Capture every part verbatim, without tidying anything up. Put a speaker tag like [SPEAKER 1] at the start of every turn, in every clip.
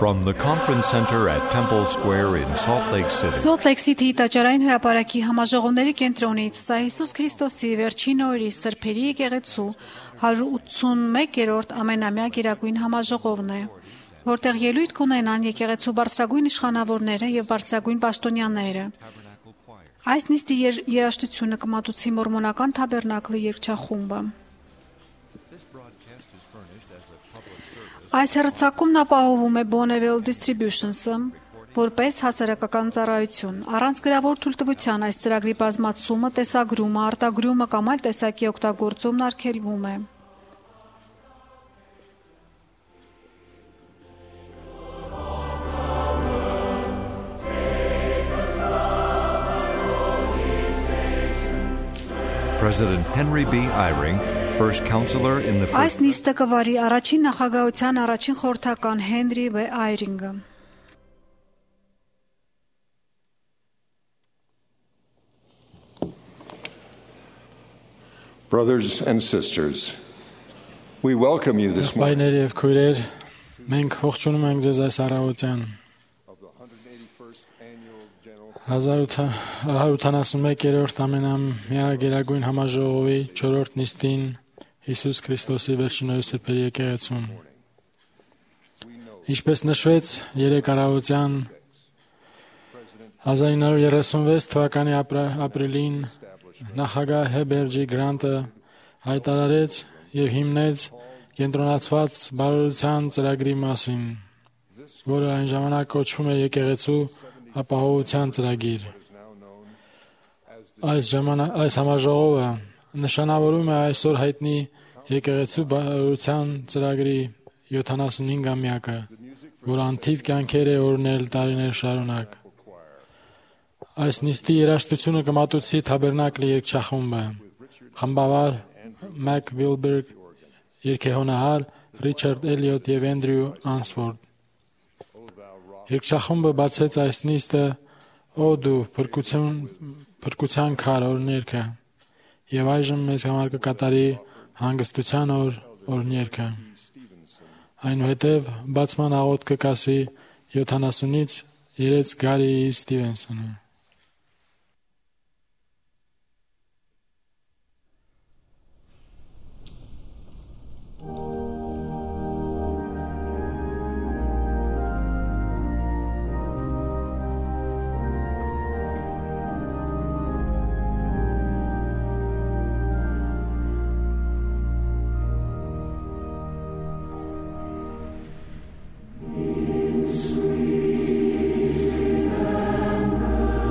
[SPEAKER 1] From the conference center at Temple Square in Salt Lake City.
[SPEAKER 2] Salt Lake City տաճարային հրապարակի համաժողովների կենտրոնից սա Հիսուս Քրիստոսի վերջին օրերի սրբերի եկեղեցու հարյուր ութսունմեկերորդ ամենամյա գերագույն համաժողովն է, որտեղ ելույթ կունենան եկեղեցու բարձրագույն իշխանավորները եւ բարձրագույն պաշտոնյաները։ Այս նիստի երաժշտությունը կմատուցի մորմոնական թաբերնակլի երգչախումբը։ Այս հեռարձակումն ապահովում է Bonneville Distribution-ը որպես հասարակական ծառայություն։ Առանց գրավոր թույլտվության այս ծրագրի բազմացումը, տեսագրումը, արտագրումը կամ այլ տեսակի օգտագործումն արգելվում է։
[SPEAKER 1] President Henry B. Eyring, first counselor in the
[SPEAKER 2] Այս նիստը կվարի առաջին նախագահության առաջին խորհրդական Հենրի B. Eyring-ը։
[SPEAKER 3] Brothers and sisters, we welcome you this morning.
[SPEAKER 4] Բայներ եւ քույրեր, մենք ողջունում ենք ձեզ այս առավոտյան։ հազար ութանասունմեկերորդ ամենամյա գերագույն համաժողովի չորրորդ նիստին Հիսուս Քրիստոսի վերջին օրերի սրբերի եկեղեցում։ Ինչպես նշվեց երեք առավոտյան հազար ինը հարյուր երեսունվեց թվականի ապրիլին նախագահ Հեբերջի Գրանտը հայտարարեց եւ հիմնեց կենտրոնացված բարօրության ծրագրի մասին, որը այն ժամանակ կոչվում էր եկեղեցու ապահովության ծրագիր։ Այս ժամանակ այս համաժողովը նշանավորում է այսօր հայտնի եկեղեցու բարօրության ծրագրի յոթանասունհինգամյակը, որ անթիվ կյանքեր է օրհնել տարիներ շարունակ։ Այս նիստի երաժշտությունը կմատուցի Թաբերնակլի երգչախումբը, խմբավար Մակ Վիլբերգ, երգեհոնահար Ռիչարդ Էլիոտ եւ Էնդրյու Անսվորդ։ Երգչախումբը բացեց այս նիստը «Օ դու փրկության փրկության քար» օրհներգը եւ այժմ մեզ համար կկատարի հանգստության օր օրհներգը։ Այնուհետև բացման աղոթքը կասի յոթանասունից երեց Գարի Ստիվենսոնը։
[SPEAKER 5] Sweet remembrance.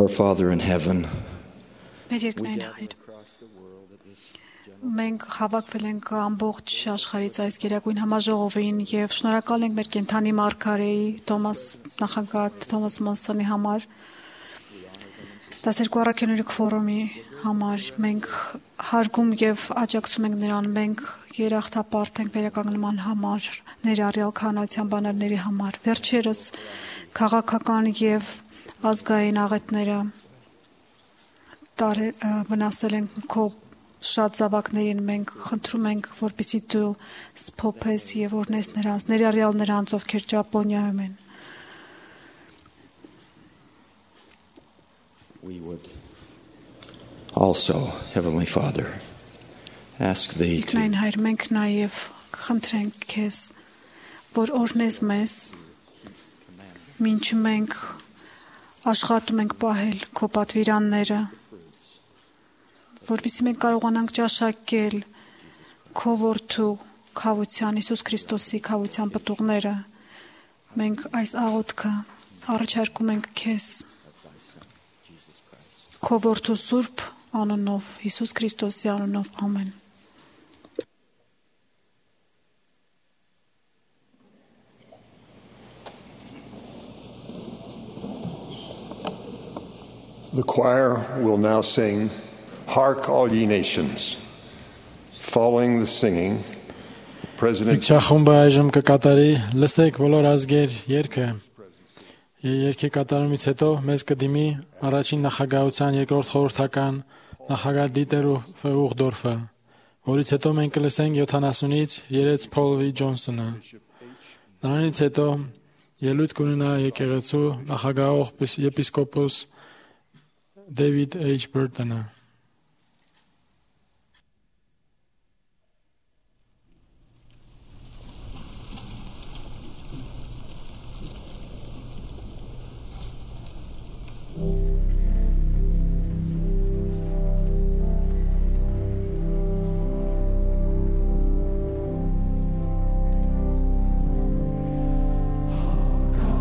[SPEAKER 3] Our Father in heaven,
[SPEAKER 2] Մեր երկնային Հայր, մենք հավաքվել ենք ամբողջ աշխարհից այս գերագույն համաժողովին եւ շնորհակալ ենք մեր կենթանի մարգարեի Թոմաս նախագահ Թոմաս Մոնսոնի համար, տասներկու առաքինորի քվորոմի համար։ Մենք հարգում եւ աջակցում ենք նրան, մենք երախտապարտ ենք վերականգնման համար, ներառյալ քահանայության բանալների համար։ Վերջերս քաղաքական եւ ազգային աղետները վնասել են քո շատ զավակներին։ Մենք խնդրում ենք, որպեսզի դու սփոփես եւ օրհնես նրանց, ներառյալ նրանց, ովքեր Ճապոնիայում են։
[SPEAKER 3] we would also, Heavenly Father, ask Thee to
[SPEAKER 2] Նայն Հայր, մենք նաեւ խնդրենք քեզ, որ օրհնես մեզ, մինչ մենք աշխատում ենք պահել քո պատվիրանները, որպեսզի մենք կարողանանք ճաշակել քո որդու քավության, Հիսուս Քրիստոսի քավության պտուղները։ Մենք այս աղոթքը առաջարկում ենք քեզ քո որդու սուրբ անունով, Հիսուս Քրիստոսի անունով, ամեն։
[SPEAKER 3] The choir will now sing, Hark All Ye Nations. Following the singing, President
[SPEAKER 4] Չախումբը այժմ կկատարի լսեք բոլոր ազգեր երգը։ Երգի կատարումից հետո մեզ կդիմի առաջին նախագահության երկրորդ խորհրդական նախագահ Դիտեր Ուխդորֆը, որից հետո մենք կլսենք յոթանասունից երեց Փոլ Վի Ջոնսոնը։ Նրանից հետո ելույթ կունենա եկեղեցու նախագահող եպիսկոպոս David H. Burton.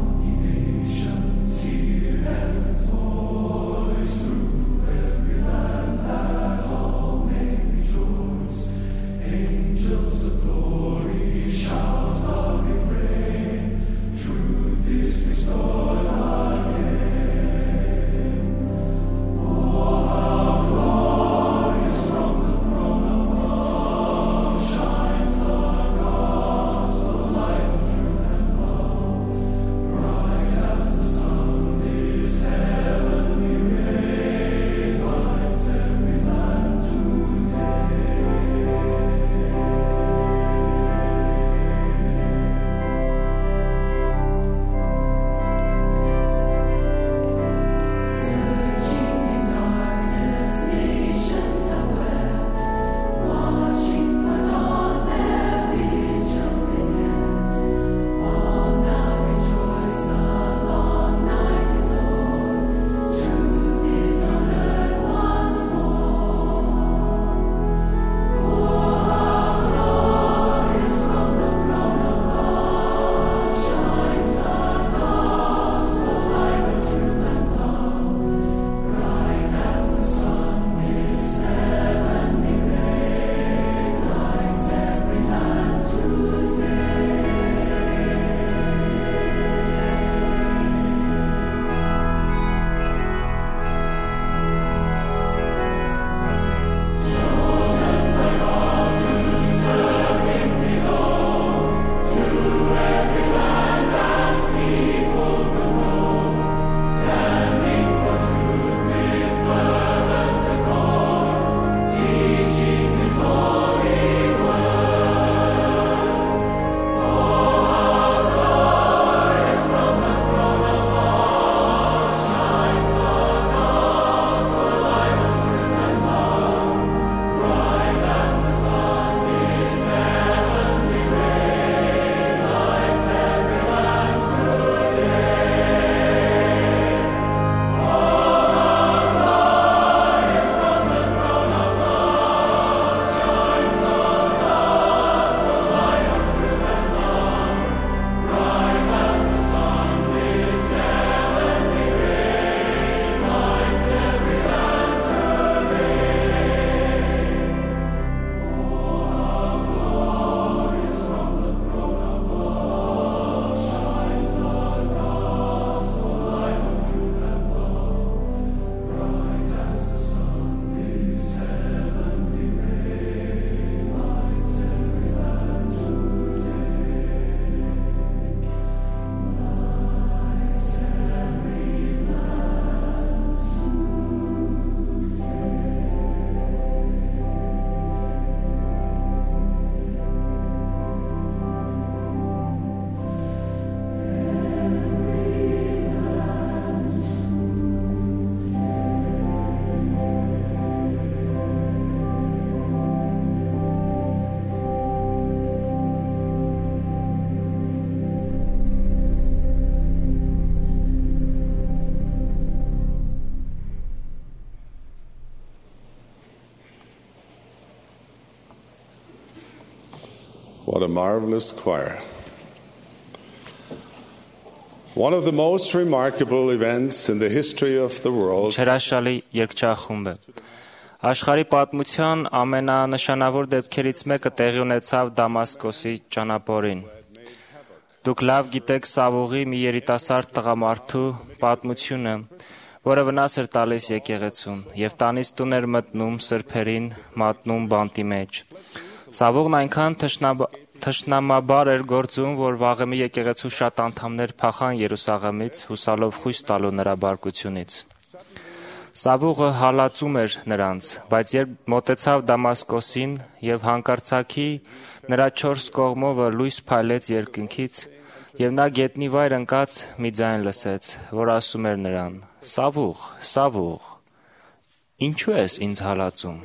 [SPEAKER 5] Nations, hear heaven's voice through every land. What a marvelous choir. One of the most remarkable events in the history of the world
[SPEAKER 6] Հրաշալի երգչախումբը։ Աշխարհի պատմության ամենանշանավոր դեպքերից մեկը տեղի ունեցավ Դամասկոսի ճանապարհին։ Դուք լավ գիտեք Սավուղի մի երիտասարդ տղամարդու պատմությունը, որը վնաս էր տալիս եկեղեցուն եւ տանից տուն էր մտնում սրբերին մատնում բանտի մեջ։ Սավուղն այնքան թշնամաբար էր գործում, որ վաղեմի եկեղեցու շատ անդամներ փախան Երուսաղեմից, հուսալով խույս տալու նրա բարկությունից։ Սավուղը հալածում էր նրանց, բայց երբ մոտեցավ Դամասկոսին եւ հանկարծակի նրա չորս կողմովը լույս փայլեց երկնքից, եւ նա գետնի վայր ընկած մի ձայն լսեց, որ ասում էր նրան. «Սավուղ, Սավուղ, ինչու ես ինձ հալածում»։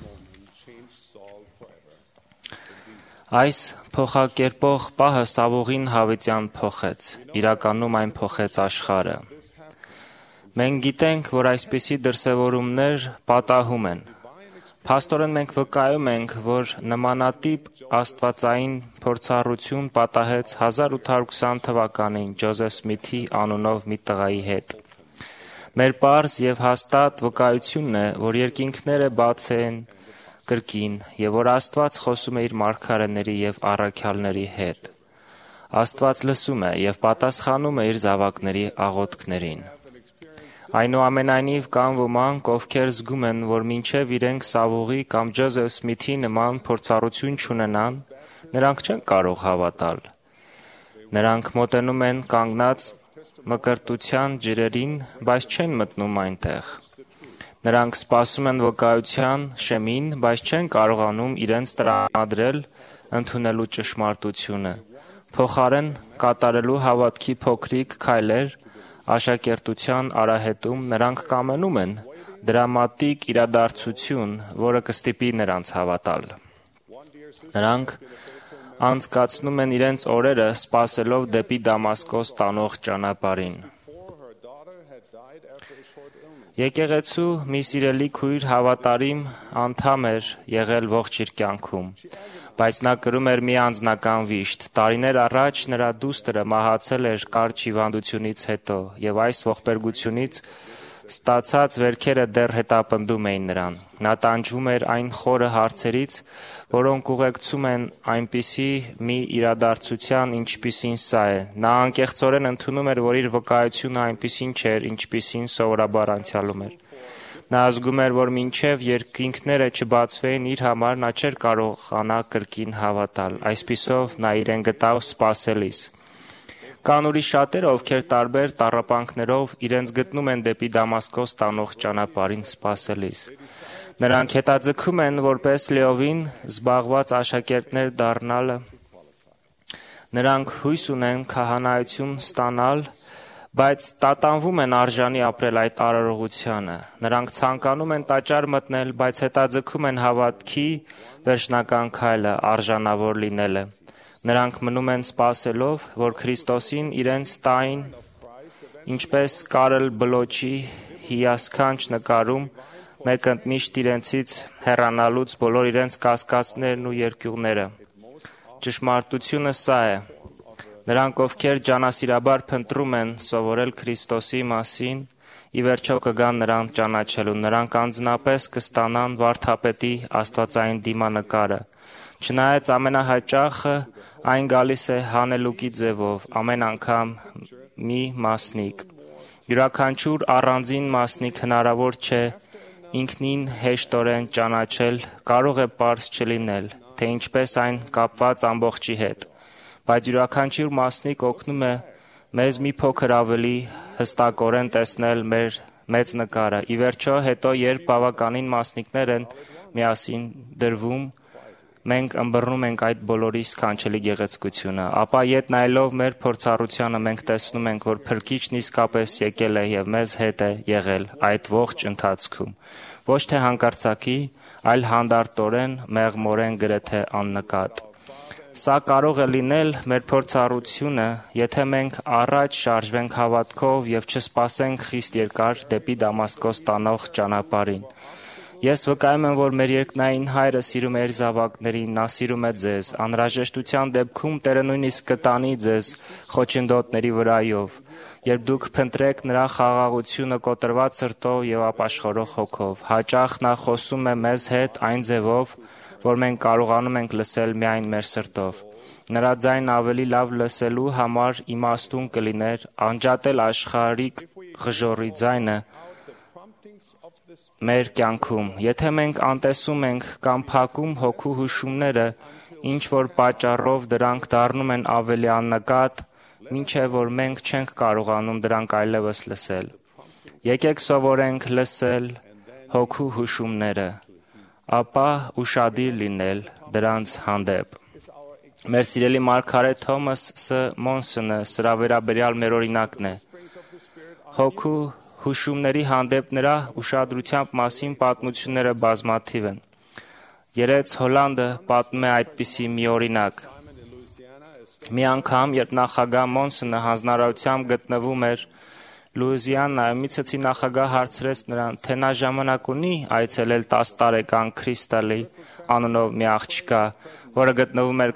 [SPEAKER 6] Այս փոխակերպող պահը Սավուղին հավիտյան փոխեց, իրականում այն փոխեց աշխարհը։ Մենք գիտենք, որ այսպիսի դրսևորումներ պատահում են։ Փաստորեն մենք վկայում ենք, որ նմանատիպ աստվածային փորձառություն պատահեց հազար ութ հարյուր քսան թվականին Ջոզեֆ Սմիթի անունով մի տղայի հետ։ Մեր պարզ եւ հաստատ վկայությունն է, որ երկինքները բաց են կրկին եւ որ Աստված խոսում է իր մարգարեների եւ առաքյալների հետ։ Աստված լսում է եւ պատասխանում է իր զավակների աղոթքներին։ Այնուամենայնիվ կան ոմանք, ովքեր զգում են, որ մինչև իրենք Սավուղի կամ Ջոզեֆ Սմիթի նման փորձառություն չունենան, նրանք չեն կարող հավատալ։ Նրանք մոտենում են կանգնած մկրտության ջրերին, բայց չեն մտնում այնտեղ։ Նրանք սպասում են վկայության շեմին, բայց չեն կարողանում իրենց տրամադրել ընդունելու ճշմարտությունը։ Փոխարեն կատարելու հավատքի փոքրիկ քայլեր աշակերտության արահետում նրանք կամենում են դրամատիկ իրադարձություն, որը կստիպի նրանց հավատալ։ Նրանք անցկացնում են իրենց օրերը սպասելով դեպի Դամասկոս տանող ճանապարհին։ Եկեղեցու մի սիրելի քույր հավատարիմ անդամ էր եղել ողջ իր կյանքում, բայց նա կրում էր մի անձնական վիշտ։ Տարիներ առաջ նրա դուստրը մահացել էր կարճ հիվանդությունից հետո, եւ այս ողբերգությունից ստացած վերքերը դեռ հետապնդում էին նրան։ Նա տանջվում էր այն խորը հարցերից, որոնք ուղեկցում են այնպիսի մի իրադարձության, ինչպիսին սա է։ Նա անկեղծորեն ընդունում էր, որ իր վկայությունը այնպիսին չէր, ինչպիսին սովորաբար անցյալում էր։ Նա զգում էր, որ մինչև երկինքները չբացվեին իր համար, նա չէր կարողանա կրկին հավատալ։ Այսպիսով նա իրեն գտավ սպասելիս։ Կան ուրիշ շատերը, ովքեր տարբեր տառապանքներով իրենց գտնում են դեպի Դամասկոս տանող ճանապարհին սպասելիս։ Նրանք հետաձգում են, որպես լիովին զբաղված աշակերտներ դառնալը։ Նրանք հույս ունեն քահանայություն ստանալ, բայց տատանվում են արժանի ապրել այդ արարողությանը։ Նրանք ցանկանում են տաճար մտնել, բայց հետաձգում են հավատքի վերջնական քայլը արժանավոր լինելը։ Նրանք մնում են սպասելով, որ Քրիստոսին իրենց տային, ինչպես Կարլ Բլոչի հիասքանչ նկարում, մեկընդմիշտ իրենցից հեռանալուց բոլոր իրենց կասկածներն ու երկյուղները։ Ճշմարտությունը սա է. նրանք, ովքեր ջանասիրաբար փնտրում են սովորել Քրիստոսի մասին, ի վերջո կգան նրան ճանաչելու, նրանք անձնապես կստանան վարդապետի աստվածային դիմանկարը։ Չնայած ամենահաճախը այն գալիս է հանելուկի ձևով, ամեն անգամ մի մասնիկ։ Յուրաքանչյուր առանձին մասնիկ հնարավոր չէ ինքնին հեշտորեն ճանաչել, կարող է պարզ չլինել, թե ինչպես այն կապված ամբողջի հետ, բայց յուրաքանչյուր մասնիկ օգնում է մեզ մի փոքր ավելի հստակորեն տեսնել մեր մեծ նկարը։ Ի վերջո, հետո երբ բավականին մասնիկներ են միասին դրվում, մենք ըմբռնում ենք այդ բոլորի սքանչելի գեղեցկությունը, ապա ետ նայելով մեր փորձառությանը մենք տեսնում ենք, որ Փրկիչն իսկապես եկել է եւ մեզ հետ է եղել այդ ողջ ընթացքում, ոչ թե հանկարծակի, այլ հանդարտորեն, մեղմորեն, գրեթե աննկատ։ Սա կարող է լինել մեր փորձառությունը, եթե մենք առաջ շարժվենք հավատքով եւ չսպասենք խիստ երկար դեպի Դամասկոս տանող ճանապարհին։ Ես վկայում եմ, որ մեր երկնային Հայրը սիրում է իր զավակներին, նա սիրում է ձեզ, անհրաժեշտության դեպքում Տերը նույնիսկ կտանի ձեզ խոչընդոտների վրայով, երբ դուք փնտրեք նրա խաղաղությունը կոտրված սրտով եւ ապաշխարող հոգով։ Հաճախ նա խոսում է մեզ հետ այն ձևով, որ մենք կարողանում ենք լսել միայն մեր սրտով։ Նրա ձայնը ավելի լավ լսելու համար իմաստուն կլիներ անջատել աշխարհիկ ղժորի ձայնը մեր կյանքում։ Եթե մենք անտեսում ենք կամ փակում հոգու հուշումները, ինչ որ պատճառով դրանք դառնում են ավելի աննկատ, մինչև որ մենք չենք կարողանում դրանք այլևս լսել։ Եկեք սովորենք լսել հոգու հուշումները, ապա ուշադիր լինել դրանց հանդեպ։ Մեր սիրելի մարգարետ Թոմաս Ս. Մոնսոնը սրա վերաբերյալ մեր օրինակն է։ Հոգու հուշումների հանդեպ նրա ուշադրության մասին պատմությունները բազմաթիվ են։ Երեց Հոլանդը պատմում է այդպիսի մի օրինակ։ Մի անգամ, երբ նախագահ Մոնսոնը հանձնարարությամբ գտնվում էր Լուիզիանայում, մի ցցի նախագահ հարցրեց նրան, թե նա ժամանակ ունի այցելել տասը տարեկան Քրիստալի անունով մի աղջկա, որը գտնվում էր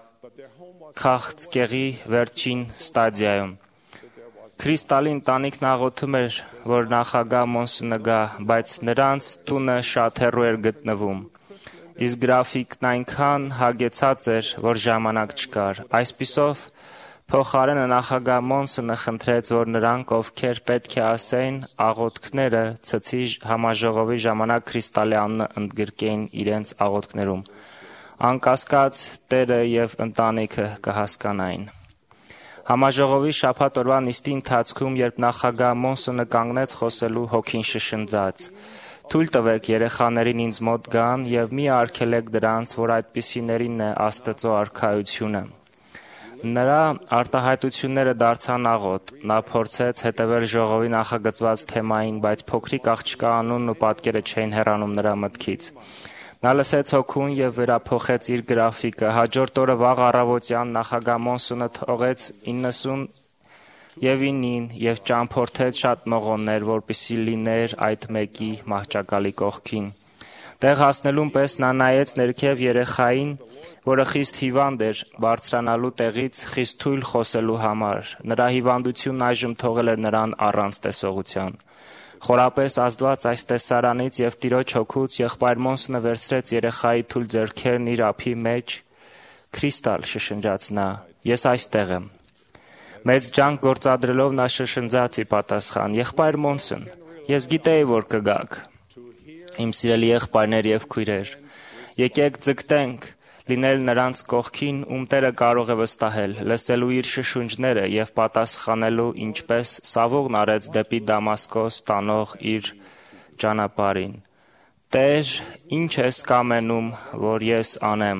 [SPEAKER 6] քաղցկեղի վերջին ստադիայում։ Քրիստալի ընտանիքն աղոթում էր, որ նախագահ Մոնսոնը գա, բայց նրանց տունը շատ հեռու էր գտնվում։ Իսկ գրաֆիկն այնքան հագեցած էր, որ ժամանակ չկար։ Այսպիսով փոխարենը նախագահ Մոնսոնը խնդրեց, որ նրանք, ովքեր պետք է ասեին աղոթքները, ցցի համաժողովի ժամանակ Քրիստալի անունը ընդգրկեին իրենց աղոթքներում։ Անկասկած Տերը եւ ընտանիքը կհասկանային։ Համաժողովի շաբաթ օրվա նիստի ընթացքում, երբ նախագահ Մոնսոնը կանգնեց խոսելու, հոգին շշնջաց. «Թույլ տվեք երեխաներին ինձ մոտ գան եւ մի արգելեք դրանց, որ այդպիսիներին է Աստծո արքայությունը»։ Նրա արտահայտությունները դարձան աղոտ։ Նա փորձեց հետևել ժողովի նախագծված թեմային, բայց փոքրիկ աղջկա անունն ու պատկերը չէին հեռանում նրա մտքից։ Նա լսեց հոգուն եւ վերափոխեց իր գրաֆիկը։ Հաջորդ օրը վաղ առավոտյան նախագահ Մոնսոնը թողեց իննսուն եւ ինին եւ ճամփորդեց շատ մողոններ, որպեսզի լիներ այդ մեկի մահճակալի կողքին։ Տեղ հասնելուն պես նա նայեց ներքև երեխային, որը խիստ հիվանդ էր, բարձրանալու տեղից խիստ թույլ խոսելու համար։ Նրա հիվանդությունն այժմ թողել էր նրան առանց տեսողության։ Խորապես ազդված այս տեսարանից եւ Տիրոջ հոգուց եղբայր Մոնսոնը վերցրեց երեխայի թույլ ձեռքերն իր ափի մեջ։ «Քրիստալ», շշնջաց նա, «ես այստեղ եմ»։ Մեծ ջանք գործադրելով նա շշնջաց ի պատասխան. «Եղբայր Մոնսոն, ես գիտեի, որ կգաք։ Իմ սիրելի եղբայրներ եւ քույրեր, եկեք ձգտենք լինել նրանց կողքին, ում Տերը կարող է վստահել, լսելու իր շշունջները եւ պատասխանելու, ինչպես Սավողն արեց դեպի Դամասկոս տանող իր ճանապարհին։ Տեր, ինչ ես կամենում, որ ես անեմ»։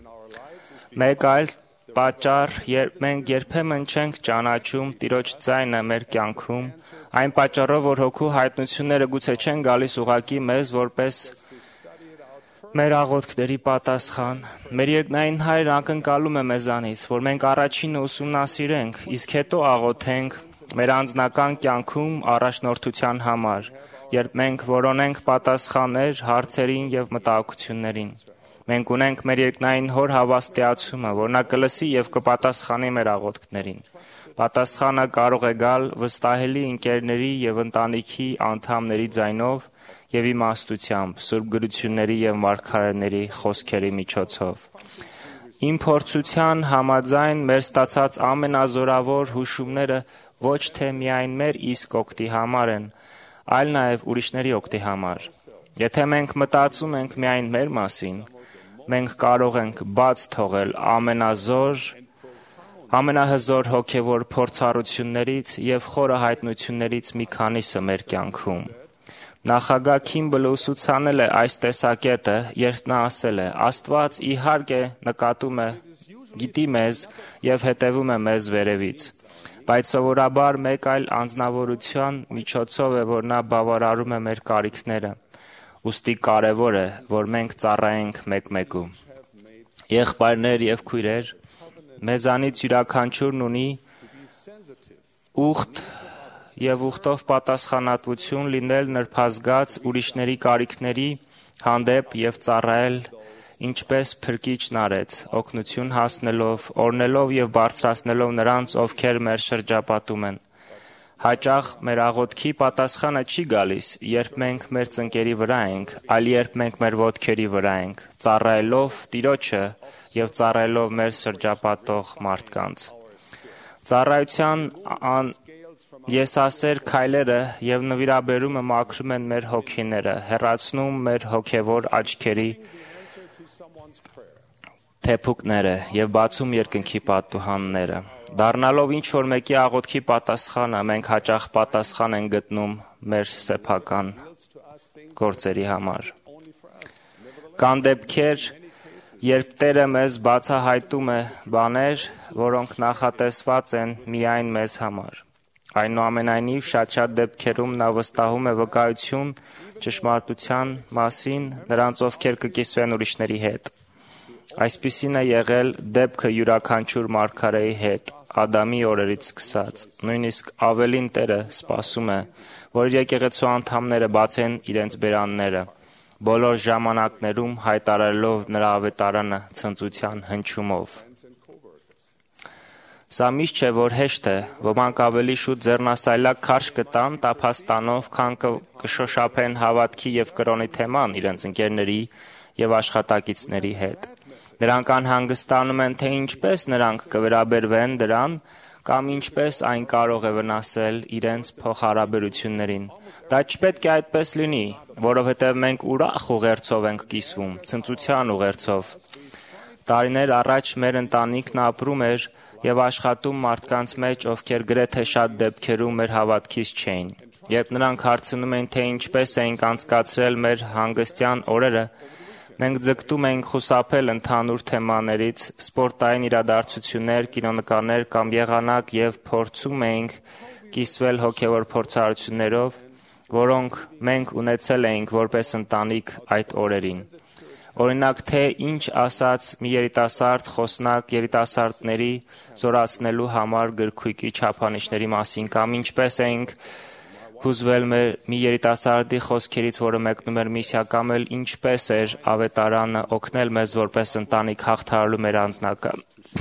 [SPEAKER 6] Մեկ այլ պատճառ, երբ մենք երբեմն չենք ճանաչում Տիրոջ ձայնը մեր կյանքում, այն պատճառով, որ հոգու հայտնությունները գուցե չեն գալիս ուղղակի մեզ որպես մեր աղոթքների պատասխան, մեր երկնային Հայրն ակնկալում է մեզանից, որ մենք առաջինը ուսումնասիրենք, իսկ հետո աղոթենք մեր անձնական կյանքում առաջնորդության համար, երբ մենք որոնենք պատասխաններ հարցերին եւ մտահոգություններին։ Մենք ունենք մեր երկնային Հոր հավաստիացումը, որ նա կլսի եւ կպատասխանի մեր աղոթքներին։ Պատասխանը կարող է գալ վստահելի ընկերների եւ ընտանիքի անդամների ձայնով եւ իմաստությամբ, սուրբ գրությունների եւ մարգարեների խոսքերի միջոցով։ Իմ փորձության համաձայն մեր ստացած ամենազորավոր հուշումները ոչ թե միայն մեր իսկ օգտի համար են, այլ նաեւ ուրիշների օգտի համար։ Եթե մենք մտածում ենք միայն մեր մասին, մենք կարող ենք բաց թողել ամենազոր, ամենահզոր հոգևոր փորձառություններից եւ խորը հայտնություններից մի քանիսը մեր կյանքում։ Նախագահ Քիմբլը ուսուցանել է այս տեսակետը, երբ նա ասել է. «Աստված իհարկե նկատում է, գիտի մեզ եւ հետևում է մեզ վերևից, բայց սովորաբար մեկ այլ անձնավորության միջոցով է, որ նա բավարարում է մեր կարիքները։ Ուստի կարևոր է, որ մենք ծառայենք մեկ-մեկու»։ Եղբայրներ եւ քույրեր, մեզանից յուրաքանչյուրն ունի ուխտ եւ ուխտով պատասխանատվություն լինել նրբազգաց ուրիշների կարիքների հանդեպ եւ ծառայել ինչպես փրկիչն արեց, օգնություն հասնելով, օրնելով եւ բարձրացնելով նրանց, ովքեր մեր շրջապատում են։ Հաճախ մեր աղոթքի պատասխանը չի գալիս, երբ մենք մեր ծնկերի վրա ենք, այլ երբ մենք մեր ոտքերի վրա ենք, ծառայելով Տիրոջը եւ ծառայելով մեր շրջապատող մարդկանց։ Ծառայության ան եսասեր քայլերը եւ նվիրաբերումը մաքրում են մեր հոգիները, հեռացնում մեր հոգեվոր աչքերի թեփուկները եւ բացում երկնքի պատուհանները։ Դառնալով ինչ որ մեկի աղոթքի պատասխանը, մենք հաճախ պատասխան են գտնում մեր սեփական գործերի համար։ Կան դեպքեր, երբ Տերը մեզ բացահայտում է բաներ, որոնք նախատեսված են միայն մեզ համար։ Այնուամենայնիվ, շատ-շատ դեպքերում նա վստահում է վկայություն ճշմարտության մասին նրանց, ովքեր կկիսվեն ուրիշների հետ։ Այսպիսին է եղել դեպքը յուրաքանչյուր մարգարեի հետ, Ադամի օրերից սկսած, նույնիսկ ավելին Տերը սպասում է, որ իր եկեղեցու անդամները բացեն իրենց բերանները, բոլոր ժամանակներում հայտարարելով նրա ավետարանը ցնծության հնչյունով։ Սա միշտ չէ, որ հեշտ է, ոմանք ավելի շուտ ձեռնասայլակ քարշ կտան տափաստանով, քան կշոշափեն հավատքի եւ կրոնի թեման իրենց ընկերների եւ աշխատակիցների հետ։ Նրանք անհանգստանում են, թե ինչպես նրանք կվերաբերվեն դրան կամ ինչպես այն կարող է վնասել իրենց փոխհարաբերություններին։ Դա չպետք է այդպես լինի, որովհետև մենք ուրախ ուղերձով ենք կիսվում, ցնծության ուղերձով։ Տարիներ առաջ մեր ընտանիքն ապրում էր եւ աշխատում մարդկանց մեջ, ովքեր գրեթե շատ դեպքերում մեր հավատքից չէին։ Երբ նրանք հարցնում էին, թե ինչպես էինք անցկացրել մեր հանգստյան օրերը, մենք ձգտում էինք խուսափել ընդհանուր թեմաներից, սպորտային իրադարձություններ, կինոնկարներ կամ եղանակ եւ փորձում էինք կիսվել հոգեվոր փորձառություններով, որոնք մենք ունեցել էինք որպես ընտանիք այդ օրերին։ Օրինակ, թե ինչ ասաց մի երիտասարդ խոսնակ երիտասարդների զորացնելու համար գրքույկի չափանիշների մասին, կամ ինչպես էինք հուզվել մեր մի երիտասարդի խոսքերից, որը մեկնում էր միսիա, կամ էլ ինչպես էր ավետարանը օգնել մեզ որպես ընտանիք հաղթահարելու մեր անձնական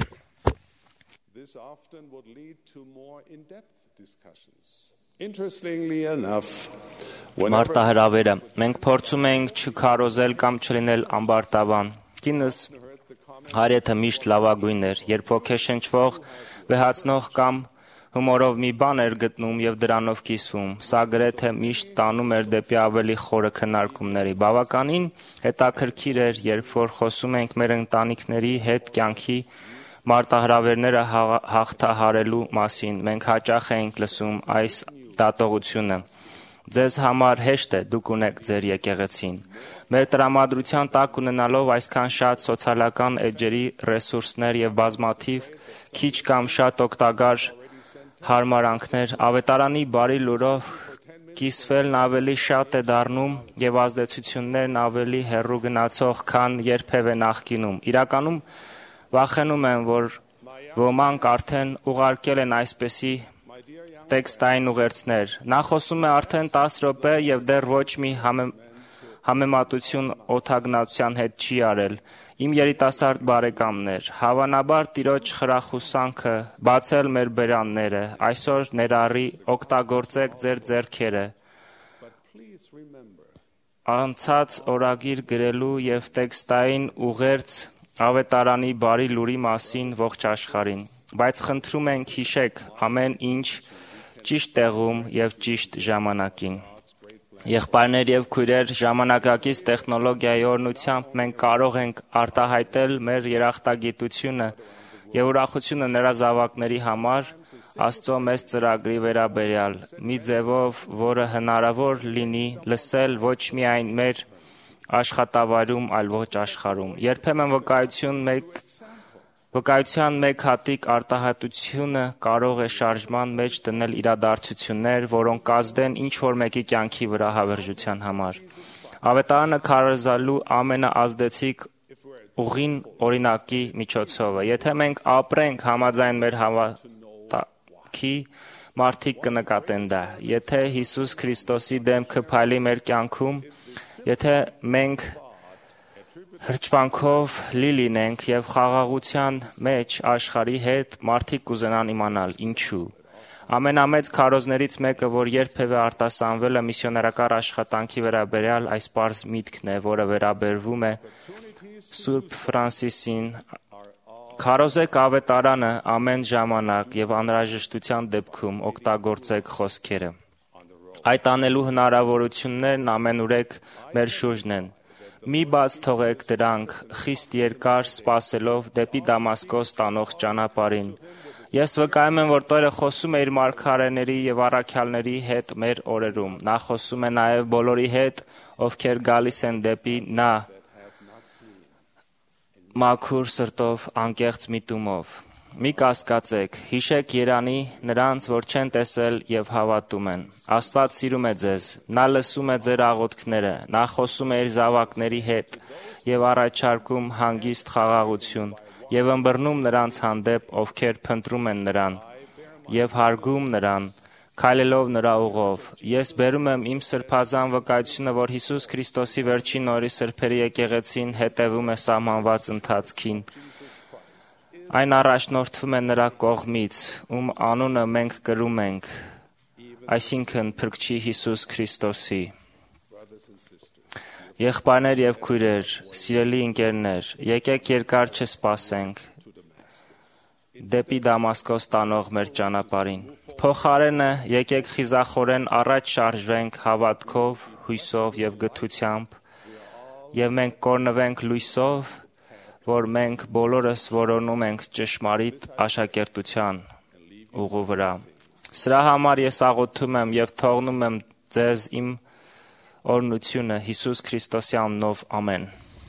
[SPEAKER 6] մարտահրավերը։ Մենք փորձում էինք չքարոզել կամ չլինել ամբարտավան։ Կինս հարեթը միշտ լավագույն էր, երբ ոգեշնչվող, վեհացնող կամ հումորով մի բան էր գտնում եւ դրանով կիսվում։ Սա գրեթե միշտ տանում էր դեպի ավելի խորը քննարկումների։ Բավականին հետաքրքիր էր, երբ որ խոսում ենք մեր ընտանիքների հետ կյանքի մարտահրավերները հաղթահարելու մասին, մենք հաճախ էինք լսում այս դատողությունը. Ձեզ համար հեշտ է, դուք ունեք ձեր եկեղեցին։ Մեր տրամադրության տակ ունենալով այսքան շատ սոցիալական էջերի ռեսուրսներ եւ բազմաթիվ քիչ կամ շատ օգտակար հարմարանքներ, ավետարանի բարի լուրով կիսվելն ավելի շատ է դառնում եւ ազդեցություններն ավելի հեռու գնացող, քան երբևէ նախկինում։ Իրականում վախենում եմ, որ ոմանք արդեն ուղարկել են այսպիսի տեքստային ուղերձներ։ Նա խոսում է արդեն տասը րոպե եւ դեռ ոչ մի համեմատություն օդագնացության հետ չի արել։ Իմ երիտասարդ բարեկամներ, հավանաբար Տիրոջ խրախուսանքը բացել մեր բերանները, այսօր ներառի, օգտագործեք ձեր ձեռքերը անցած օրագիր գրելու եւ տեքստային ուղերձ ավետարանի բարի լուրի մասին ողջ աշխարհին։ Բայց խնդրում ենք հիշեք ամեն ինչ ճիշտ տեղում եւ ճիշտ ժամանակին։ Եղբայրներ եւ քույրեր, ժամանակակից տեխնոլոգիայի օրհնությամբ մենք կարող ենք արտահայտել մեր երախտագիտությունը եւ ուրախությունը նրա զավակների համար Աստծո մեծ ծրագրի վերաբերյալ, մի ձևով, որը հնարավոր լինի լսել ոչ միայն մեր աշխատավայրում, այլ ոչ աշխարհում։ Երբեմն վկայություն մեկ Վկայության մեկ հատիկ արտահայտությունը կարող է շարժման մեջ դնել իրադարձություններ, որոնք կազդեն ինչ-որ մեկի կյանքի վրա հավերժության համար։ Ավետարանը քարոզելու ամենաազդեցիկ ուղին օրինակի միջոցով է։ Եթե մենք ապրենք համաձայն մեր հավատքի, մարդիկ կնկատեն դա։ Եթե Հիսուս Քրիստոսի դեմքը փայլի մեր կյանքում, Եթե մենք հրճվանքով լի լինենք եւ խաղաղության մեջ աշխարհի հետ, մարդիկ կուզենան իմանալ ինչու։ Ամենամեծ քարոզներից մեկը, որ երբևէ արտասանվել է միսիոներական աշխատանքի վերաբերյալ, այս պարզ միտքն է, որը վերաբերվում է Սուրբ Ֆրանսիսին. քարոզեք ավետարանը ամեն ժամանակ եւ անհրաժեշտության դեպքում օգտագործեք խոսքերը։ Այդ անելու հնարավորություններն ամենուրեք մեր շուրջն են։ Մի բաց թողեք դրանք խիստ երկար սպասելով դեպի Դամասկոս տանող ճանապարհին։ Ես վկայում եմ, որ Տերը խոսում է իր մարգարեների եւ առաքյալների հետ մեր օրերում։ Նա խոսում է նաեւ բոլորի հետ, ովքեր գալիս են դեպի նա մաքուր սրտով, անկեղծ միտումով։ Մի կասկածեք, հիշեք Երանի նրանց, որ չեն տեսել եւ հավատում են։ Աստված սիրում է ձեզ, նա լսում է ձեր աղոթքները, նա խոսում է իր զավակների հետ եւ առաջարկում հանգիստ խաղաղություն եւ ըմբռնում նրանց հանդեպ, ովքեր փնտրում են նրան եւ հարգում նրան, քայլելով նրա ուղով։ Ես բերում եմ իմ սրբազան վկայությունը, որ Հիսուս Քրիստոսի վերջին օրի սրբերի եկեղեցին հետևում է սահմանված ընթացքին։ Այն առաջնորդվում է նրա կողմից, ում անունը մենք կրում ենք, այսինքն Փրկչի Հիսուս Քրիստոսի։ Եղբայրներ եւ քույրեր, սիրելի ընկերներ, եկեք երկար չսպասենք դեպի Դամասկոս տանող մեր ճանապարհին։ Փոխարենը եկեք խիզախորեն առաջ շարժվենք հավատքով, հույսով եւ գթությամբ, եւ մենք կորնվենք լույսով, որ մենք բոլորս որոնում ենք ճշմարիտ աշակերտության ուղու վրա։ Սրա համար ես աղոթում եմ եւ թողնում եմ ձեզ իմ օրհնությունը Հիսուս Քրիստոսի անունով, ամեն։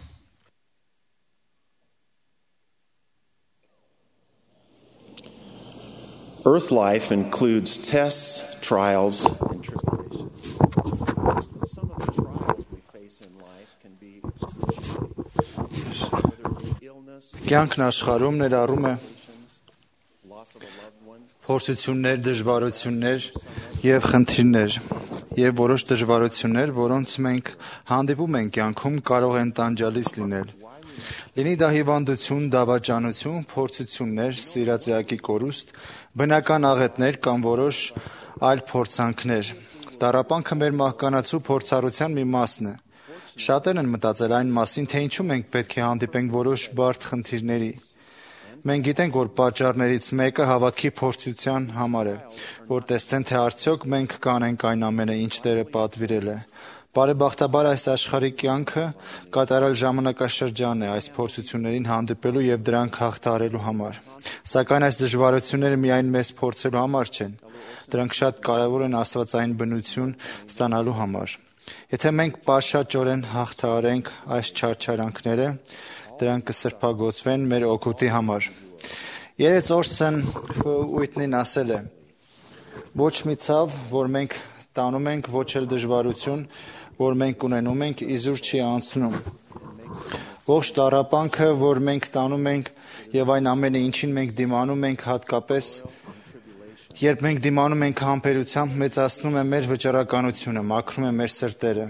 [SPEAKER 7] Earth life includes tests, trials, and tribulations. Some of the trials we face in life can be excruciating, whether it be illness,
[SPEAKER 8] Կյանքն աշխարհում ներառում է
[SPEAKER 7] loss of a loved one,
[SPEAKER 8] փորձություններ, դժվարություններ եւ խնդիրներ, եւ որոշ դժվարություններ, որոնց մենք հանդիպում ենք կյանքում, կարող են տանջալից լինել։ Լինի դա հիվանդություն, դավաճանություն, փորձություններ, սիրածյակի կորուստ, բնական աղետներ կամ որոշ այլ փորձանքներ։ Տառապանքը մեր մահկանացու փորձառության մի մասն է։ Շատերն են մտածել այն մասին, թե ինչու մենք պետք է հանդիպենք որոշ բարդ խնդիրների։ Մենք գիտենք, որ պատճառներից մեկը հավատքի փորձության համար է, որ տեսնեն, թե արդյոք մենք կանենք այն ամենը, ինչ Տերը պատվիրել է։ Բարեբախտաբար այս աշխարհի կյանքը կատարյալ ժամանակաշրջան է այս փորձություններին հանդիպելու եւ դրանք հաղթահարելու համար։ Սակայն այս դժվարությունները միայն մեզ փորձելու համար չեն։ Դրանք շատ կարեւոր են աստվածային բնություն ստանալու համար։ Եթե մենք պաշաճորեն հաղթահարենք այս չարչարանքները, դրանք կսրբագործվեն մեր օգուտի համար։ Երեց Օրսեն Ուիթնին ասել է. ոչ մի ցավ, որ մենք տանում ենք, ոչ էլ դժվարություն, որ մենք ունենում ենք, իզուր չի անցնում։ Ողջ տառապանքը, որ մենք տանում ենք եւ այն ամենը, ինչին մենք դիմանում ենք, հատկապես երբ մենք դիմանում ենք համբերությամբ, մեծացնում է մեր վճռականությունը, մաքրում է մեր սրտերը,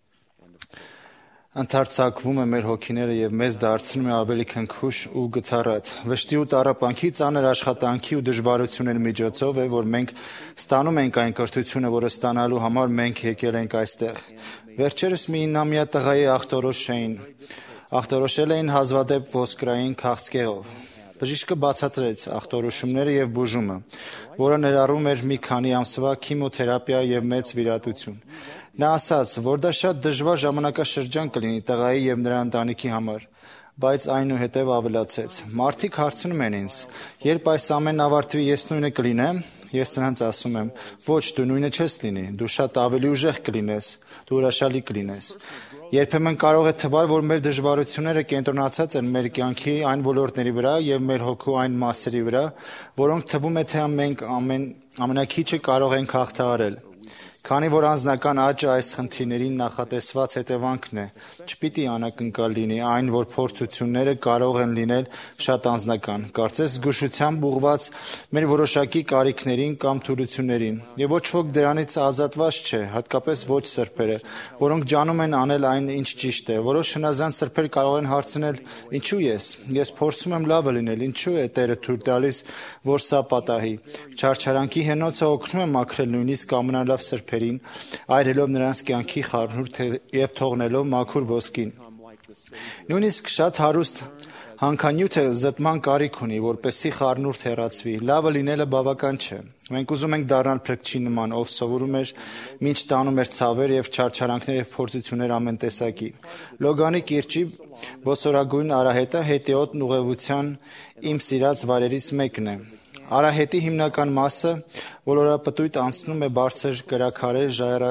[SPEAKER 8] ընդարձակվում է մեր հոգիները եւ մեզ դարձնում է ավելի քնքուշ ու գթառատ։ Վշտի ու տառապանքի, ծանր աշխատանքի ու դժվարությունների միջոցով է, որ մենք ստանում ենք այն կրթությունը, որը ստանալու համար մենք եկել ենք այստեղ։ Վերջերս մի իննամյա տղայի ախտորոշեին ախտորոշել էին հազվադեպ ոսկրային քաղցկեղով։ Բժիշկը բացատրեց ախտորոշումները եւ բուժումը, որը ներառում էր մի քանի ամսվա քիմիոթերապիա եւ մեծ վիրատություն։ Նա ասաց, որ դա շատ դժվար ժամանակաշրջան կլինի տղայի եւ նրա ընտանիքի համար, բայց այնուհետև ավելացեց. Մարդիկ հարցնում են ինձ, երբ այս ամենն ավարտվի, ես նույնը կլինեմ։ Ես նրանց ասում եմ, ոչ, դու նույնը չես լինի, դու շատ ավելի ուժեղ կլինես, դու հրաշալի կլինես։ Երբեմն կարող է թվալ, որ մեր դժվարությունները կենտրոնացած են մեր կյանքի այն ոլորտների վրա եւ մեր հոգու այն մասերի վրա, որոնք թվում է թե մենք ամեն ամենակիչը կարող ենք հաղթահարել։ Քանի որ անձնական աճը այս խնդիրներին նախատեսված հետևանքն է, չպիտի անակնկալ լինի այն, որ փորձությունները կարող են լինել շատ անձնական, կարծես զգուշությամբ ուղղված մեր որոշակի կարիքներին կամ թուլություններին, եւ ոչ ոք դրանից ազատված չէ, հատկապես ոչ սրբերը, որոնք ջանում են անել այն, ինչ ճիշտ է։ Որոշ հնազանդ սրբեր կարող են հարցնել. ինչու ես։ Ես փորձում եմ լավը լինել, ինչու է Տերը թույլ տալիս, որ սա պատահի։ Չարչարանքի հենոցը օգնում է մաքրել նույնիսկ ամենալավ սրբերին, այրելով նրանց կյանքի խառնուրդ եւ թողնելով մաքուր ոսկին։ Նույնիսկ շատ հարուստ հանքանյութը զտման կարիք ունի, որպեսզի խառնուրդ հեռացվի։ Լավը լինելը բավական չէ։ Մենք ուզում ենք դառնալ փրկչի նման, ով սովորում էր մինչ տանում էր ցավեր եւ չարչարանքներ եւ փորձություններ ամեն տեսակի։ Լոգանի կիրճի ոսորագույն արահետը հետիոտ ուղևության իմ սիրած վայրերից մեկն է։ Արահետի հիմնական մասը ոլորապտույտ անցնում է բարձր կրաքարե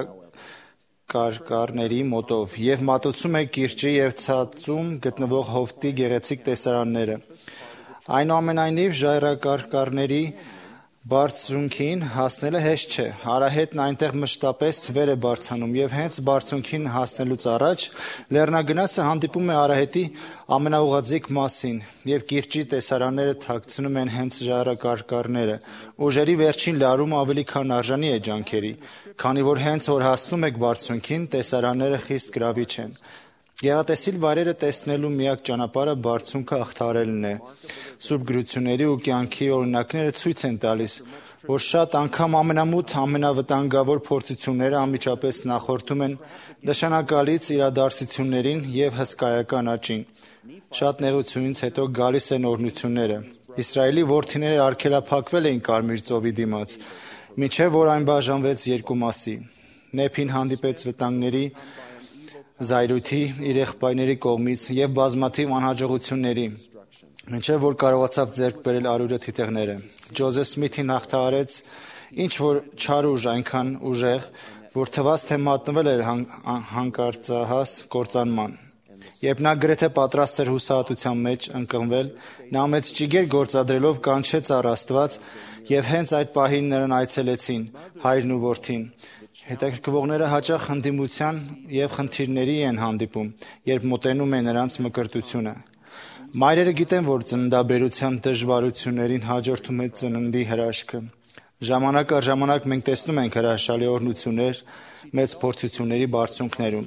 [SPEAKER 8] ժայռակարկառների մոտով եւ մատուցում է կիրճի եւ ցածում գտնվող հովտի գեղեցիկ տեսարանները։ Այնուամենայնիվ ժայռակարկառների բարձունքին հասնելը հեշտ չէ։ Արահետն այնտեղ մշտապես վեր է բարձրանում եւ հենց բարձունքին հասնելուց առաջ լեռնագնացը հանդիպում է արահետի ամենաուղղաձիգ մասին եւ կիրճի տեսարանները թաքցնում են հենց ժայռակարկառները։ Ուժերի վերջին լարումը ավելի քան արժանի է ջանքերի, քանի որ հենց որ հասնում եք բարձունքին, տեսարանները խիստ գրավիչ են։ Գեղատեսիլ վայրերը տեսնելու միակ ճանապարհը բարձունքը հաղթահարելն է։ Սուրբ գրությունների ու կյանքի օրինակները ցույց են տալիս, որ շատ անգամ ամենամութ, ամենավտանգավոր փորձությունները անմիջապես նախորդում են նշանակալից իրադարձություններին եւ հսկայական աճին։ Շատ նեղությունից հետո գալիս են օրհնությունները։ Իսրայելի որդիները արգելափակվել էին Կարմիր ծովի դիմաց, մինչև որ այն բաժանվեց երկու մասի։ Նեփին հանդիպեց վտանգների, զայրույթի, իր եղբայրների կողմից եւ բազմաթիվ անհաջողությունների, մինչեւ որ կարողացավ ձեռք բերել արյուրը թիթեղները։ Ջոզեֆ Սմիթին հաղթահարեց ինչ որ չար ուժ այնքան ուժեղ, որ թվաց թե մատնվել էր հանկարծահաս կործանման։ Երբ նա գրեթե պատրաստ էր հուսահատության մեջ ընկնվել, նա մեծ ճիգեր գործադրելով կանչեց առ Աստված եւ հենց այդ պահին նրան այցելեցին հայրն ու որդին։ Հետաքրքրվողները հաճախ ընդդիմության եւ խնդիրների են հանդիպում, երբ մոտենում է նրանց մկրտությունը։ Մայրերը գիտեն, որ ծննդաբերության դժվարություններին հաջորդում է ծննդի հրաշքը։ Ժամանակ առ ժամանակ մենք տեսնում ենք հրաշալի օրհնություններ մեծ փորձությունների բարձունքներում։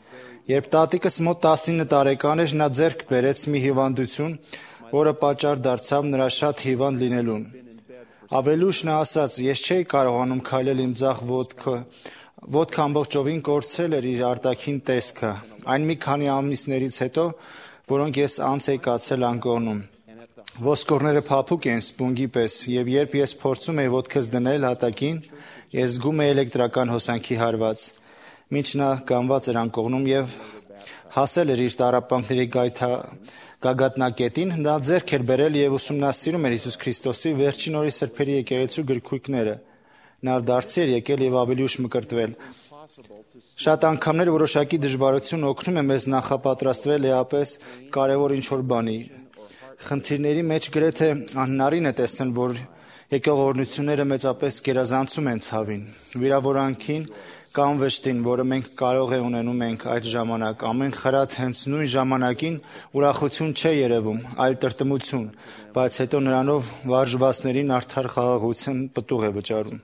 [SPEAKER 8] Երբ տատիկս մոտ տասնինը տարեկան էր, նա ձեռք բերեց մի հիվանդություն, որը պատճառ դարձավ նրա շատ հիվանդ լինելուն։ Ավելուշ նա ասաց. «Ես չէի կարողանում քայլել իմ ձախ ոտքը, ոտքը ամբողջովին կորցրել էր իր արտաքին տեսքը, այն մի քանի ամիսներից հետո, որոնք ես անց էի կացել անկողնում։ Ոսկորները փափուկ են սպունգի պես, եւ երբ ես փորձում էի ոտքս դնել հատակին, ես զգում էի էլեկտրական հոսանքի հարված։ Մինչ նա կանված էր անկողնում եւ հասել էր իր տառապանքների գայթա գագաթնակետին, նա ձեռք էր բերել եւ ուսումնասիրում էր Հիսուս Քրիստոսի վերջին օրի սրբերի եկեղեցու գրքույկները։ Նա դարձի էր եկել եւ ավելի ուշ մկրտվել։ Շատ անգամներ որոշակի դժվարություն օգնում է մեզ նախապատրաստվել էապես կարևոր ինչ-որ բանի։ Խնդիրների մեջ գրեթե անհնարին է տեսնել, որ եկող օրհնությունները մեծապես գերազանցում են ցավին, վիրավորանքին կամ վշտին, որը մենք կարող է ունենում ենք այդ ժամանակ։ Ամեն խրատ հենց նույն ժամանակին ուրախություն չէ երևում, այլ տրտմություն, բայց հետո նրանով վարժվածներին արդար խաղաղություն պտուղ է վճարում։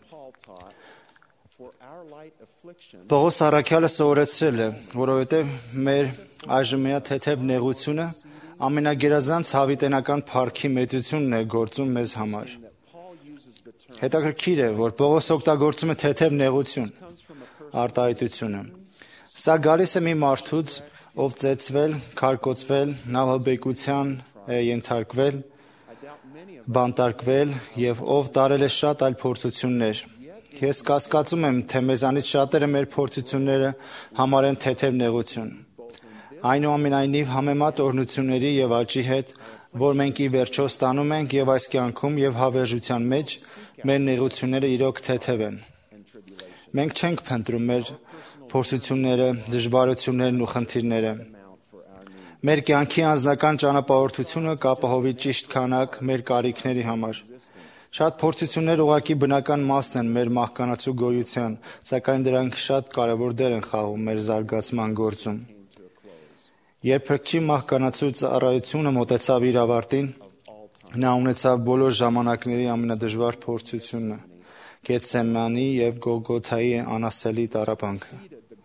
[SPEAKER 8] Պողոս առաքյալը սովորեցրել է, որովհետև մեր այժմեա թեթև նեղությունը ամենագերազանց հավիտենական փառքի մեծությունն է գործում մեզ համար։ Հետաքրքիր է, որ Պողոս օգտագործում է թեթև նեղություն արտահայտությունը։ Սա գալիս է մի մարդուց, ով ծեծվել, քարկոծվել, նավաբեկության է ենթարկվել, բանտարկվել եւ ով տարել է շատ այլ փորձություններ։ Ես կասկածում եմ, թե մեզանից շատերը մեր փորձությունները համարեն թեթև նեղություն։ Այնուամենայնիվ համեմատ օրհնությունների եւ աճի հետ, որ մենք ի վերջո ստանում ենք եւ այս կյանքում եւ հավերժության մեջ, մեր նեղությունները իրոք թեթև են։ Մենք չենք փնտրում մեր փորձությունները, դժվարություններն ու խնդիրները։ Մեր կյանքի անձնական ճանապարհորդությունը կապահովի ճիշտ քանակ մեր կարիքների համար։ Շատ փորձություններ ուղղակի բնական մասն են մեր մահկանացու գոյության, սակայն դրանք շատ կարևոր դեր են խաղում մեր զարգացման գործում։ Երբ փրկչի մահկանացու ծառայությունը մոտեցավ իր ավարտին, նա ունեցավ բոլոր ժամանակների ամենադժվար փորձությունը՝ Գեթսեմանի և Գողգոթայի անասելի տառապանքը։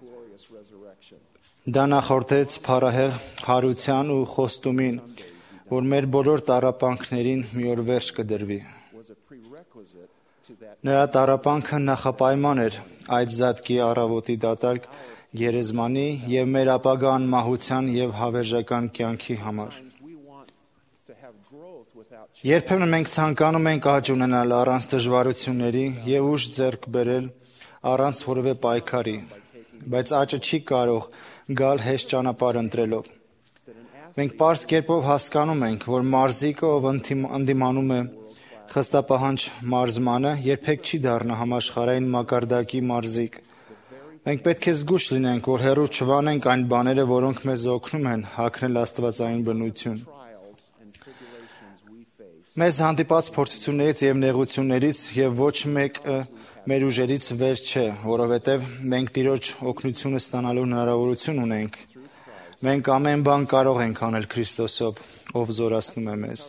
[SPEAKER 8] Դա նախորդեց փառահեղ հարության ու խոստումին, որ մեր բոլոր տառապանքներին մի օր վերջ կդրվի։ Նրա տառապանքը նախապայման էր այդ զատկի առավոտի դատարկ գերեզմանի և մեր ապագա անմահության և հավերժական կյանքի համար։ Երբեմն մենք ցանկանում ենք աճ ունենալ առանց դժվարությունների և ուժ ձեռք բերել առանց որևէ պայքարի, բայց աճը չի կարող գալ հեշտ ճանապարհ ընտրելով։ Մենք պարզ կերպով հասկանում ենք, որ մարզիկը, ով ընդդիմանում է խստապահանջ մարզմանը, երբեք չի դառնա համաշխարհային մակարդակի մարզիկ։ Մենք պետք է զգույշ լինենք, որ հեռու չվանենք այն բաները, որոնք մեզ օգնում են հագնել աստվածային բնություն։ Մեզ հանդիպած փորձություններից և նեղություններից և ոչ մեկը մեր ուժերից վեր չէ, որովհետև մենք Տիրոջ օգնությունը ստանալու հնարավորություն ունենք։ Մենք ամեն բան կարող ենք անել Քրիստոսով, ով զորացնում է մեզ։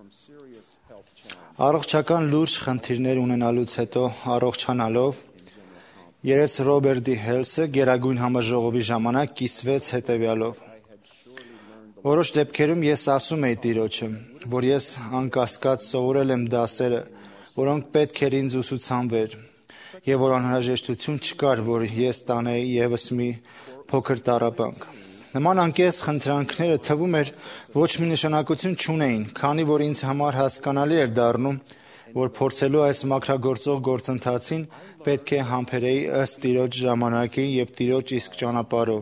[SPEAKER 8] Առողջական լուրջ խնդիրներ ունենալուց հետո առողջանալով, երեց Ռոբերտ Դի Հելսը Գերագույն համաժողովի ժամանակ կիսվեց հետևյալով. Որոշ դեպքերում ես ասում էի Տիրոջը, որ ես անկասկած սովորել եմ դասերը, որոնք պետք էր ինձ ուսուցանվեր, և որ անհրաժեշտություն չկար, որ ես տանեի ևս մի փոքր տառապանք։ Նման անկեղծ խնդրանքները թվում էր ոչ մի նշանակություն չունեին, քանի որ ինձ համար հասկանալի էր դառնում, որ փորձելու այս մաքրագործող գործընթացին պետք է համբերեի ըստ Տիրոջ ժամանակի և Տիրոջ իսկ ճանապարհով։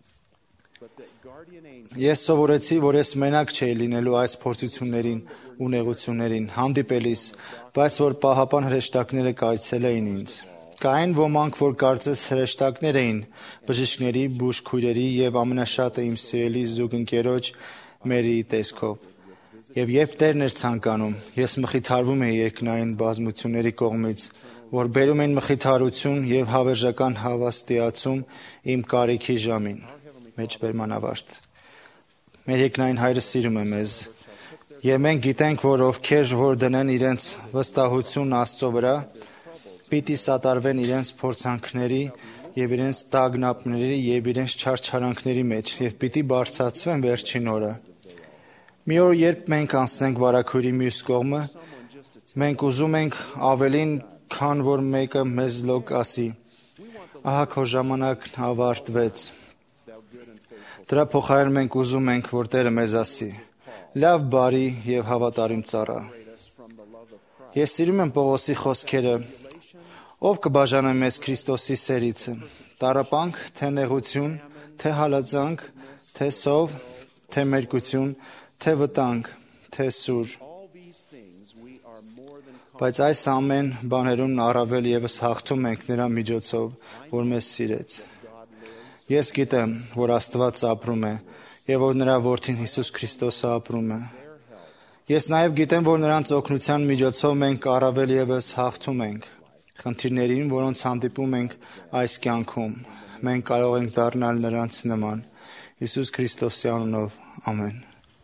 [SPEAKER 8] Ես սովորեցի, որ ես մենակ չէի լինելու այս փորձություններին ու նեղություններին հանդիպելիս, բայց որ պահապան հրեշտակները կայցելեին ինձ։ Կային ոմանք, որ կարծես հրեշտակներ էին բժիշկների, բուժքույրերի և ամենաշատը իմ սիրելի զուգընկերոջ Մերիի տեսքով։ Եվ երբ Տերն էր ցանկանում, ես մխիթարվում էի երկնային բազմությունների կողմից, որ բերում էին մխիթարություն և հավերժական հավաստիացում իմ կարիքի ժամին։ Մեջբերման ավարտ։ Մեր երկնային Հայրը սիրում է մեզ, և մենք գիտենք, որ ովքեր որ դնեն իրենց վստահություն Աստծո վրա, պիտի սատարվեն իրենց փորձանքների և իրենց տագնապների և իրենց չարչարանքների մեջ և պիտի բարձրացվեն վերջին օրը։ Մի օր, երբ մենք անցնենք վարագույրի մյուս կողմը, մենք ուզում ենք ավելին, քան որ մեկը մեզ լոկ ասի. ահա քո ժամանակն ավարտվեց։ Դրա փոխարեն մենք ուզում ենք, որ Տերը մեզ ասի. լավ, բարի և հավատարիմ ծառա։ Ես սիրում եմ Պողոսի խոսքերը. ով կբաժանե մեզ Քրիստոսի սերիցը, տառապանք, թե նեղություն, թե հալածանք, թե սով, թե մերկություն, թե վտանգ, թե սուր։ Բայց այս ամեն բաներուն առավել ևս հաղթում ենք նրա միջոցով, որ մեզ սիրեց։ Ես գիտեմ, որ Աստված ապրում է և որ նրա Որդին Հիսուս Քրիստոսը ապրում է։ Ես նաև գիտեմ, որ նրանց օգնության միջոցով մենք առավել ևս հաղթում ենք խնդիրներին, որոնց հանդիպում ենք այս կյանքում։ Մենք կարող ենք դառնալ նրանց նման։ Հիսուս Քրիստոսի անունով, ամեն։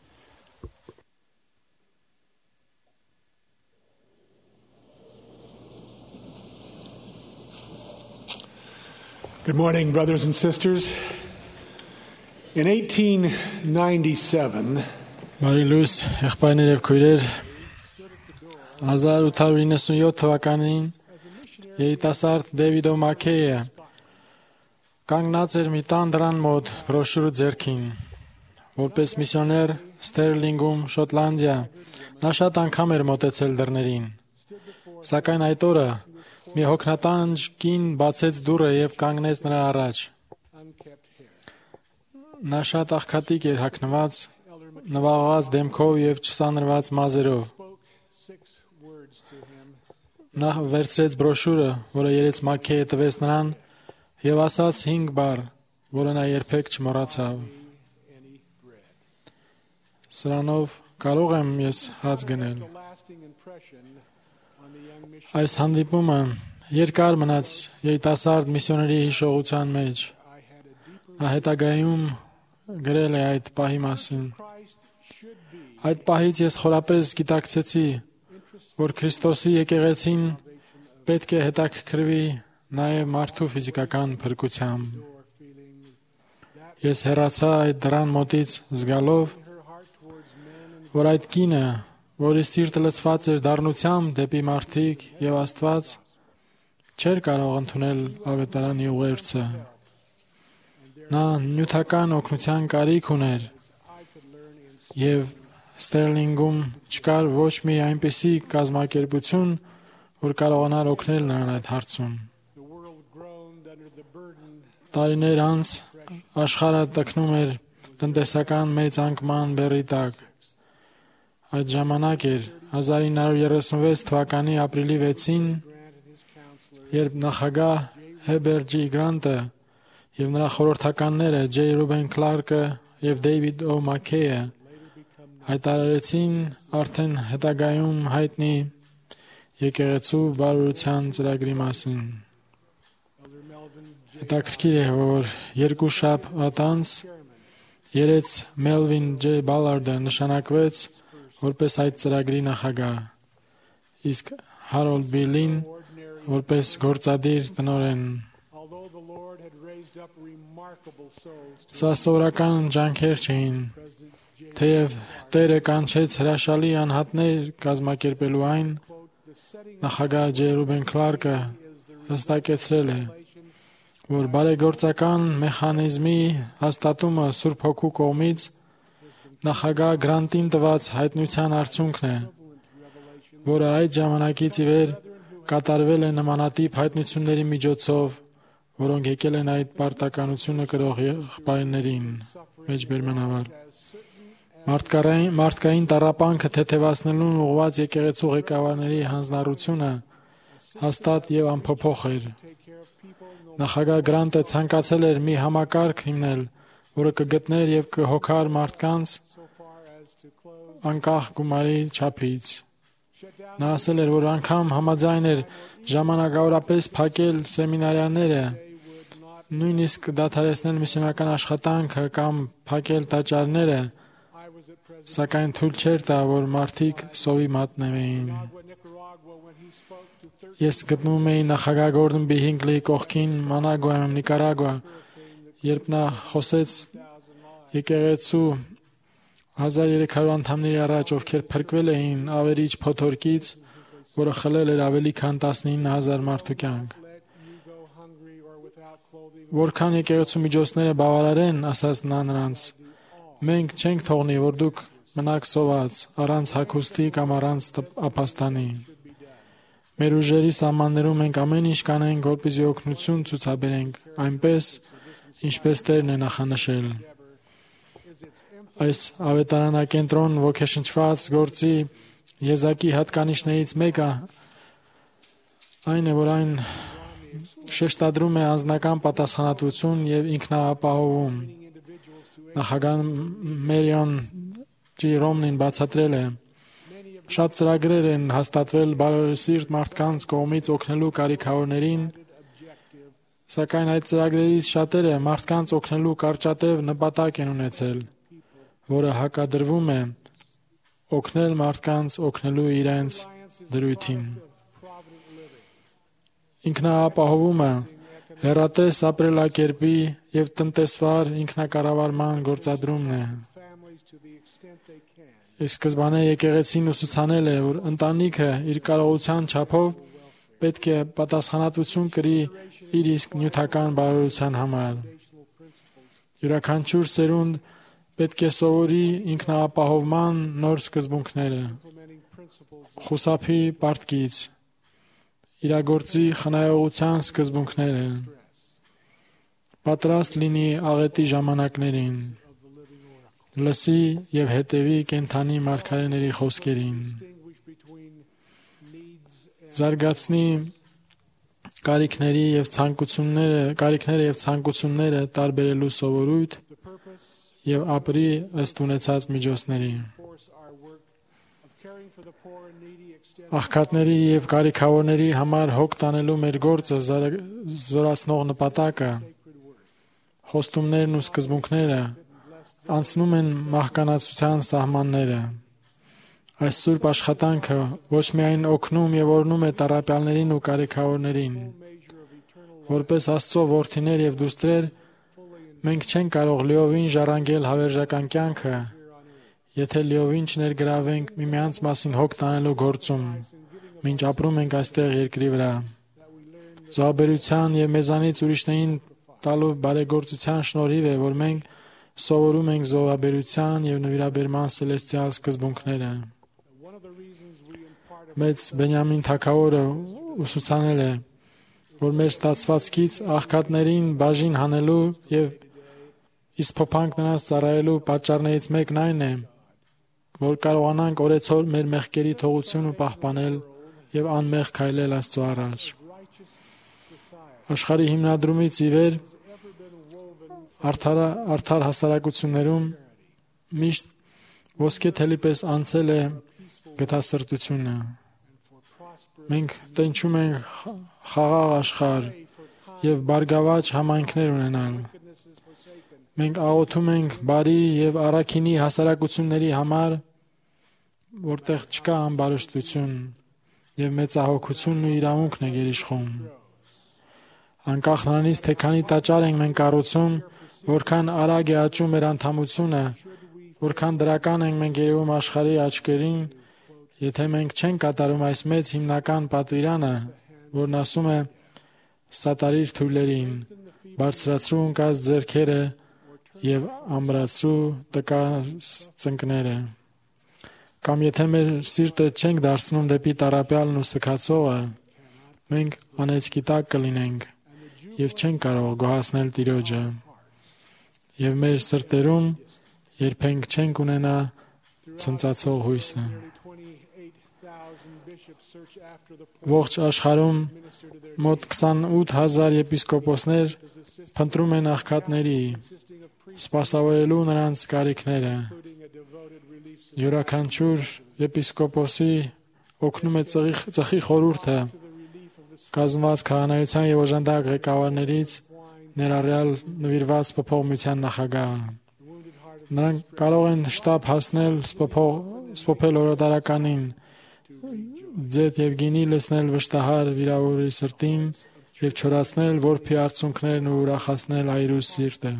[SPEAKER 9] Good morning, brothers and sisters. In eighteen ninety-seven,
[SPEAKER 4] Բարիլույս եղբայրներ եւ քույրեր, հազար ութ հարյուր իննսունյոթ թվականին երիտասարդ Դեվիդ Օ'Մաքեյը կանգնած էր մի տան դրան մոտ բրոշուրը ձեռքին։ Որպես միսիոներ Ստերլինգում, Շոտլանդիա, նա շատ անգամ էր մոտեցել դռներին։ Սակայն այդ օրը մի հոգնատանջ կին բացեց դուռը եւ կանգնեց նրա առաջ։ Նա շատ աղքատիկ էր հագնված, նվաղված դեմքով եւ չսանրված մազերով։ Նա վերցրեց բրոշուրը, որը երեց Մաքեյը տվեց նրան, եւ ասաց հինգ բառ, որը նա երբեք չմոռացավ։ Սրանով կարող եմ ես հաց գնել։ Այս հանդիպումը երկար մնաց երիտասարդ միսիոների հիշողության մեջ։ Նա հետագայում գրել է այդ պահի մասին։ Այդ պահից ես խորապես գիտակցեցի, որ Քրիստոսի եկեղեցին պետք է հետաքրքրվի նաև մարդու ֆիզիկական փրկությամբ։ Ես հեռացա այդ դռան մոտից զգալով, որ այդ կինը, որի սիրտը լցված էր դառնությամբ դեպի մարդիկ եւ Աստված, չէր կարող ընդունել ավետարանի ուղերձը։ Նա նյութական օգնության կարիք ուներ եւ Ստերլինգում չկար ոչ մի այնպիսի կազմակերպություն, որ կարողանար օգնել նրան այդ հարցում։ Տարիներ անց աշխարհը տքնում էր տնտեսական մեծ անկման բեռի տակ։ Այդ ժամանակ էր հազար ինը հարյուր երեսունվեց թվականի ապրիլի վեցին, երբ նախագահ Հեբեր Ջի Գրանտը եւ նրա խորհրդականները Ջեյ Ռուբեն Քլարկը եւ Դեյվիդ Օ Մաքեյը հայտարարեցին արդեն հետագայում հայտնի եկեղեցու բարօրության ծրագրի մասին։ Հետաքրքիր է, որ երկու շաբաթ անց երեց Մելվին Ջեյ Բալարդը նշանակվեց որպես այդ ծրագրի նախագահ, իսկ Հարոլդ Բիլին որպես գործադիր տնօրեն։ Սա սովորական ջանքեր չէին, թեև Տերը կանչեց հրաշալի անհատներ կազմակերպելու այն, նախագահ Ջեյ Ռուբեն Քլարկը հստակեցրել է, որ բարեգործական մեխանիզմի հաստատումը Սուրբ Հոգու կողմից նախագահ Գրանտին տված հայտնության արդյունքն է, որը այդ ժամանակից ի վեր կատարվել է նմանատիպ հայտնությունների միջոցով, որոնք եկել են այդ պարտականությունը կրող եղբայրներին, մեջբերմանավար։ Մարդկային, մարդկային տառապանքը թեթևացնելուն ուղղված եկեղեցու ղեկավարների հանձնառությունը հաստատ եւ անփոփոխ էր։ Նախագահ Գրանտը ցանկացել էր մի համակարգ հիմնել, որը կգտներ եւ կհոգար մարդկանց անկախ գումարի չափից։ Նա ասել էր, որ անգամ համաձայն էր ժամանակավորապես փակել սեմինարիաները, նույնիսկ դադարեցնել միսիոնական աշխատանքը կամ փակել տաճարները, սակայն թույլ չէր տա, որ մարդիկ սովի մատնվեին։ Ես գտնվում էի նախագահ Գորդոն Բի Հինգլիի կողքին Մանագուայում, Նիկարագուա, երբ նա խոսեց եկեղեցու հազար երեք հարյուր անդամների առաջ, ովքեր փրկվել էին ավերիչ փոթորկից, որը խլել էր ավելի քան տասնինը հազար մարդու կյանք։ Որքան եկեղեցու միջոցները բավարար են, ասաց նա նրանց, մենք չենք թողնի, որ դուք մնաք սոված, առանց հագուստի կամ առանց ապաստանի։ Մեր ուժերի սահմաններում մենք ամեն ինչ կանենք, որպեսզի օգնություն ցուցաբերենք, այնպես, ինչպես Տերն է նախանշել։ Այս ավետարանակենտրոն ոգեշնչված գործի եզակի հատկանիշներից մեկը այն է, որ այն շեշտադրում է անձնական պատասխանատվություն եւ ինքնաապահովում։ Նախագահ Մերիոն Ջի Ռոմնին բացատրել է. շատ ծրագրեր են հաստատվել բարօրասիրտ մարդկանց կողմից օգնելու կարիքավորներին, սակայն այդ ծրագրերից շատերը մարդկանց օգնելու կարճատև նպատակ են ունեցել, որը հակադրվում է օգնել մարդկանց օգնելու իրենց դրույթին։ Ինքնաապահովումը հեռատես ապրելակերպի եւ տնտեսվար ինքնակառավարման գործադրումն է։ Իսկ սկզբանե եկեղեցին ուսուցանել է, որ ընտանիքը իր կարողության չափով պետք է պատասխանատվություն կրի իր իսկ նյութական բարօրության համար։ Յուրաքանչյուր սերունդ պետք է սովորի ինքնաապահովման նոր սկզբունքները, խուսափի պարտքից, իրագործի խնայողության սկզբունքները, պատրաստ լինի աղետի ժամանակներին, լսի եւ հետևի կենդանի մարգարեների խոսքերին, զարգացնի կարիքների եւ ցանկությունները, կարիքները եւ ցանկությունները տարբերելու սովորույթ եւ ապրի ըստ ունեցած միջոցների։ աղքատների եւ կարիքավորների համար հոգ տանելու մեր գործը զորացնող նպատակը, խոստումներն ու սկզբունքները անցնում են մահկանացության սահմանները։ Այս սուրբ աշխատանքը ոչ միայն օգնում եւ օրհնում է տառապյալներին ու կարիքավորներին, որպես Աստծո որդիներ եւ դուստրեր, մենք չենք կարող լիովին ժառանգել հավերժական կյանքը, եթե լիովին չներգրավենք միմյանց մասին հոգ տանելու գործում, մինչ ապրում ենք այստեղ երկրի վրա։ Զոհաբերության եւ մեզանից ուրիշներին տալու բարեգործության շնորհիվ է, որ մենք սովորում ենք զոհաբերության եւ նվիրաբերման սելեստիալ սկզբունքները։ Մեծ Բենյամին թագավորը ուսուցանել է, որ մեր ստացվածքից աղքատներին բաժին հանելու եւ իսկ փոփանք նրանց ծառայելու պատճառներից մեկն այն է, որ կարողանանք օրեցօր մեր մեղքերի թողությունը պահպանել եւ անմեղ քայլել Աստծո առաջ։ Աշխարհի հիմնադրումից ի վեր արդար արդար հասարակություններում միշտ ոսկե թելի պես անցել է գթասրտությունը։ Մենք տնչում ենք խաղաղ աշխարհ եւ բարգավաճ համայնքներ ունենալ։ Մենք աղոթում ենք բարի եւ առաքինի հասարակությունների համար, որտեղ չկա ամբարշտություն եւ մեծահոգությունն ու իրավունքն է գերիշխում։ Անկախ նրանից, թե քանի տաճար ենք մենք կառուցում, որքան արագ է աճում մեր անդամությունը, որքան դրական ենք մենք երևում աշխարհի աչքերին, եթե մենք չենք կատարում այս մեծ հիմնական պատվիրանը, որն ասում է սատարիր թույլերին, բարձրացրու ընկած ձեռքերը եւ ամրացրու տկար ծնկները, կամ եթե մեր սիրտը չենք դարձնում դեպի տառապյալն ու սքացողը, մենք անեծքի տակ կլինենք եւ չենք կարող գոհացնել Տիրոջը, եւ մեր սրտերում երբենք չենք ունենա ցնծացող հույսը։ Ողջ աշխարհում մոտ քսանութ հազար եպիսկոպոսներ փնտրում են աղքատների, սպասավորելու նրանց կարիքները։ Յուրաքանչյուր եպիսկոպոսի օգնում է ծխի խորհուրդը կազմված քահանայության եւ օժանդակ ղեկավարներից, ներառյալ նվիրված սփոփողության նախագահը։ Նրանք կարող են շտապ հասնել սփոփել օրոտարականին, ձեթ եւ գինի լցնել վշտահար վիրավորի սրտին եւ չորացնել որփի արցունքներն ու ուրախացնել այրու սիրտը։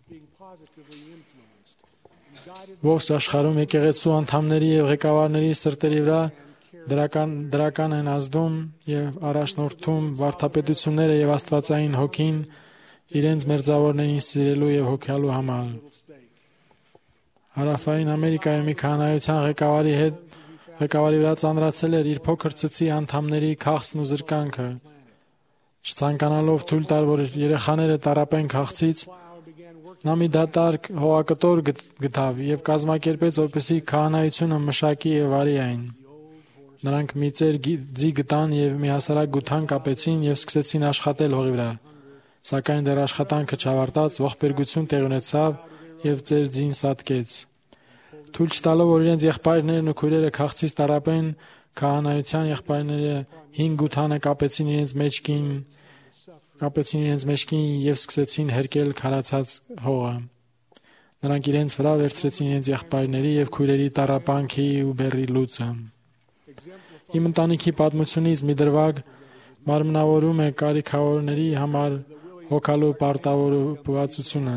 [SPEAKER 4] Ողջ աշխարհում եկեղեցու անդամների եւ ղեկավարների սրտերի վրա դրական դրական են ազդում եւ առաջնորդում վարդապետությունները եւ Աստվածային հոգին իրենց մերձավորներին սիրելու եւ հոգալու համար։ Հարավային Ամերիկայի մի քահանայության ղեկավարի հետ ղեկավարի վրա ծանրացել էր իր փոքր ծծի անդամների քաղցն ու զրկանքը։ Չցանկանալով թույլ տալ, որ երեխաները տառապեն քաղցից, նա մի դատարկ հողակտոր գտավ եւ կազմակերպեց, որպեսզի քահանայությունը մշակի եւ վարի այն։ Նրանք մի ծեր ձի գտան եւ մի հասարակ գութան կապեցին եւ սկսեցին աշխատել հողի վրա։ Սակայն դեռ աշխատանքը չավարտած ողբերգություն տեղ ունեցավ եւ ծեր ձին սատկեց։ Թույլ չտալով, որ իրենց եղբայրներն ու քույրերը քաղցից տառապեն, քահանայության եղբայրները հինգ գութանը կապեցին իրենց մեջքին, կապեցին իրենց մեջքին եւ սկսեցին հերկել քարացած հողը։ Նրանք իրենց վրա վերցրեցին իրենց եղբայրների եւ քույրերի տառապանքի ու բեռի լուծը։ Իմ ընտանիքի պատմությունից մի դրվագ մարմնավորում է կարիքավորների համար հոգալու պարտավորվածությունը։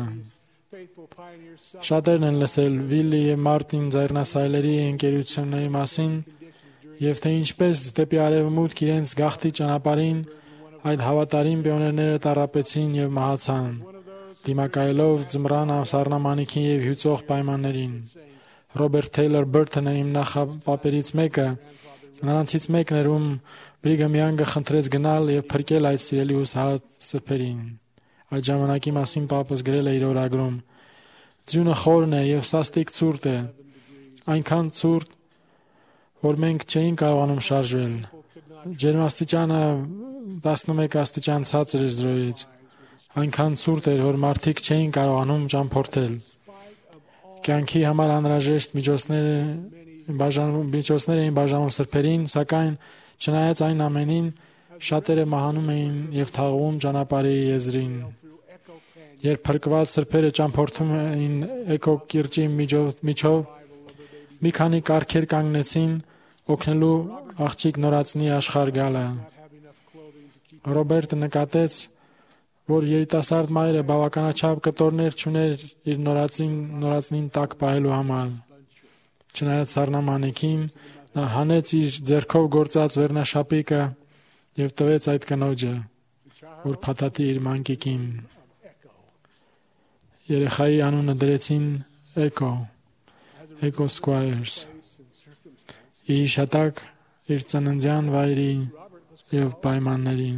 [SPEAKER 4] Շատերն են լսել Վիլի եւ Մարտին ձայնասայլերի ընկերությունների մասին եւ թե ինչպես դեպի արևմուտք իրենց գաղթի ճանապարհին այդ հավատարիմ պիոներները տառապեցին եւ մահացան, դիմակայելով ձմռան սառնամանիքին եւ հյուծող պայմաններին։ Ռոբերտ Թեյլոր Բերթոնը իմ նախապապերից մեկը, նրանցից մեկն էր, ում Բրիգհամ Յանգը խնդրեց գնալ եւ փրկել այդ սիրելի հուսահատ սրբերին։ Այդ ժամանակի մասին պապս գրել է իր օրագրում. Ձյունը խորն է եւ սաստիկ ցուրտ է, այնքան ցուրտ, որ մենք չէինք կարողանում շարժվել։ Ջերմաստիճանը տասնմեկ աստիճան ցածր էր զրոյից, այնքան ցուրտ էր, որ մարդիկ չէին կարողանում ճամփորդել։ Կյանքի համար անհրաժեշտ միջոցները բաժանում միջոցներ էին բաժանում սրբերին, սակայն չնայած այն ամենին, շատերը մահանում էին եւ թաղվում ճանապարհի եզրին։ Երբ փրկված սրբերը ճամփորդում էին Էկո կիրճի միջով, մի քանի կառքեր կանգնեցին օգնելու աղջիկ նորածնի աշխարհ գալը։ Ռոբերտը նկատեց, որ երիտասարդ մայրը բավականաչափ կտորներ չուներ իր նորածին նորածնին տակ պահելու համար։ Չնայած սառնամանիքին, նա հանեց իր ձեռքով գործած վերնաշապիկը եւ տվեց այդ կնոջը, որ փաթաթի իր մանկիկին։ Երեխայի անունը դրեցին Էկո, Էկո Squires։ Ի հիշատակ իր ծննդյան վայրի եւ պայմաններին։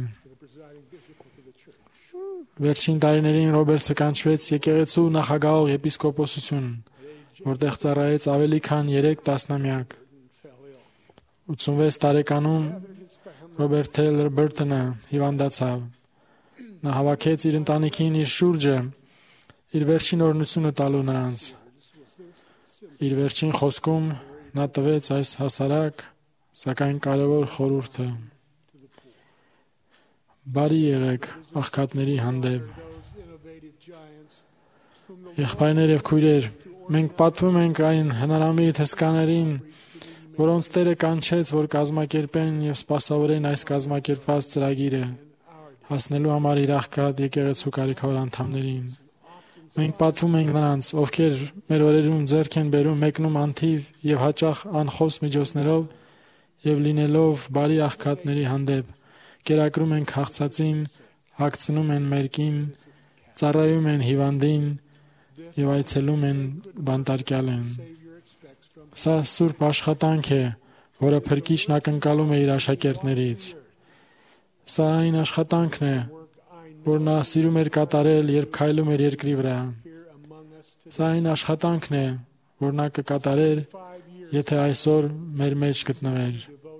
[SPEAKER 4] Վերջին տարիներին Ռոբերտը կանչվեց եկեղեցու նախագահող եպիսկոպոսություն, որտեղ ծառայեց ավելի քան երեք տասնամյակ։ ութսունվեց տարեկանում Ռոբերտ Թեյլոր Բերտոնը հիվանդացավ։ Նա հավաքեց իր ընտանիքին իր շուրջը, իր վերջին օրհնությունը տալու նրանց։ Իր վերջին խոսքում նա տվեց այս հասարակ, սակայն կարևոր խորհուրդը. Բարի եղեք աղքատների հանդեպ։ Եղբայրներ եւ քույրեր, մենք պատվում ենք այն հնարամիտ հսկաներին, որոնց Տերը կանչեց, որ կազմակերպեն եւ սպասավորեն այս կազմակերպված ծրագիրը, հասնելու համար իր աղքատ եկեղեցու կարիքավոր անդամներին։ Մենք պատվում ենք նրանց, ովքեր մեր օրերում ձեռք են բերում մեկնում անթիվ եւ հաճախ անխոս միջոցներով եւ լինելով բարի աղքատների հանդեպ, կերակրում են քաղցածին, հագցնում են մերկին, ծառայում են հիվանդին եւ այցելում են բանտարկյալին։ Սա սուրբ աշխատանք է, որը Փրկիչն ակնկալում է իր աշակերտներից։ Սա այն աշխատանքն է, որ նա սիրում էր կատարել, երբ քայլում էր երկրի վրա։ Սա այն աշխատանքն է, որ նա կկատարեր, եթե այսօր մեր մեջ գտնվեր։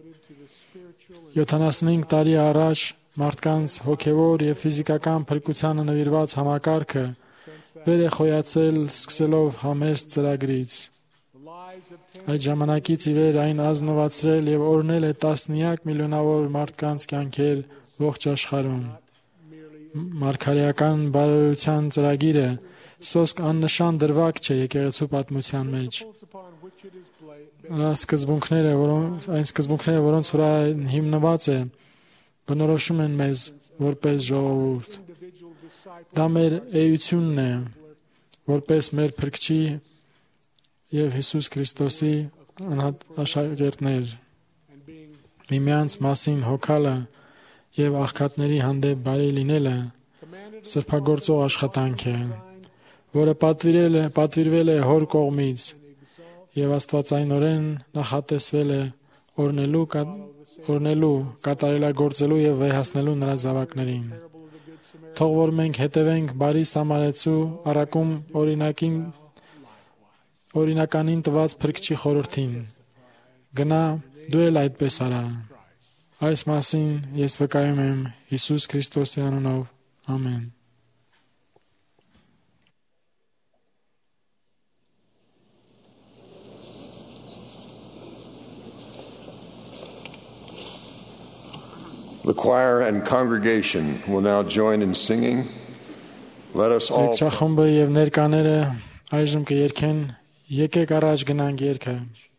[SPEAKER 4] յոթանասունհինգ տարի առաջ մարդկանց հոգևոր եւ ֆիզիկական փրկությանը նվիրված համակարգը վեր է խոյացել սկսելով համեստ ծրագրից։ Այդ ժամանակից ի վեր այն ազնվացրել եւ օրհնել է տասնյակ միլիոնավոր մարդկանց կյանքեր ողջ աշխարհում։ Մարգարեական բարոյության ծրագիրը սոսկ աննշան դրվագ չէ եկեղեցու պատմության մեջ։ Նա սկզբունքները, որոնց այն սկզբունքները, որոնց վրա հիմնված է, բնորոշում են մեզ որպես ժողովուրդ։ Դա մեր էությունն է, որպես մեր Փրկչի եւ Հիսուս Քրիստոսի աշակերտներ։ Միմյանց մասին հոգալը եւ աղքատների հանդեպ բարի լինելը սրբագործող աշխատանք է, որը պատվիրել է, պատվիրվել է Հոր կողմից եւ աստվածայնորեն նախատեսվել է օրնելու, օրնելու, կատարելագործելու եւ վեհացնելու նրա զավակներին։ Թող որ մենք հետևենք բարի Սամարեցու առակում օրինակին օրինականին տված Փրկչի խորհրդին։ Գնա, դու էլ այդպես արա։ Այս մասին ես վկայում եմ Հիսուս Քրիստոսի անունով։ Ամեն։
[SPEAKER 3] The choir and congregation will now join in singing. Let us all
[SPEAKER 4] Եկեղեցու եւ ներկաները այժմ կերքեն Եկեք առաջ գնանք երգը։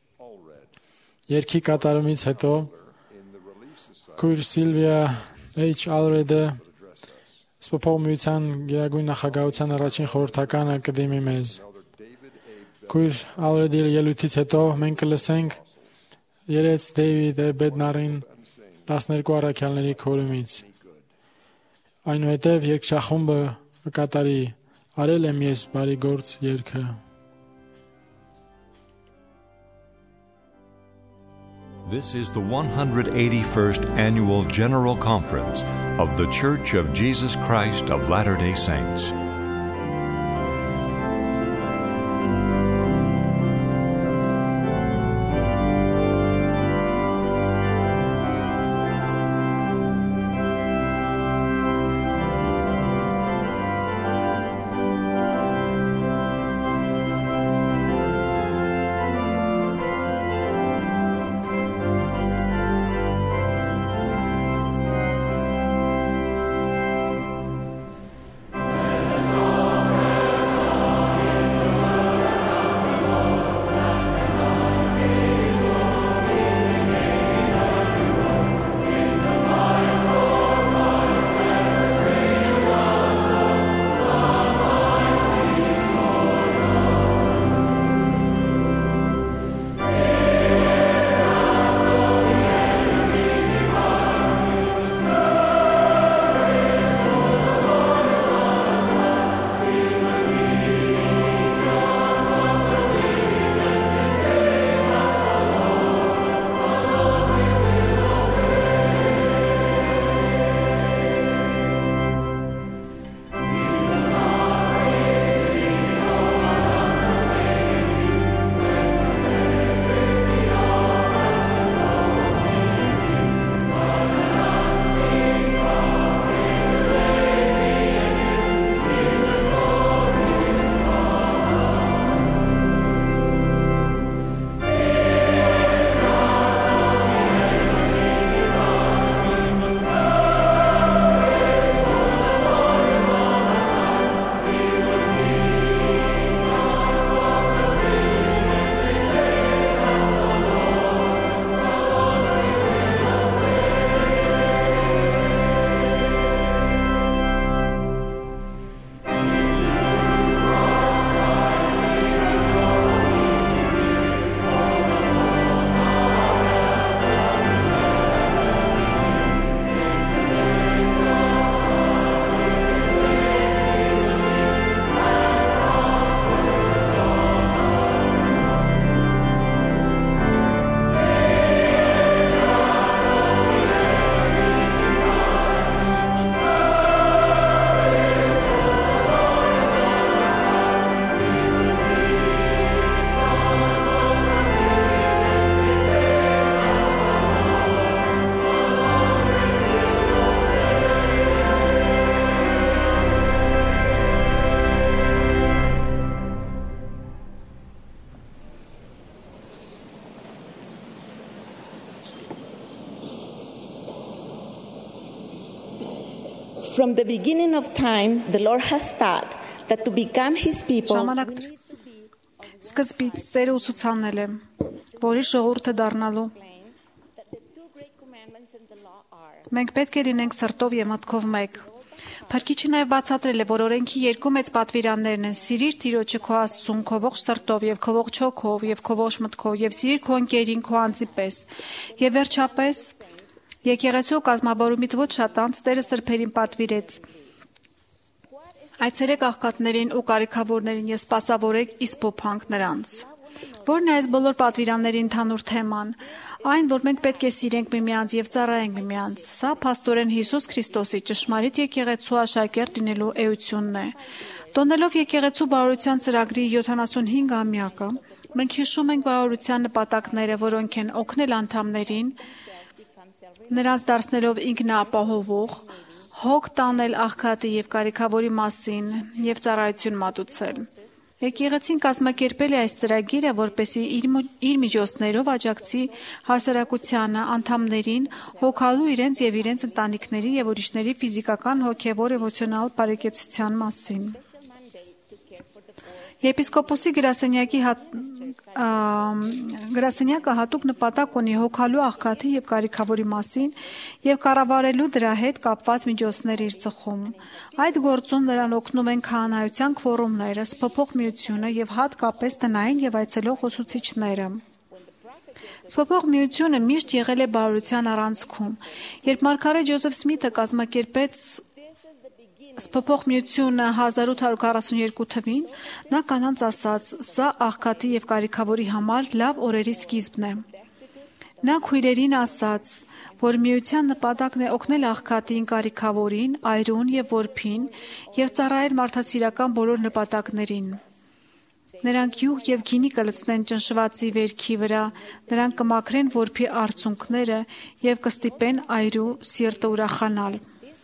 [SPEAKER 4] Երգի կատարումից հետո Քույր Սիլվիա H. Alred-ը Սփոփողության Գերագույն նախագահության առաջին խորհրդականը կդիմի մեզ։ Քույր Alred-ի ելույթից հետո մենք կլսենք Երեց Դեյվիդ Բեդնարին տասներկու առաքյալների քորումից։ Այնուհետև երգչախումբը կկատարի Արել եմ ես բարի գործ երգը։
[SPEAKER 1] This is the one hundred eighty-first Annual General Conference of The Church of Jesus Christ of Latter-day Saints.
[SPEAKER 10] From the beginning of time, the Lord has taught that to become His people,
[SPEAKER 2] Ժամանակ սկզբից Տերը ուսուցանել է, որի ժողովուրդը դառնալու մենք պետք է լինենք սրտով եւ մտքով մեկ։ Փրկիչը նաև բացատրել է, որ օրենքի երկու մեծ պատվիրաններն են՝ սիրիր Տիրոջը քո Աստծուն քո ողջ սրտով եւ քո ողջ հոգով եւ քո ողջ մտքով եւ սիրիր քո ընկերին քո անձի պես։ Եվ վերջապես եկեղեցու կազմավորումից ոչ շատ անց Տերը սրբերին պատվիրեց. Այցելեք աղքատներին ու կարիքավորներին եւ սպասավորեք իսկ փոփանք նրանց։ Որն է այս բոլոր պատվիրանների ընդհանուր թեման։ Այն, որ մենք պետք է սիրենք միմյանց եւ ծառայենք միմյանց։ Սա փաստորեն Հիսուս Քրիստոսի ճշմարիտ եկեղեցու աշակերտ լինելու էությունն է։ Տոնելով եկեղեցու բարօրության ծրագրի յոթանասունհինգամյակը, մենք հիշում ենք բարօրության նպատակները, որոնք են օգնել անդամներին, նրանց դարձնելով ինքնաապահովող, հոգ տանել աղքատի եւ կարիքավորի մասին եւ ծառայություն մատուցել։ Եկեղեցին կազմակերպել է այս ծրագիրը, որպեսզի իր, իր միջոցներով աջակցի հասարակությանը, անդամներին, հոգալու իրենց եւ իրենց ընտանիքների եւ ուրիշների ֆիզիկական, հոգեվոր, էմոցիոնալ բարեկեցության մասին։ Եպիսկոպոսի գրասենյակի հատ, ա, գրասենյակը հատուկ նպատակ ունի հոգալու աղքատի եւ կարիքավորի մասին եւ կառավարելու դրա հետ կապված միջոցներ իր ծխում։ Այդ գործում նրան օգնում են քահանայության քվորումները, սփոփող միությունը եւ հատկապես տնային եւ այցելող ուսուցիչները։ Սփոփող միությունը միշտ եղել է բարօրության առանցքում։ Երբ մարգարե Ջոզեֆ Սմիթը կազմակերպեց Սփոփող միությունը հազար ութ հարյուր քառասունյոթ թվին, նա կանանց ասաց. «Սա աղքատի եւ կարիքավորի համար լավ օրերի սկիզբն է»։ Նա քույրերին ասաց, որ միության նպատակն է օգնել աղքատին, կարիքավորին, այրուն եւ որբին եւ ծառայել մարդասիրական բոլոր նպատակներին։ Նրանք յուղ եւ գինի կլցնեն ճնշվածի վերքի վրա, նրանք կմաքրեն որբի արցունքները եւ կստիպեն այրու սիրտը ուրախանալ։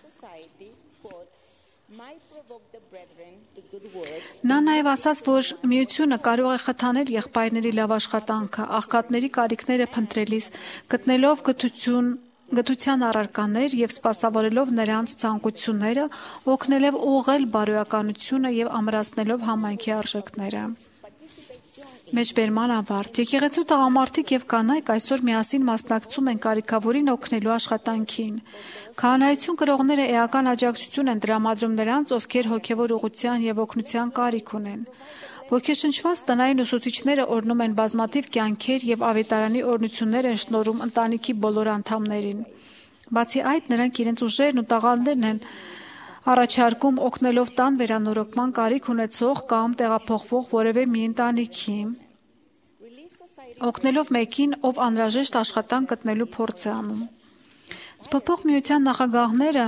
[SPEAKER 2] Նա նաև ասաց, որ միությունը կարող է խթանել եղբայրների լավ աշխատանքը, աղքատների կարիքները փնտրելիս, գտնելով գթություն, գթության առարկաներ եւ սպասավորելով նրանց ցանկությունները, օգնելով ուղղել բարոյականությունը եւ ամրացնելով համայնքի արժեքները։ Մեջբերման ավարտ։ Եկեղեցու տղամարդիկ եւ կանայք այսօր միասին մասնակցում են կարիքավորին օգնելու աշխատանքին։ Քահանայություն կրողները էական աջակցություն են տրամադրում նրանց, ովքեր հոգեվոր ուղղության եւ օգնության կարիք ունեն։ Ոգեշնչված տնային ուսուցիչները օրհնում են բազմաթիվ կյանքեր եւ ավետարանի օրհնություններ են շնորհում ընտանիքի բոլոր անդամներին։ Բացի այդ, նրանք իրենց ուժերն ու տաղանդներն են առաջարկում օգնելով տան վերանորոգման կարիք ունեցող կամ տեղափոխվող որևէ մի ընտանիքի, օգնելով մեկին, ով անհրաժեշտ աշխատանք գտնելու փորձ է անում։ Սփոփող միության նախագահները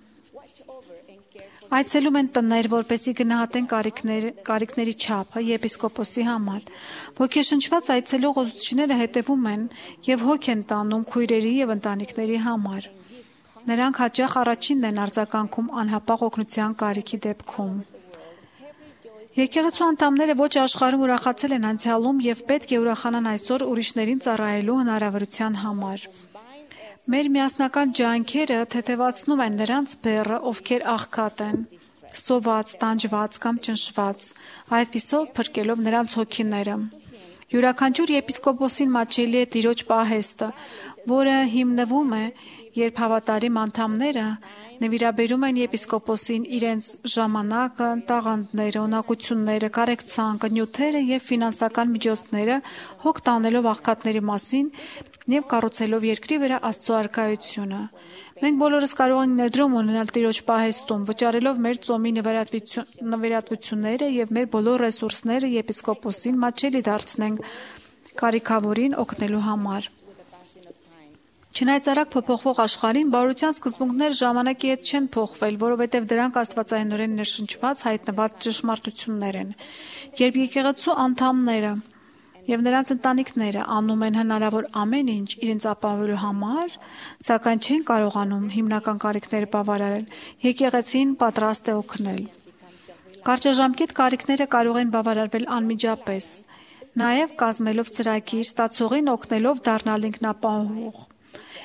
[SPEAKER 2] այցելում են տներ, որպեսզի գնահատեն կարիքներ, կարիքների չափը եպիսկոպոսի համար։ Ոգեշնչված այցելող ուսուցիչները հետևում են եւ հոգ են տանում քույրերի եւ ընտանիքների համար։ Նրանք հաճախ առաջինն են արձագանքում անհապաղ օգնության կարիքի դեպքում։ Եկեղեցու անդամները ոչ աշխարհում ուրախացել են անցյալում եւ պետք է ուրախանան այսօր ուրիշներին ծառայելու հնարավորության համար։ Մեր միասնական ջանքերը թեթևացնում են նրանց բեռը, ովքեր աղքատ են, սոված, տանջված կամ ճնշված, այդպիսով փրկելով նրանց հոգիները։ Յուրաքանչյուր եպիսկոպոսին մատչելի է Տիրոջ պահեստը, որը հիմնվում է, երբ հավատարիմ անդամները նվիրաբերում են եպիսկոպոսին իրենց ժամանակը, տաղանդները, ունակությունները, կարեկցանքը, նյութերը եւ ֆինանսական միջոցները հոգ տանելով աղքատների մասին եւ կառուցելով երկրի վրա Աստծո արքայությունը։ Մենք բոլորս կարող ենք ներդրում ունենալ Տիրոջ պահեստում, վճարելով մեր ծոմի նվիրատվությունները եւ մեր բոլոր ռեսուրսները եպիսկոպոսին մատչելի դարձնենք կարիքավորին օգնելու համար։ Չնայած արագ փոփոխվող աշխարհին բարօրության սկզբունքները ժամանակի հետ չեն փոխվել, որովհետև դրանք աստվածայնորեն ներշնչված հայտնված ճշմարտություններ են։ Երբ եկեղեցու անդամները եւ նրանց ընտանիքները անում են հնարավոր ամեն ինչ իրենց ապահովելու համար, սակայն չեն կարողանում հիմնական կարիքները բավարարել, եկեղեցին պատրաստ է օգնել։ Կարճաժամկետ կարիքները կարող են բավարարվել անմիջապես, նաեւ կազմելով ծրագիր, ստացողին օգնելով դառնալ ինքնապահող։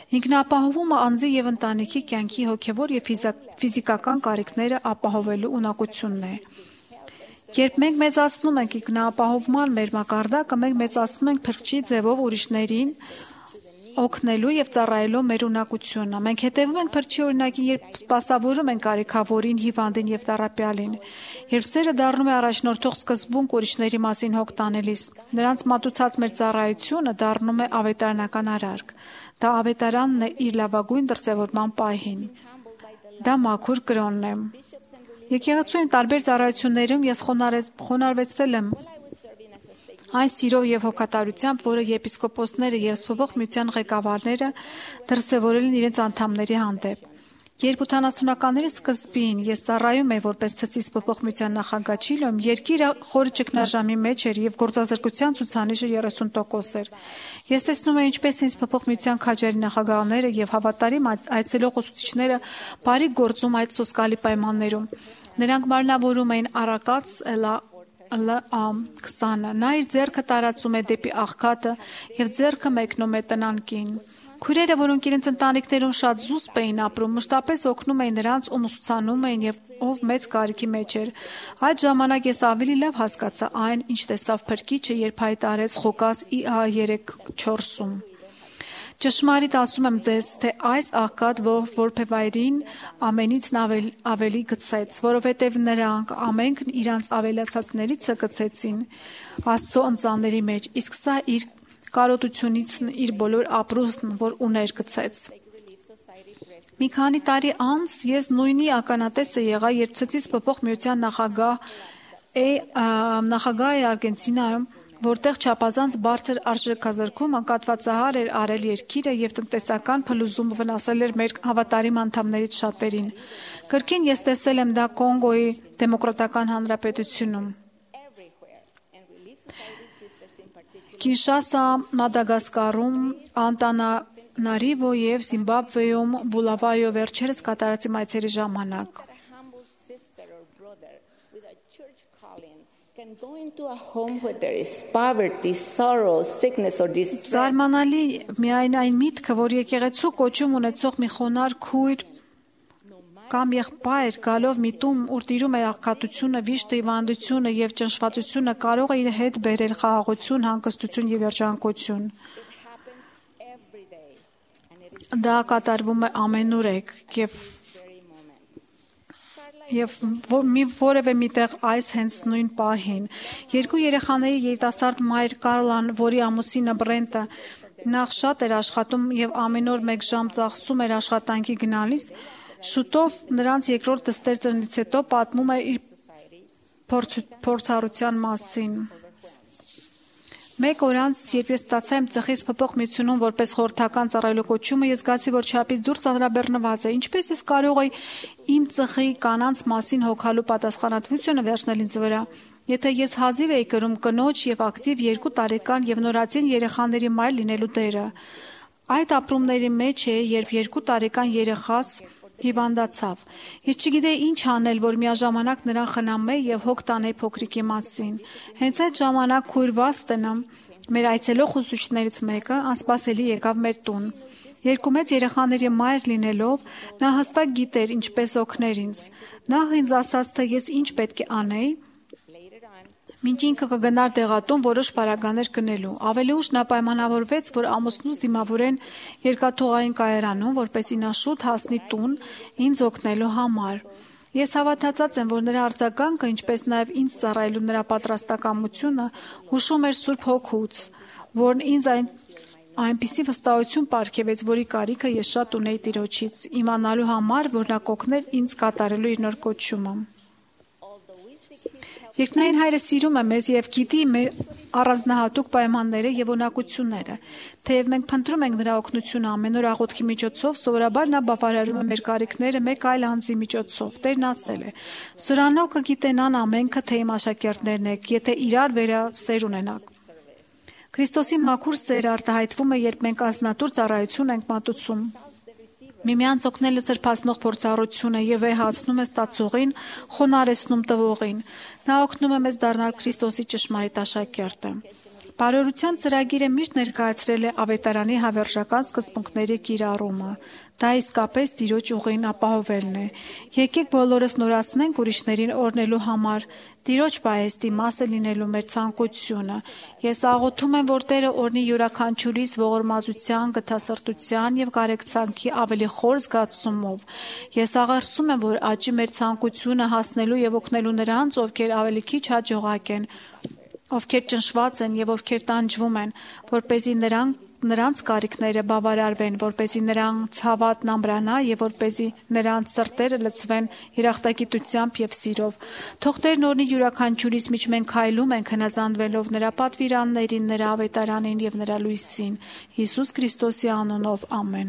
[SPEAKER 2] Ինքնապահովումը անձի եւ ընտանիքի կյանքի հոգեվոր եւ ֆիզիկական կարիքները ապահովելու ունակությունն է։ Երբ մենք մեծացնում ենք ինքնապահովման մեր մակարդակը, մենք մեծացնում ենք փրկչի ձևով ուրիշներին օգնելու եւ ծառայելու մեր ունակությունը։ Մենք հետևում ենք փրկչի օրինակին, երբ սպասավորում ենք կարիքավորին, հիվանդին եւ տառապյալին։ Երբ սերը դառնում է առաջնորդող սկզբունք ուրիշների մասին հոգ տանելիս, նրանց մատուցած մեր ծառայությունը դառնում է ավետարանական արարք։ Դա ավետարանն է իր լավագույն դրսևորման պահին։ Դա մաքուր կրոնն է։ Եկեղեցու տարբեր ծառայություններում ես խոնարհվեցվել եմ այն սիրով եւ հոգատարությամբ, որը եպիսկոպոսները եւ սփոփող միության ղեկավարները դրսևորել են իրենց անդամների հանդեպ։ Երբ ութանասունականների սկզբին ես ծառայում եմ որպես ցծի սփոփող միության նախագահ Չիլիում, երկիրը խորը ճգնաժամի մեջ էր եւ գործազրկության ցուցանիշը երեսուն տոկոս էր։ Ես տեսնում եմ ինչպես են սփոփող միության քաջարի նախագահները եւ հավատարիմ այցելող ուսուցիչները բարի գործում այդ սոսկալի պայմաններում։ Նրանք մարմնավորում էին առակաց Լ քսանը, նա իր ձեռքը տարածում է դեպի աղքատը եւ ձեռքը մեկնում է տնանքին։ Քույրերը, որոնք իրենց ընտանիքներում շատ զուսպ էին ապրում, մշտապես օգնում էին նրանց, ում ուսուցանում էին եւ ով մեծ կարիքի մեջ էր։ Այդ ժամանակ ես ավելի լավ հասկացա այն, ինչ տեսավ Փրկիչը, երբ հայտարարեց Ղուկաս երեք չորսում։ Ճշմարիտ ասում եմ ձեզ, թե այս աղքատ որբևայրին ամենից ավելի, ավելի գցեց, որովհետև նրանք ամենքն իրանց ավելացածներից գցեցին Աստծո ընծաների մեջ, իսկ սա իր կարոտությունից իր բոլոր ապրուստն, որ ուներ գցեց։ Մի քանի տարի անց ես նույնի ականատեսը եղա, երբ ցծի սփոփող միության նախագահ է նախագահ է Արգենտինայում, որտեղ չափազանց բարձր արժեքազրկում անկատվածահար էր արել երկիրը եւ տնտեսական փլուզում վնասել էր մեր հավատարիմ անդամներից շատերին։ Կրկին ես տեսել եմ դա Կոնգոյի Դեմոկրատական Հանրապետությունում, Կինշասա, Մադագասկարում, Անտանանարիվո եւ Զիմբաբվեում Բուլավայո վերջերս կատարած այցերի ժամանակ։ Զարմանալի միայն այն միտքը, որ եկեղեցու կոչում ունեցող մի խոնարհ քույր կամ եղբայր գալով միտում, ուր տիրում է աղքատությունը, վիշտը, հիվանդությունը եւ ճնշվածությունը, կարող է իր հետ բերել խաղաղություն, հանգստություն եւ երջանկություն։ Դա կատարվում է ամենուրեք եւ Եվ որ, մի որևէ միտեղ այս հենց նույն պահին երկու երեխաների երիտասարդ մայր Կարլան, որի ամուսինը Բրենտը նախ շատ էր աշխատում եւ ամեն օր մեկ ժամ ծախսում էր աշխատանքի գնալիս, շուտով նրանց երկրորդ դստեր ծննդից հետո պատմում է իր փորձառության մասին։ Մեկ օր անց, երբ ես ստացա իմ ծխի սփոփող միությունում որպես խորհրդական ծառայելու կոչումը, ես զգացի, որ չափից դուրս ծանրաբեռնված է։ Ինչպես ես կարող էի իմ ծխի կանանց մասին հոգալու պատասխանատվությունը վերցնել ինձ վրա, եթե ես հազիվ էի կրում կնոջ եւ ակտիվ երկու տարեկան եւ նորածին երեխաների մայր լինելու դերը։ Այդ ապրումների մեջ է, երբ երկու տարեկան երեխաս հիվանդացավ։ Ես չգիտեի ինչ անել, որ միաժամանակ նրան խնամեի եւ հոգ տանեի փոքրիկի մասին։ Հենց այդ ժամանակ քույր Վաստենը, մեր այցելող ուսուցիչներից մեկը, անսպասելի եկավ մեր տուն։ Երկու մեծ երեխաների մայր լինելով, նա հստակ գիտեր ինչպես օգներ ինձ։ Նա ինձ ասաց, թե ես ինչ պետք է անեի, մինչ ինքը կգնար դեղատուն որոշ պարագաներ գնելու։ Ավելի ուշ նա պայմանավորվեց, որ ամուսնուց դիմավորեն երկաթուղային կայարանում, որպեսզի նա շուտ հասնի տուն ինձ օգնելու համար։ Ես հավատացած եմ, որ նրա արձագանքը, ինչպես նաև ինձ ծառայելու նրա պատրաստակամությունը հուշում էր Սուրբ Հոգուց, որն ինձ այն այնպիսի վստահություն պարգևեց, որի կարիքը ես շատ ունեի Տիրոջից, իմանալու համար, որ նա կօգներ ինձ կատարելու իր նոր կոչումը։ Երկնային Հայրը սիրում է մեզ եւ գիտի մեր առանձնահատուկ պայմանները եւ ունակությունները։ Թեև մենք փնտրում ենք նրա օգնությունը ամեն օր աղոթքի միջոցով, սովորաբար նա բավարարում է մեր կարիքները մեկ այլ անձի միջոցով։ Տերն ասել է. «Սրանով կգիտենան ամենքը, թե իմ աշակերտներն եք, եթե իրար վերասեր ունենաք»։ Քրիստոսի մաքուր սերը արտահայտվում է, երբ մենք ազնատուր ծառայություն ենք մատուցում։ Միմյանց օգնելը սրբացնող փորձառությունը եւ վեհացնում է ստացողին, խոնարհեցնում տվողին։ Նա օգնում է մեզ դառնալ Քրիստոսի ճշմարիտ աշակերտը։ Բարօրության ծրագիրը միշտ ներկայացրել է ավետարանի հավերժական սկզբունքների կիրառումը։ Դա իսկապես Տիրոջ ուղին ապահովելն է։ Եկեք բոլորս նորացնենք ուրիշներին օրհնելու համար Տիրոջ պահեստի մասը լինելու մեր ցանկությունը։ Ես աղոթում եմ, որ Տերը օրհնի յուրաքանչյուրիս ողորմածության, գթասրտության եւ կարեկցանքի ավելի խոր զգացումով։ Ես աղարսում եմ, որ աճի մեր ցանկությունը հասնելու եւ օգնելու նրանց, ովքեր ավելի քիչ հաջողակ են, ովքեր ճնշված են եւ ովքեր տանջվում են, որպեսզի նրանք նրանց կարիքները բավարարվեն, որպեսզի նրանց հավատն ամրանա եւ որպեսզի նրանց սրտերը լցվեն երախտագիտությամբ եւ սիրով։ Թող Տերն օրհնի յուրաքանչյուրիս, միջ մենք քայլում ենք հնազանդվելով նրա պատվիրաններին, նրա ավետարանին եւ նրա լույսին։ Հիսուս Քրիստոսի անունով, ամեն։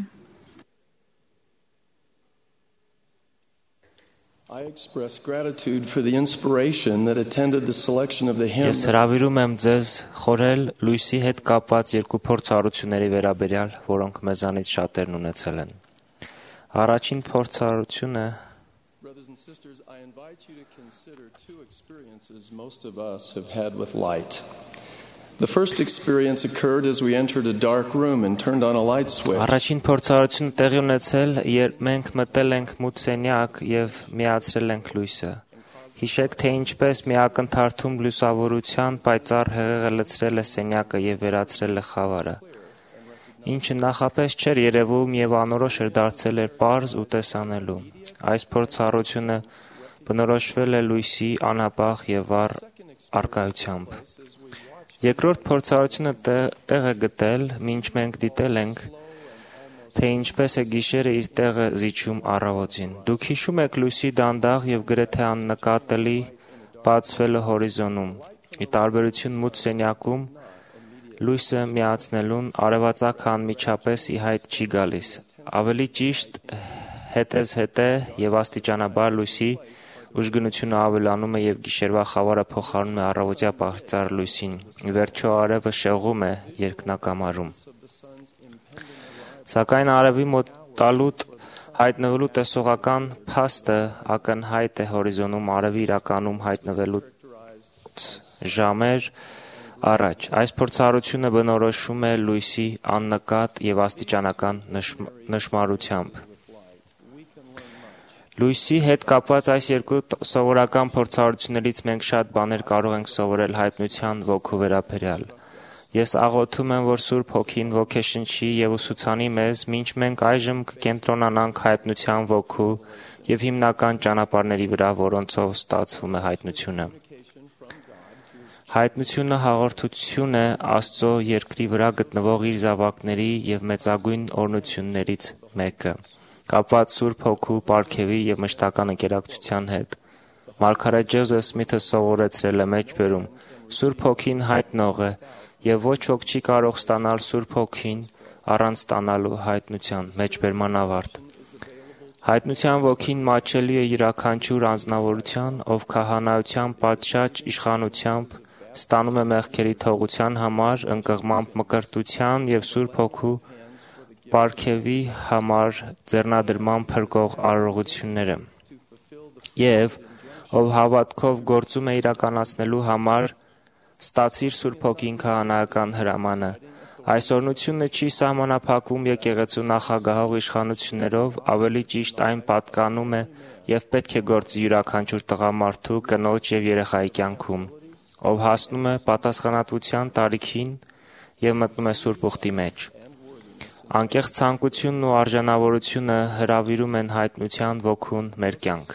[SPEAKER 11] I express gratitude for the inspiration that attended the selection of the hymn.
[SPEAKER 6] Ես հրավիրում եմ ձեզ խորել լույսի հետ կապված երկու փորձառությունների վերաբերյալ, որոնք մեզանից շատերն ունեցել են։ Առաջին փորձառությունը
[SPEAKER 11] Brothers and sisters, I invite you to consider two experiences most of us have had with light. The first experience occurred as we entered a dark room and turned on a light switch.
[SPEAKER 6] Առաջին փորձառությունը տեղի ունեցել, երբ մենք մտել ենք մութ սենյակ եւ միացրել ենք լույսը։ Հիշեք, թե ինչպես մի ակնթարթում լուսավորության պայծառ հեղեղը լցրել է սենյակը եւ վերացրել է խավարը։ Ինչը նախապես չէր երևում եւ անորոշ էր դարձել էր պարզ ու տեսանելու։ Այս փորձառությունը բնորոշվել է լույսի անապահ եւ վառ արկայությամբ։ Երկրորդ փորձառությունը տեղ է գտել, մինչ մենք դիտել ենք, թե ինչպես է գիշերը իր տեղը զիջում առավոտին։ Դուք հիշում եք լույսի դանդաղ եւ գրեթե աննկատելի բացվելը հորիզոնում։ Ի տարբերություն մութ սենյակում, լույսը միացնելուն արևածագը անմիջապես ի հայտ չի գալիս։ Ավելի ճիշտ, հետզհետե եւ աստիճանաբար լույսի ուժգնությունը ավելանում է եւ գիշերվա խավարը փոխարինում է առավոտյա պայծառ լույսին։ Ի վերջո արևը շեղում է երկնակամարում։ Սակայն արևի մոտալուտ հայտնվելու տեսողական փաստը ակնհայտ է հորիզոնում արևի իրականում հայտնվելուց ժամեր առաջ։ Այս փորձառությունը բնորոշում է լույսի աննկատ եւ աստիճանական նշմարությամբ։ Լույսի հետ կապված այս երկու սովորական փորձառություններից մենք շատ բաներ կարող ենք սովորել հայտնության ոգու վերաբերյալ։ Ես աղոթում եմ, որ Սուրբ Հոգին ոգեշնչի եւ ուսուցանի մեզ, մինչ մենք այժմ կկենտրոնանանք հայտնության ոգու եւ հիմնական ճանապարհների վրա, որոնցով ստացվում է հայտնությունը։ Հայտնությունը հաղորդություն է Աստծո երկրի վրա գտնվող իր զավակների եւ մեծագույն օրհնություններից մեկը, կապված Սուրբ Հոգու պարգևի եւ մշտական ընկերակցության հետ։ Մարգարետ Ջոզեֆ Սմիթը սովորեցրել է մեջբերում. Սուրբ Հոգին հայտնող է եւ ոչ ոք չի կարող ստանալ Սուրբ Հոգին առանց ստանալու հայտնության, մեջբերման ավարտ։ Հայտնության ոգին մաչելի է յուրաքանչյուր անձնավորության, ով քահանայության պատշաճ իշխանությամբ ստանում է մեղքերի թողության համար, ընկղմամբ մկրտության եւ Սուրբ Հոգու պարգևի համար ձեռնադրման փրկող արարողությունները, եւ ով հավատքով գործում է իրականացնելու համար ստացիր Սուրբ Հոգին քահանայական հրամանը։ Այս օրհնությունը չի սահմանափակվում եկեղեցու նախագահող իշխանություններով, ավելի ճիշտ այն պատկանում է եւ պետք է գործի յուրաքանչյուր տղամարդու, կնոջ եւ երեխայի կյանքում, ով հասնում է պատասխանատվության տարիքին եւ մտնում է Սուրբ Ուխտի մեջ։ Անկեղծ ցանկությունն ու արժանավորությունը հրավիրում են հայտնության ոգուն մեր կյանք։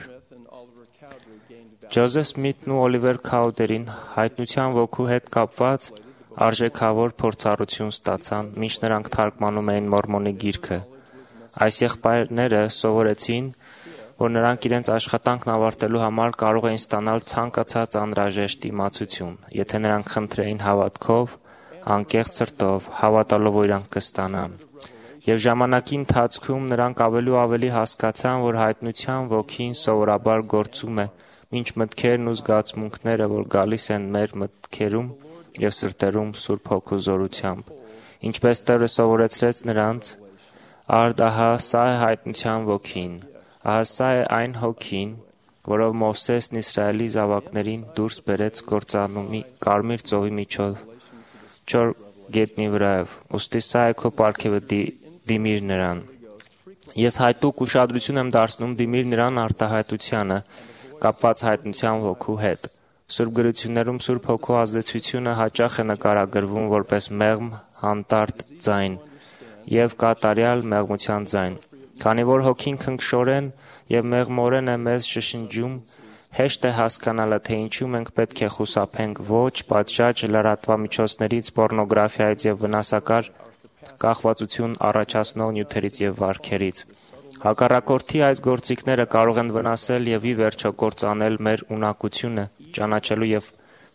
[SPEAKER 6] Ջոզեֆ Սմիթն ու Օլիվեր Քաուդերին հայտնության ոգու հետ կապված արժեքավոր փորձառություն ստացան, մինչ նրանք թարգմանում էին Մորմոնի գիրքը։ Այս եղբայրները սովորեցին, որ նրանք իրենց աշխատանքն ավարտելու համար կարող էին ստանալ ցանկացած անհրաժեշտ իմացություն, եթե նրանք խնդրեին հավատքով, անկեղծ սրտով, հավատալով, որ իրանք կստանան։ Եվ ժամանակի ընթացքում նրանք ավելի ու ավելի հասկացան, որ հայտնության ոգին սովորաբար գործում է, մինչ մտքերն ու զգացմունքները, որ գալիս են մեր մտքերում եւ սրտերում Սուրբ Հոգու զորությամբ, ինչպես Տերը սովորեցրեց նրանց, արդ ահա սա է հայտնության ոգին, ահա սա է այն հոգին, որով Մովսեսն Իսրայելի զավակներին դուրս բերեց կործանումի կարմիր ծովի միջով, չոր գետնի վրայով։ Ուստի սա է քո պարգևը, դիմիր նրան։ Ես հայտուկ ուշադրություն եմ դարձնում դիմիր նրան արտահայտությանը, կապված հայտնության ոգու հետ։ Սուրբ գրություններում Սուրբ Հոգու ազդեցությունը հաճախ է նկարագրվում որպես մեղմ, հանդարտ ձայն եւ կատարյալ մեղմության ձայն։ Քանի որ Հոգին քնքշորեն եւ մեղմորեն է մեզ շշնջում, հեշտ է հասկանալը, թե ինչու մենք պետք է խուսափենք ոչ պատշաճ լրատվամիջոցներից, պոռնոգրաֆիայից եւ վնասակար կախվածություն առաջացնող նյութերից եւ վարքերից։ Հակառակորդի այս գործիքները կարող են վնասել եւ ի վերջո կործանել մեր ունակությունը ճանաչելու եւ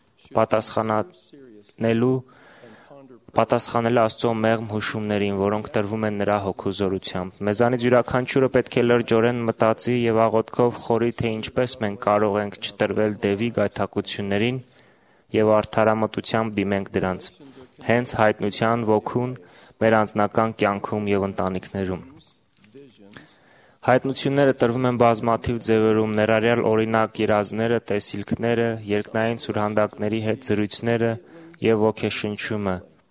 [SPEAKER 6] պատասխանելու պատասխանել Աստծո մեղմ հուշումներին, որոնք տրվում են նրա հոգու զորությամբ։ Մեզանից յուրաքանչյուրը պետք է լրջորեն մտածի եւ աղոթքով խորի, թե ինչպես մենք կարող ենք չտրվել դևի գայթակղություններին եւ արդարամտությամբ դիմենք դրանց։ Հենց հայտնության ոգուն մեր անձնական կյանքում եւ ընտանիքներում։ Հայտնությունները տրվում են բազմաթիվ ձևերում, ներառյալ օրինակ երազները, տեսիլքները, երկնային սուրհանդակների հետ զրույցները եւ ոգեշնչումը։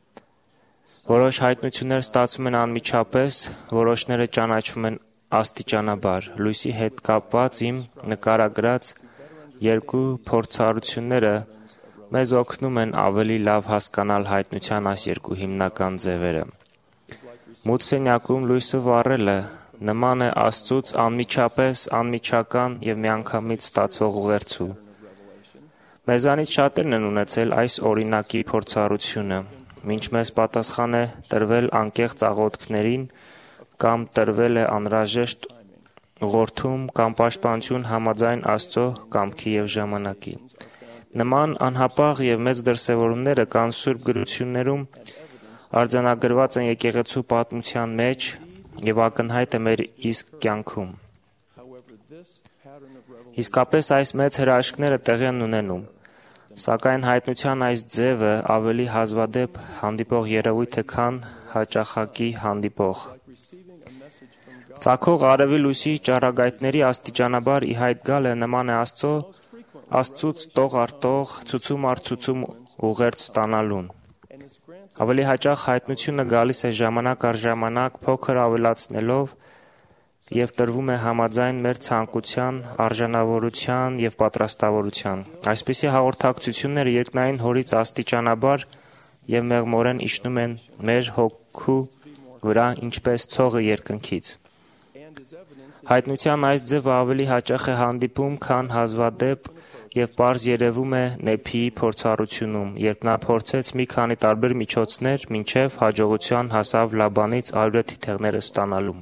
[SPEAKER 6] Որոշ հայտնություններ ստացվում են անմիջապես, որոշները ճանաչվում են աստիճանաբար։ Լույսի հետ կապված իմ նկարագրած երկու փորձառությունները մեզ օգնում են ավելի լավ հասկանալ հայտնության այս երկու հիմնական ձևերը։ Մութ սենյակում լույսը վառելը նման է Աստծուց անմիջապես, անմիջական եւ միանգամից ստացվող ուղերձու։ Մեզանից շատերն են ունեցել այս օրինակի փորձառությունը, մինչ մեզ պատասխան է տրվել անկեղծ աղոթքներին կամ տրվել է անհրաժեշտ ուղղորդում կամ պաշտպանություն համաձայն Աստծո կամքի եւ ժամանակի։ Նման անհապաղ եւ մեծ դրսևորումները կան Սուրբ գրություններում, արձանագրված են եկեղեցու պատմության մեջ եւ ակնհայտ է մեր իսկ կյանքում։ Իսկապես այս մեծ հրաշքները տեղի են ունենում, սակայն հայտնության այս ձևը ավելի հազվադեպ հանդիպող երևույթ է, քան հաճախակի հանդիպող։ Ծագող արևի լույսի ճառագայթների աստիճանաբար ի հայտ գալը նման է Աստծո Աստծուց տող առ տող, ցուցում առ ցուցում ուղերձ ստանալուն։ Ավելի հաճախ հայտնությունը գալիս է ժամանակ առ ժամանակ փոքր ավելացնելով եւ տրվում է համաձայն մեր ցանկության, արժանավորության եւ պատրաստավորության։ Այսպիսի հաղորդակցությունները երկնային հորից աստիճանաբար եւ մեղմորեն իջնում են մեր հոգու վրա, ինչպես ցողը երկնքից։ Հայտնության այս ձևը ավելի հաճախ է հանդիպում, քան հազվադեպ եւ պարզ երևում է Նեփիի փորձառությունում, երբ նա փորձեց մի քանի տարբեր միջոցներ, մինչև հաջողության հասավ Լաբանից արյուրե թիթեղները ստանալու։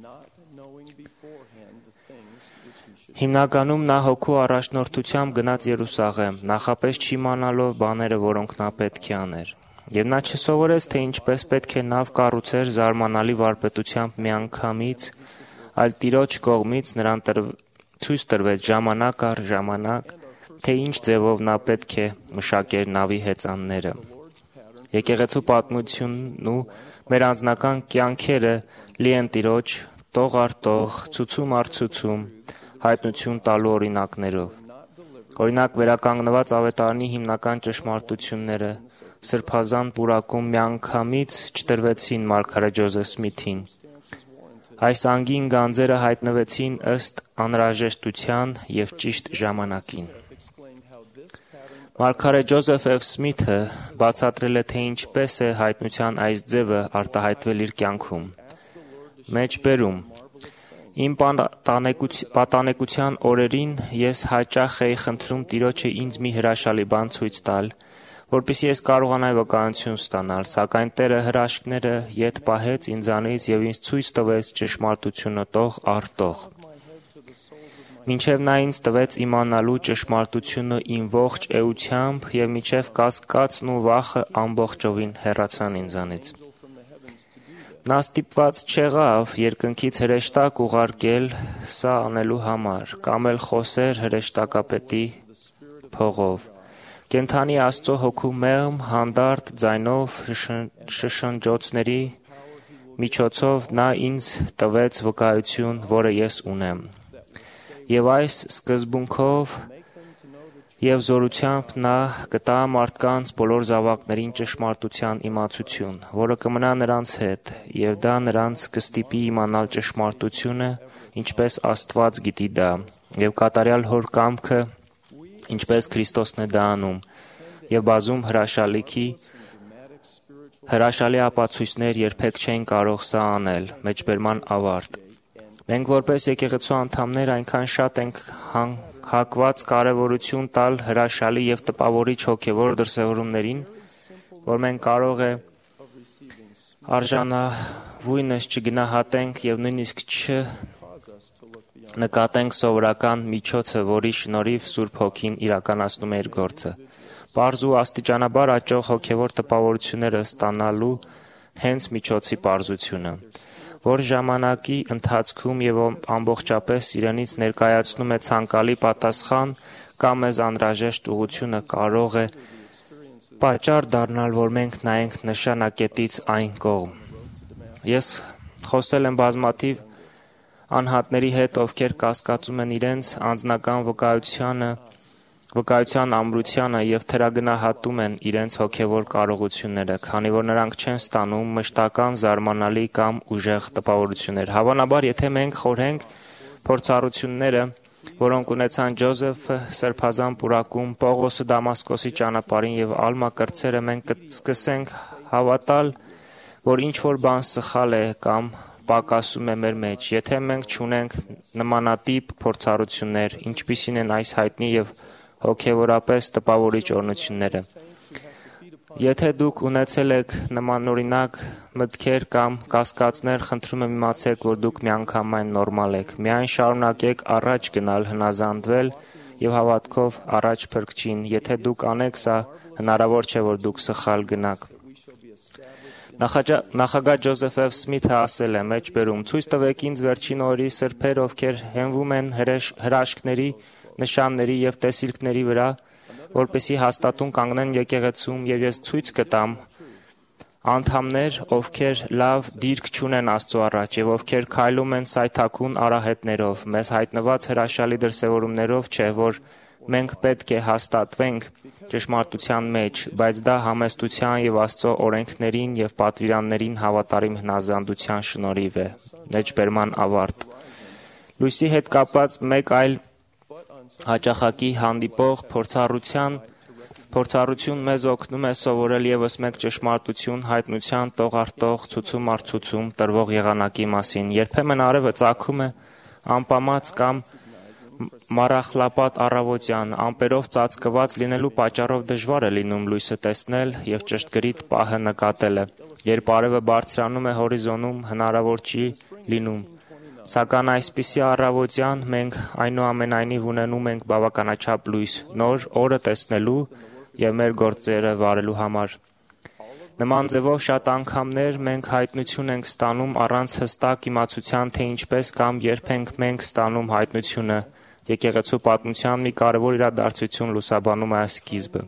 [SPEAKER 6] Հիմնականում նա հոգու առաջնորդությամբ գնաց Երուսաղեմ, նախապես չիմանալով բաները, որոնք նա պետք է աներ։ Եվ նա չսովորեց, թե ինչպես պետք է նավ կառուցեր զարմանալի վարպետությամբ միանգամից, այլ Տիրոջ կողմից նրան ցույց տրվեց ժամանակ առ ժամանակ, թե ինչ ձևով նա պետք է մշակեր նավի հեծանները։ Եկեղեցու պատմությունն ու մեր անձնական կյանքերը լի են Տիրոջ տող առ տող, ցուցում առ ցուցում, հայտնություն տալու օրինակներով։ Օրինակ վերականգնված ավետարանի հիմնական ճշմարտությունները սրբազան պուրակում միանգամից չտրվեցին մարգարե Ջոզեֆ Սմիթին։ Այս անգին գանձերը հայտնվեցին ըստ անհրաժեշտության եւ ճիշտ ժամանակին։ Մարգարե Ջոզեֆ Էֆ Սմիթը բացատրել է, թե ինչպես է հայտնության այս ձևը արտահայտվել իր կյանքում։ Մեջբերում Իմ պատանեկության օրերին ես հաճախ էի խնդրում Տիրոջը ինձ մի հրաշալի բան ցույց տալ, որպեսզի ես կարողանայի վկայություն ստանալ, սակայն Տերը հրաշքները ետ պահեց ինձանից եւ ինձ ցույց տվեց ճշմարտությունը տող առ տող։ Մինչև նա ինձ տվեց իմանալու ճշմարտությունը իմ ողջ էությամբ եւ մինչև կասկածն ու վախը ամբողջովին հեռացան ինձանից։ Նա ստիպված չեղավ երկնքից հրեշտակ ուղարկել սա անելու համար, կամ էլ խոսեր հրեշտակապետի փողով։ Կենդանի Աստծո հոգու մեղմ, հանդարտ ձայնով շշնջոցների միջոցով նա ինձ տվեց վկայություն, որը ես ունեմ։ Եվ այս սկզբունքով Եվ զորությամբ նա կտա մարդկանց բոլոր զավակներին ճշմարտության իմացություն, որը կմնա նրանց հետ, եւ դա նրանց կստիպի իմանալ ճշմարտությունը, ինչպես Աստված գիտի դա, եւ կատարյալ հոր կամքը, ինչպես Քրիստոսն է դա անում, եւ բազում հրաշալիքի, հրաշալի ապացույցներ երբեք չեն կարող սա անել, մեջբերման ավարտ։ Մենք որպես եկեղեցու անդամներ այնքան շատ ենք հակված կարևորություն տալ հրաշալի եւ տպավորիչ հոգեվոր դրսևորումներին, որ մենք կարող է արժանավույնս չգնահատենք եւ նույնիսկ չնկատենք սովորական միջոցը, որի շնորհիվ Սուրբ Հոգին իրականացնում է իր գործը։ Պարզ ու աստիճանաբար աճող հոգեվոր տպավորությունները ստանալու հենց միջոցի պարզությունը, որ ժամանակի ընթացքում եւ ամբողջապես իրենից ներկայացնում է ցանկալի պատասխան կամ մեզ անհրաժեշտ ուղղությունը, կարող է պատճառ դառնալ, որ մենք նայենք նշանակետից այն կողմ։ Ես խոսել եմ բազմաթիվ անհատների հետ, ովքեր կասկածում են իրենց անձնական վկայությանը, վկայության ամրությանը եւ թերագնահատում են իրենց հոգեվոր կարողությունները, քանի որ նրանք չեն ստանում մշտական, զարմանալի կամ ուժեղ տպավորություններ։ Հավանաբար, եթե մենք խորհենք փորձառությունները, որոնք ունեցան Ջոզեֆը Սրբազան պուրակում, Պողոսը Դամասկոսի ճանապարհին եւ Ալմա կրտսերը, մենք կսկսենք հավատալ, որ ինչ որ բան սխալ է կամ պակասում է մեր մեջ, եթե մենք չունենք նմանատիպ փորձառություններ, ինչպիսին են այս հայտնի եւ հոգեվորապես տպավորիչ օրհնությունները։ Եթե դուք ունեցել եք նմանօրինակ մտքեր կամ կասկածներ, խնդրում եմ իմացեք, որ դուք միանգամայն նորմալ եք։ Միայն շարունակեք առաջ գնալ, հնազանդվել եւ հավատքով առաջ փրկչին։ Եթե դուք անեք սա, հնարավոր չէ, որ դուք սխալ գնաք։ Նախագահ Ջոզեֆ Էֆ. Սմիթը ասել է մեջբերում. «Ցույց տվեք ինձ վերջին օրերի սրբեր, ովքեր հենվում են հրաշքների, նշանների եւ տեսիլքների վրա, որպեսզի հաստատուն կանգնեն եկեղեցում, եւ ես ցույց կտամ անդամներ, ովքեր լավ դիրք չունեն Աստծո առաջ եւ ովքեր քայլում են սայթաքուն արահետներով, մեզ հայտնված հրաշալի դրսևորումներով չէ, որ մենք պետք է հաստատվենք ճշմարտության մեջ, բայց դա համեստության եւ Աստծո օրենքներին եւ պատվիրաններին հավատարիմ հնազանդության շնորհիվ է»։ Մեջբերման ավարտ։ Լույսի հետ կապված մեկ այլ հաճախակի հանդիպող փորձառության փորձառություն մեզ օգնում է սովորել եւս մեկ ճշմարտություն հայտնության տողարտող ցուցում առ ցուցում տրվող եղանակի մասին։ Երբեմն արևը ծագում է անպամած կամ մառախլապատ առավոտյան, ամպերով ծածկված լինելու պատճառով դժվար է լինում լույսը տեսնել եւ ճշտգրիտ պահը նկատելը։ Երբ արևը բարձրանում է հորիզոնում, հնարավոր չի լինում։ Սակայն այսպիսի առավոտյան մենք այնուամենայնիվ ունենում ենք բավականաչափ լույս նոր օրը տեսնելու եւ մեր գործերը վարելու համար։ Նման ձևով շատ անգամներ մենք հայտնություն ենք ստանում առանց հստակ իմացության, թե ինչպես կամ երբ ենք մենք ստանում հայտնությունը։ Եկեղեցու պատմության մի կարևոր իրադարձություն լուսաբանում է այս սկիզբը։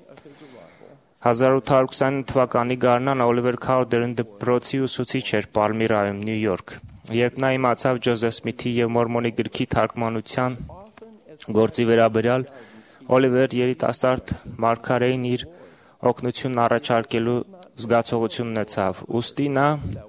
[SPEAKER 6] հազար ութ հարյուր քսանինը թվականի գարնան Օլիվեր Քաուդերն դպրոցի ուսուցիչ էր Պալմիրայում, Նյու Յորք։ Երբ նա իմացավ Ջոզեֆ Սմիթի եւ Մորմոնի գրքի թարգմանության գործի վերաբերյալ, Օլիվեր երիտասարդ մարգարեին իր օգնությունն առաջարկելու զգացողություն ունեցավ։ Ուստի նա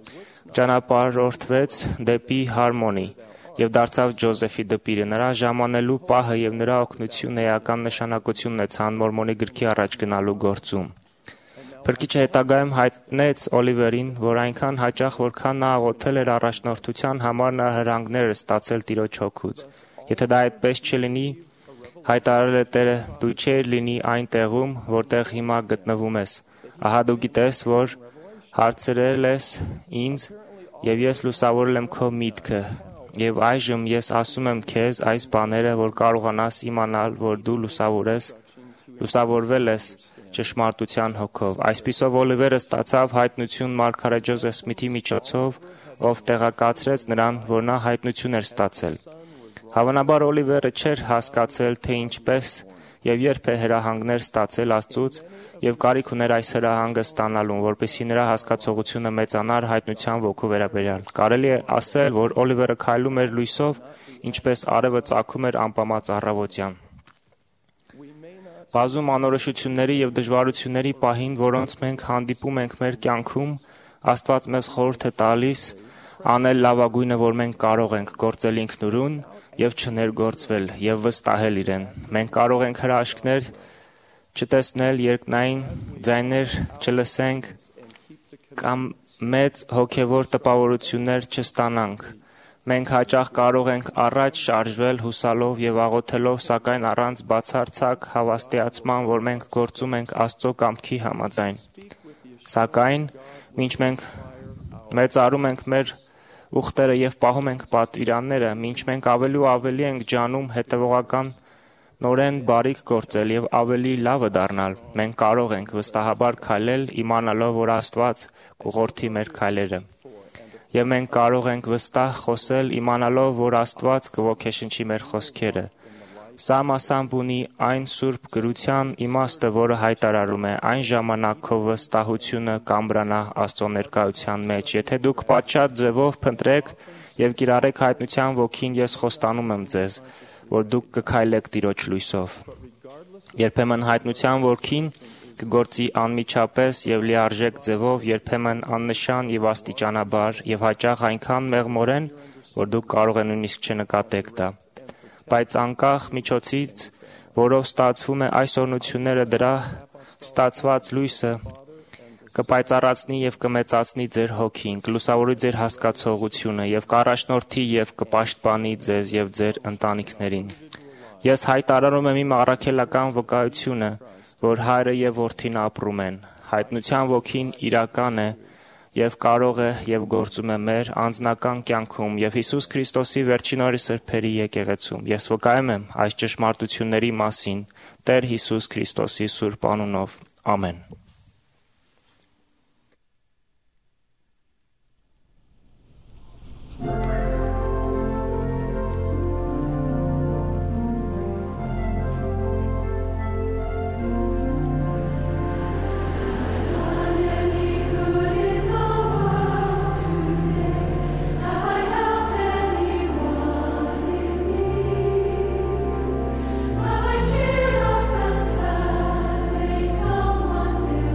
[SPEAKER 6] ճանապարհորդվեց դեպի Հարմոնի եւ դարձավ Ջոզեֆի դպիրը։ Նրա ժամանելու պահը եւ նրա օգնությունը էական նշանակություն ունեցան Մորմոնի գրքի առաջ գնալու գործում։ Փրկիչը հետագայում հայտնեց Օլիվերին, որ այնքան հաճախ, որքան նա աղոթել էր առաջնորդության համար, նա հրանգներ էր ստացել Տիրոջ հոգուց։ Եթե դա այդպես չլինի, հայտարարել է Տերը, դու չես լինի այն տեղում, որտեղ հիմա գտնվում ես։ Ահա դու գիտես, որ հարցրել ես ինձ եւ ես լուսավորել եմ քո միտքը։ Եվ այժմ ես ասում եմ քեզ այս բաները, որ կարողանաս իմանալ, որ դու լուսավորես, լուսավորվել ես ճշմարտության հոգով։ Այսպիսով Օլիվերը ստացավ հայտնություն մարգարե Ջոզեֆ Սմիթի միջոցով, ով տեղեկացրեց նրան, որ նա հայտնություն էր ստացել։ Հավանաբար Օլիվերը չէր հասկացել, թե ինչպես եւ երբ է հրահանգներ ստացել Աստծուց եւ կարիք ուներ այս հրահանգը ստանալուն, որպեսզի նրա հասկացողությունը մեծանար հայտնության ոգու վերաբերյալ։ Կարելի է ասել, որ Օլիվերը քայլում էր լույսով, ինչպես արևը ծագում էր անպամած առավոտյան։ Բազում անորոշությունների եւ դժվարությունների պահին, որոնց մենք հանդիպում ենք մեր կյանքում, Աստված մեզ խորհուրդ է տալիս անել լավագույնը, որ մենք կարող ենք, գործել ինքնուրույն եւ չներգործվել եւ վստահել իրեն։ Մենք կարող ենք հրաշքներ չտեսնել, երկնային ձայներ չլսենք կամ մեծ հոգեվոր տպավորություններ չստանանք։ Մենք հաճախ կարող ենք առաջ շարժվել հուսալով եւ աղոթելով, սակայն առանց բացարձակ հավաստիացման, որ մենք գործում ենք Աստծո կամքի համաձայն։ Սակայն մինչ մենք մեծարում ենք մեր ուխտերը եւ պահում ենք պատվիրանները, մինչ մենք ավելի ու ավելի ենք ջանում հետևողական նորեն բարիք գործել եւ ավելի լավը դառնալ, մենք կարող ենք վստահաբար քայլել, իմանալով, որ Աստված կուղղորդի մեր քայլերը։ Եվ մենք կարող ենք վստահ խոսել, իմանալով, որ Աստված կոգեշնչի մեր խոսքերը։ Սա մասամբ ունի այն սուրբ գրության իմաստը, որը հայտարարում է այն ժամանակ քո վստահությունը կամրանա Աստծո ներկայության մեջ։ Եթե դուք պատշաճ ձևով փնտրեք եւ կիրառեք հայտնության ոգին, ես խոստանում եմ ձեզ, որ դուք կքայլեք Տիրոջ լույսով։ Երբեմն հայտնության ոգին կգործի անմիջապես եւ լիարժեք ձևով, երբեմն աննշան եւ աստիճանաբար եւ հաճախ այնքան մեղմորեն, որ դուք կարող եք նույնիսկ չնկատեք դա։ Բայց անկախ միջոցից, որով ստացվում է այս օրհնությունները, դրա ստացված լույսը կպայծառացնի եւ կմեծացնի ձեր հոգին, կլուսավորի ձեր հասկացողությունը եւ կառաջնորդի եւ կպաշտպանի ձեզ եւ ձեր ընտանիքներին։ Ես հայտարարում եմ իմ առաքելական վկայությունը, որ Հայրը եւ Որդին ապրում են։ Հայտնության ոգին իրական է եւ կարող է եւ գործում է մեր անձնական կյանքում եւ Հիսուս Քրիստոսի վերջին օրի սրբերի եկեղեցում։ Ես վկայում եմ այս ճշմարտությունների մասին Տեր Հիսուս Քրիստոսի սուրբ անունով։ Ամեն։
[SPEAKER 12] Someone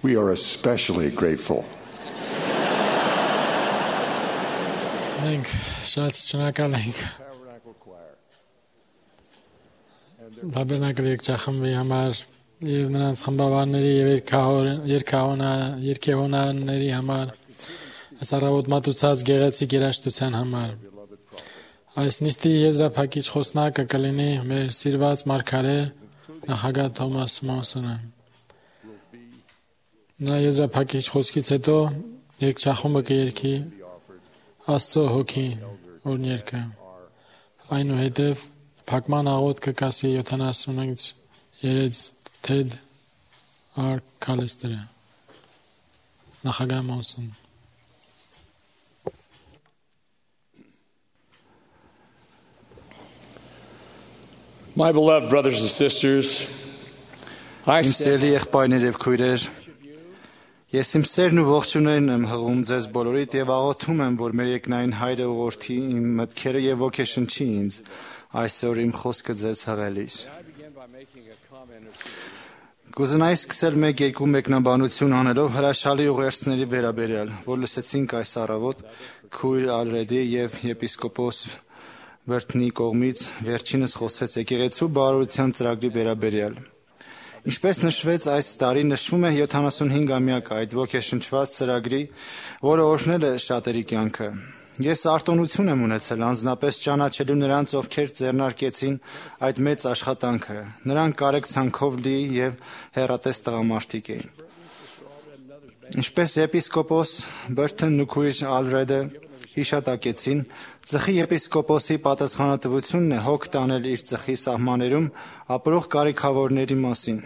[SPEAKER 3] We are especially grateful.
[SPEAKER 4] Մենք շատ շնորհակալ ենք Տաբերնակլ երգչախմբի համար եւ նրանց խմբավարների եւ երգահոնաների համար, այս առավոտ մատուցած գեղեցիկ երաժշտության համար։ Այս նիստի եզրափակիչ խոսնակը կլինի մեր սիրված մարգարե նախագահ Թոմաս Մոնսոնը։ Նա եզրափակիչ խոսքից հետո երգչախումբը կերգի Աստծո հոգի օրհներգը։ Այնուհետև փակման աղոթ կկասի յոթանասունից երեց Թեդ Ար Քալեստերը։ Նախագահ Մոնսոն։
[SPEAKER 12] My beloved brothers and sisters, I
[SPEAKER 8] Իմ սիրելի եղբայրներ եւ քույրեր, ես իմ սերն ու ողջունելն եմ հղում ձեզ բոլորիդ եւ աղոթում եմ, որ մեր երկնային Հայրը ուղղորդի իմ մտքերը եւ ոգեշնչի ինձ այսօր իմ խոսքը ձեզ հղելիս։ Կուզենայի սկսել մեկ-երկու մեկնաբանություն անելով հրաշալի ուղերձների վերաբերյալ, որ լսեցինք այս առավոտ քույր Ալրեդի եւ եպիսկոպոս Բերտնի կողմից վերջինս խոսեց եկեղեցու բարօրության ծրագրի վերաբերյալ։ Ինչպես նշվեց, այս տարի նշվում է յոթանասունհինգամյակը այդ ոգեշնչված ծրագրի, որը օրհնել է շատերի կյանքը։ Ես արտոնություն եմ ունեցել անձնապես ճանաչելու նրանց, ովքեր ձեռնարկեցին այդ մեծ աշխատանքը։ Նրանք կարեկցանքով լի եւ հեռատես տղամարդիկ էին։ Ինչպես եպիսկոպոս Բերթոնն ու քույր Ալրեդը հիշատակեցին, ծխի եպիսկոպոսի պատասխանատվությունն է հոգ տանել իր ծխի սահմաններում ապրող կարիքավորների մասին։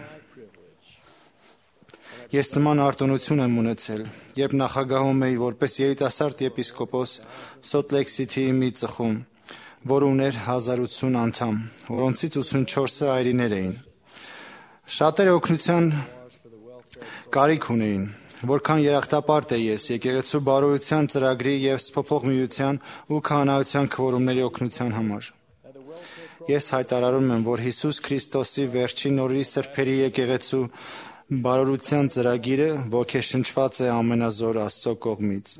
[SPEAKER 8] Ես նման արտոնություն եմ ունեցել, երբ նախագահում էի որպես երիտասարդ եպիսկոպոս Սոլտ Լեյք Սիթիի մի ծխում, որը ուներ հազար ութսուն անդամ, որոնցից ութսունչորսը այրիներ էին։ Շատերը օգնության կարիք ունեին, որքան երախտապարտ է ես եկեղեցու բարօրության ծրագրի եւ Սփոփող միության ու քահանայության քվորումների օգնության համար։ Ես հայտարարում եմ, որ Հիսուս Քրիստոսի վերջին օրերի սրբերի եկեղեցու բարօրության ծրագիրը ոգեշնչված է ամենազոր Աստծո կողմից։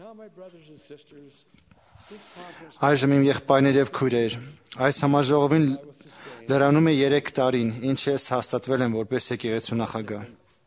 [SPEAKER 8] Այժմ իմ եղբայրներ եւ քույրեր, այս համաժողովին լրանում է երեք տարին, ինչ ես հաստատվել եմ որպես եկեղեցու նախագահ։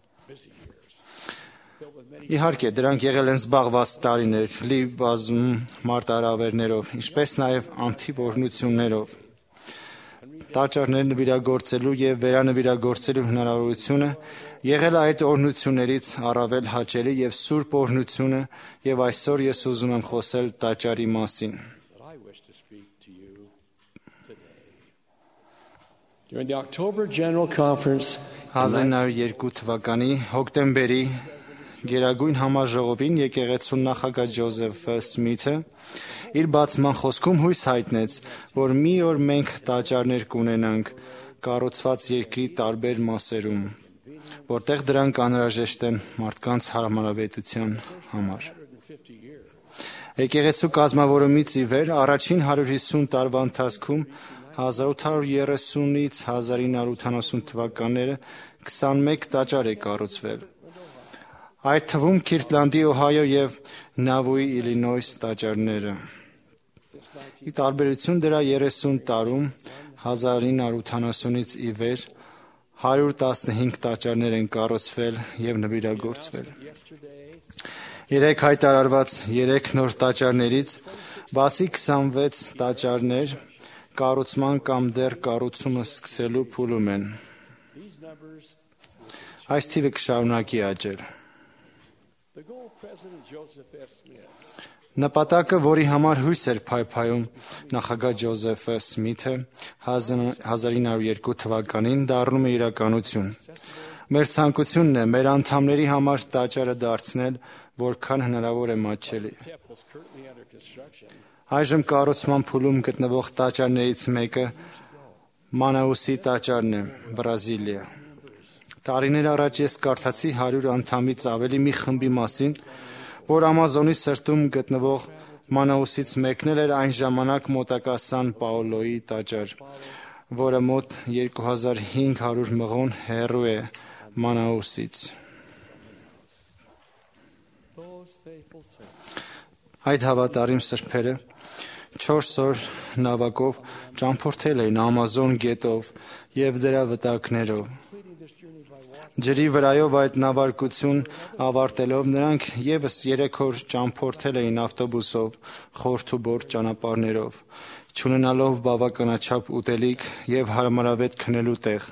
[SPEAKER 8] Իհարկե, դրանք եղել են զբաղված տարիներ, լի բազում մարտահրավերներով, ինչպես նաև անթիվ օրհնություններով։ Տաճարներ նվիրագործելու եւ վերանվիրագործելու հնարավորությունը եղել է այդ օրհնություններից առավել հաճելի եւ սուրբ օրհնությունը, եւ այսօր ես ուզում եմ խոսել տաճարի մասին։
[SPEAKER 12] During the October General Conference
[SPEAKER 8] հազար նոր երկու թվականի հոկտեմբերի Գերագույն համաժողովին եկեղեցու նախագահ Ջոզեֆ Սմիթը իր բացման խոսքում հույս հայտնեց, որ մի օր մենք տաճարներ կունենանք կառուցված երկրի տարբեր մասերում, որտեղ դրանք անհրաժեշտ են մարդկանց հարմարավետության համար։ Եկեղեցու կազմավորումից ի վեր առաջին հարյուր հիսուն տարվա ընթացքում հազար ութ հարյուր երեսունից հազար ինը հարյուր ութանասուն թվականները քսանմեկ տաճար է կառուցվել։ Այդ թվում Քիրտլանդի, Օհայո եւ Նավուի, Իլինոյս տաճարները։ Ի տարբերություն դրա երեսուն տարում հազար ինը հարյուր ութանասունից ի վեր հարյուր տասնհինգ տաճարներ են կառուցվել եւ նվիրագործվել։ Երեք հայտարարված երեք նոր տաճարներից բացի քսանվեց տաճարներ կառուցման կամ դեռ կառուցումը սկսելու փուլում են։ Այս թիվը կշարունակի աճել։ Նպատակը, որի համար հույս էր փայփայում նախագահ Ջոզեֆ Սմիթը հազար ինը հարյուր երկու թվականին դառնում է իրականություն։ Մեր ցանկությունն է մեր անդամների համար տաճարը դարձնել, որքան հնարավոր է մատչելի։ Այժմ կառուցման փուլում գտնվող տաճարներից մեկը Մանաուսի տաճարն է, Բրազիլիա։ Տարիներ առաջ ես կարդացի հարյուր անդամից ավելի մի խմբի մասին, որ Ամազոնի սրտում գտնվող Մանաուսից մեկն էր այն ժամանակ մոտակա Սան Պաոլոյի տաճար, որը մոտ երկու հազար հինգ հարյուր մղոն հեռու է Մանաուսից։ Այդ հավատարիմ սրբերը չորս օր նավակով ճամփորդել էին Ամազոն գետով եւ դրա վտակներով։ Ջրի վրայով այդ նավարկություն ավարտելով նրանք եւս երեք օր ճամփորդել էին ավտոբուսով խորթուբոր ճանապարհներով, չունենալով բավականաչափ ուտելիք եւ հարմարավետ քնելու տեղ։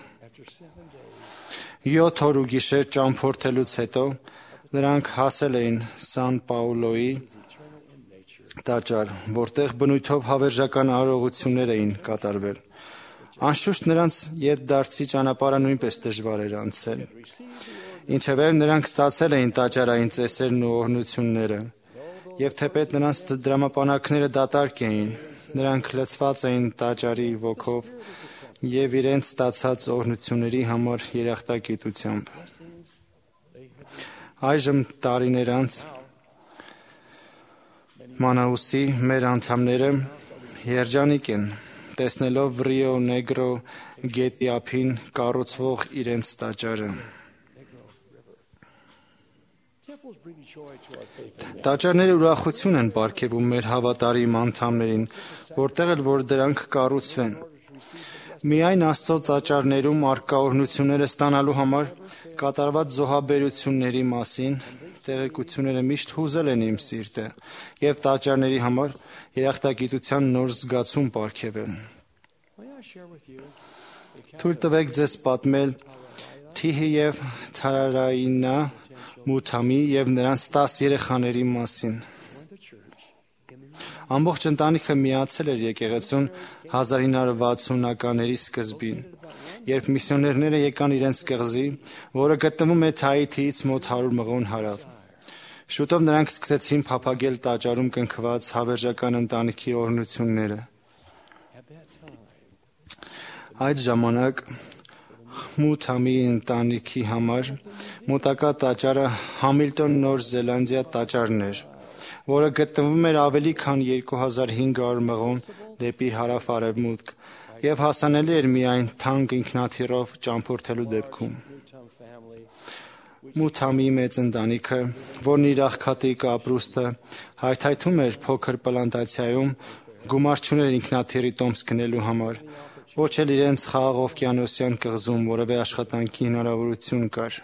[SPEAKER 8] յոթ օր ու գիշեր ճամփորդելուց հետո նրանք հասել էին Սան Պաուլոյի տաճար, որտեղ բնույթով հավերժական արարողություններ էին կատարվել։ Անշուշտ նրանց ետդարձի ճանապարհը նույնպես դժվար էր անցել։ Ինչևէ նրանք ստացել էին տաճարային ծեսերն ու օրհնությունները, եւ թեպետ նրանց դրամապանակները դատարկ էին, նրանք լցված էին տաճարի ոգով եւ իրենց ստացած օրհնությունների համար երախտագիտությամբ։ Այժմ տարիներ անց Մանաուսի մեր անդամները երջանիկ են, տեսնելով Ռիո Նեգրո գետի ափին կառուցվող իրենց տաճարը։ Տաճարները ուրախություն են պարգևում մեր հավատարիմ անդամներին, որտեղ էլ որ դրանք կառուցվեն։ Միայն Աստծո տաճարներում առկա օրհնությունները ստանալու համար կատարված զոհաբերությունների մասին տեղեկությունները միշտ հուզել են իմ սիրտը եւ տաճարների համար երախտագիտության նոր զգացում պարգևել։ Թույլ տվեք ձեզ պատմել Թիհի եւ Թարարայինա Մութամի եւ նրանց տաս երեխաների մասին։ Ամբողջ ընտանիքը միացել էր եկեղեցուն հազար ինը հարյուր վաթսունականների սկզբին, երբ միսիոներները եկան իրենց կղզի, որը գտնվում է Թայիթիից մոտ հարյուր մղոն հարավ։ Շուտով նրանք սկսեցին փափագել տաճարում կնքված հավերժական ընտանիքի օրհնությունները։ Այդ ժամանակ Մութամի ընտանիքի համար մոտակա տաճարը Համիլտոն Նոր Զելանդիա տաճարն էր, որը գտնվում էր ավելի քան երկու հազար հինգ հարյուր մղոն դեպի հարավ-արևմուտք եւ հասանելի էր միայն թանկ ինքնաթիռով ճամփորդելու դեպքում։ Մութամի մեծ ընտանիքը, որն իր աղքատիկ ապրուստը հայթայթում էր փոքր պլանտացիայում, գումար չուներ ինքնաթիռի տոմս գնելու համար, ոչ էլ իրենց խաղաղօվկիանոսյան կղզում որևէ աշխատանքի հնարավորություն կար։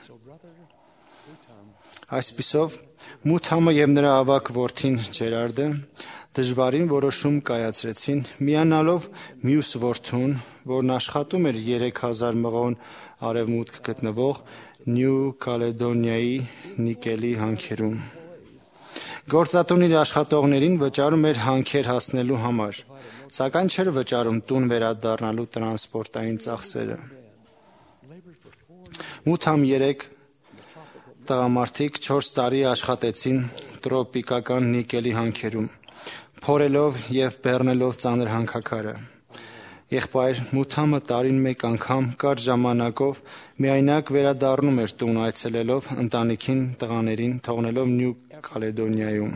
[SPEAKER 8] Այսպիսով, Մութամը եւ նրա ավագ որդին Ջերարդը դժվարին որոշում կայացրեցին, միանալով մյուս որդուն, որն աշխատում էր երեք հազար մղոն արևմուտք գտնվող Նյու Կալեդոնիայի նիկելի հանքերում։ Գործատունն իր աշխատողներին վճարում էր հանքեր հասնելու համար, սակայն չէր վճարում տուն վերադառնալու տրանսպորտային ծախսերը։ Մութամ երեք տղամարդիկ չորս տարի աշխատեցին տրոպիկական նիկելի հանքերում, փորելով եւ բեռնելով ծանր հանքաքարը։ Եղբայր Մութամը տարին մեկ անգամ կարճ ժամանակով միայնակ վերադառնում էր տուն այցելելով ընտանիքին տղաներին թողնելով Նյու Կալեդոնիայում։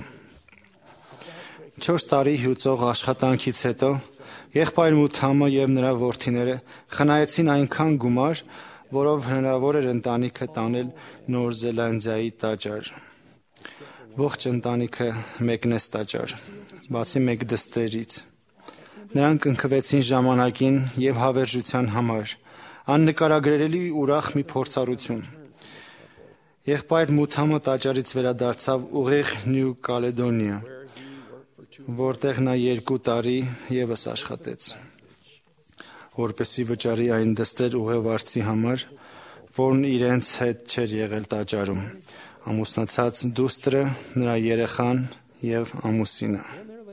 [SPEAKER 8] Չորս տարի հյուծող աշխատանքից հետո եղբայր Մութամը եւ նրա որդիները խնայեցին այնքան գումար, որով հնարավոր էր ընտանիքը տանել Նոր Զելանդիայի տաճար։ Ողջ ընտանիքը մեկնեց տաճար, բացի մեկ դստերից։ Նրանք ընկվեցին ժամանակին եւ հավերժության համար, աննկարագրելի ուրախ մի փորձառություն։ Եղբայր Մութամը տաճարից վերադարձավ ուղիղ Նյու Կալեդոնիա, որտեղ նա երկու տարի եւս աշխատեց, որպեսզի վճարի այն դստեր ուղևորցի համար, որն իրենց հետ չէր եղել տաճարում, ամուսնացած դուստրը, նրա երեխան եւ ամուսինը։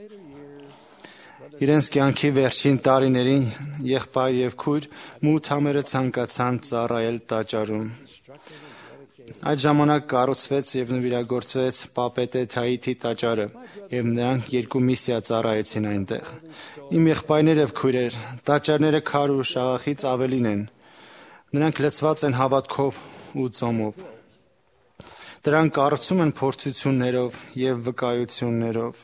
[SPEAKER 8] Իրենց կյանքի վերջին տարիներին եղբայր եւ քույր Մութամերը ցանկացան ծառայել տաճարում։ Այդ ժամանակ կառուցվեց եւ նվիրագործվեց Պապետե Թայիթի տաճարը եւ նրանք երկու միսիա ծառայեցին այնտեղ։ Իմ եղբայրներ եւ քույրեր, տաճարները քար ու շաղախից ավելին են։ Նրանք լցված են հավատքով ու ծոմով։ Դրանք կառուցում են փորձություններով եւ վկայություններով։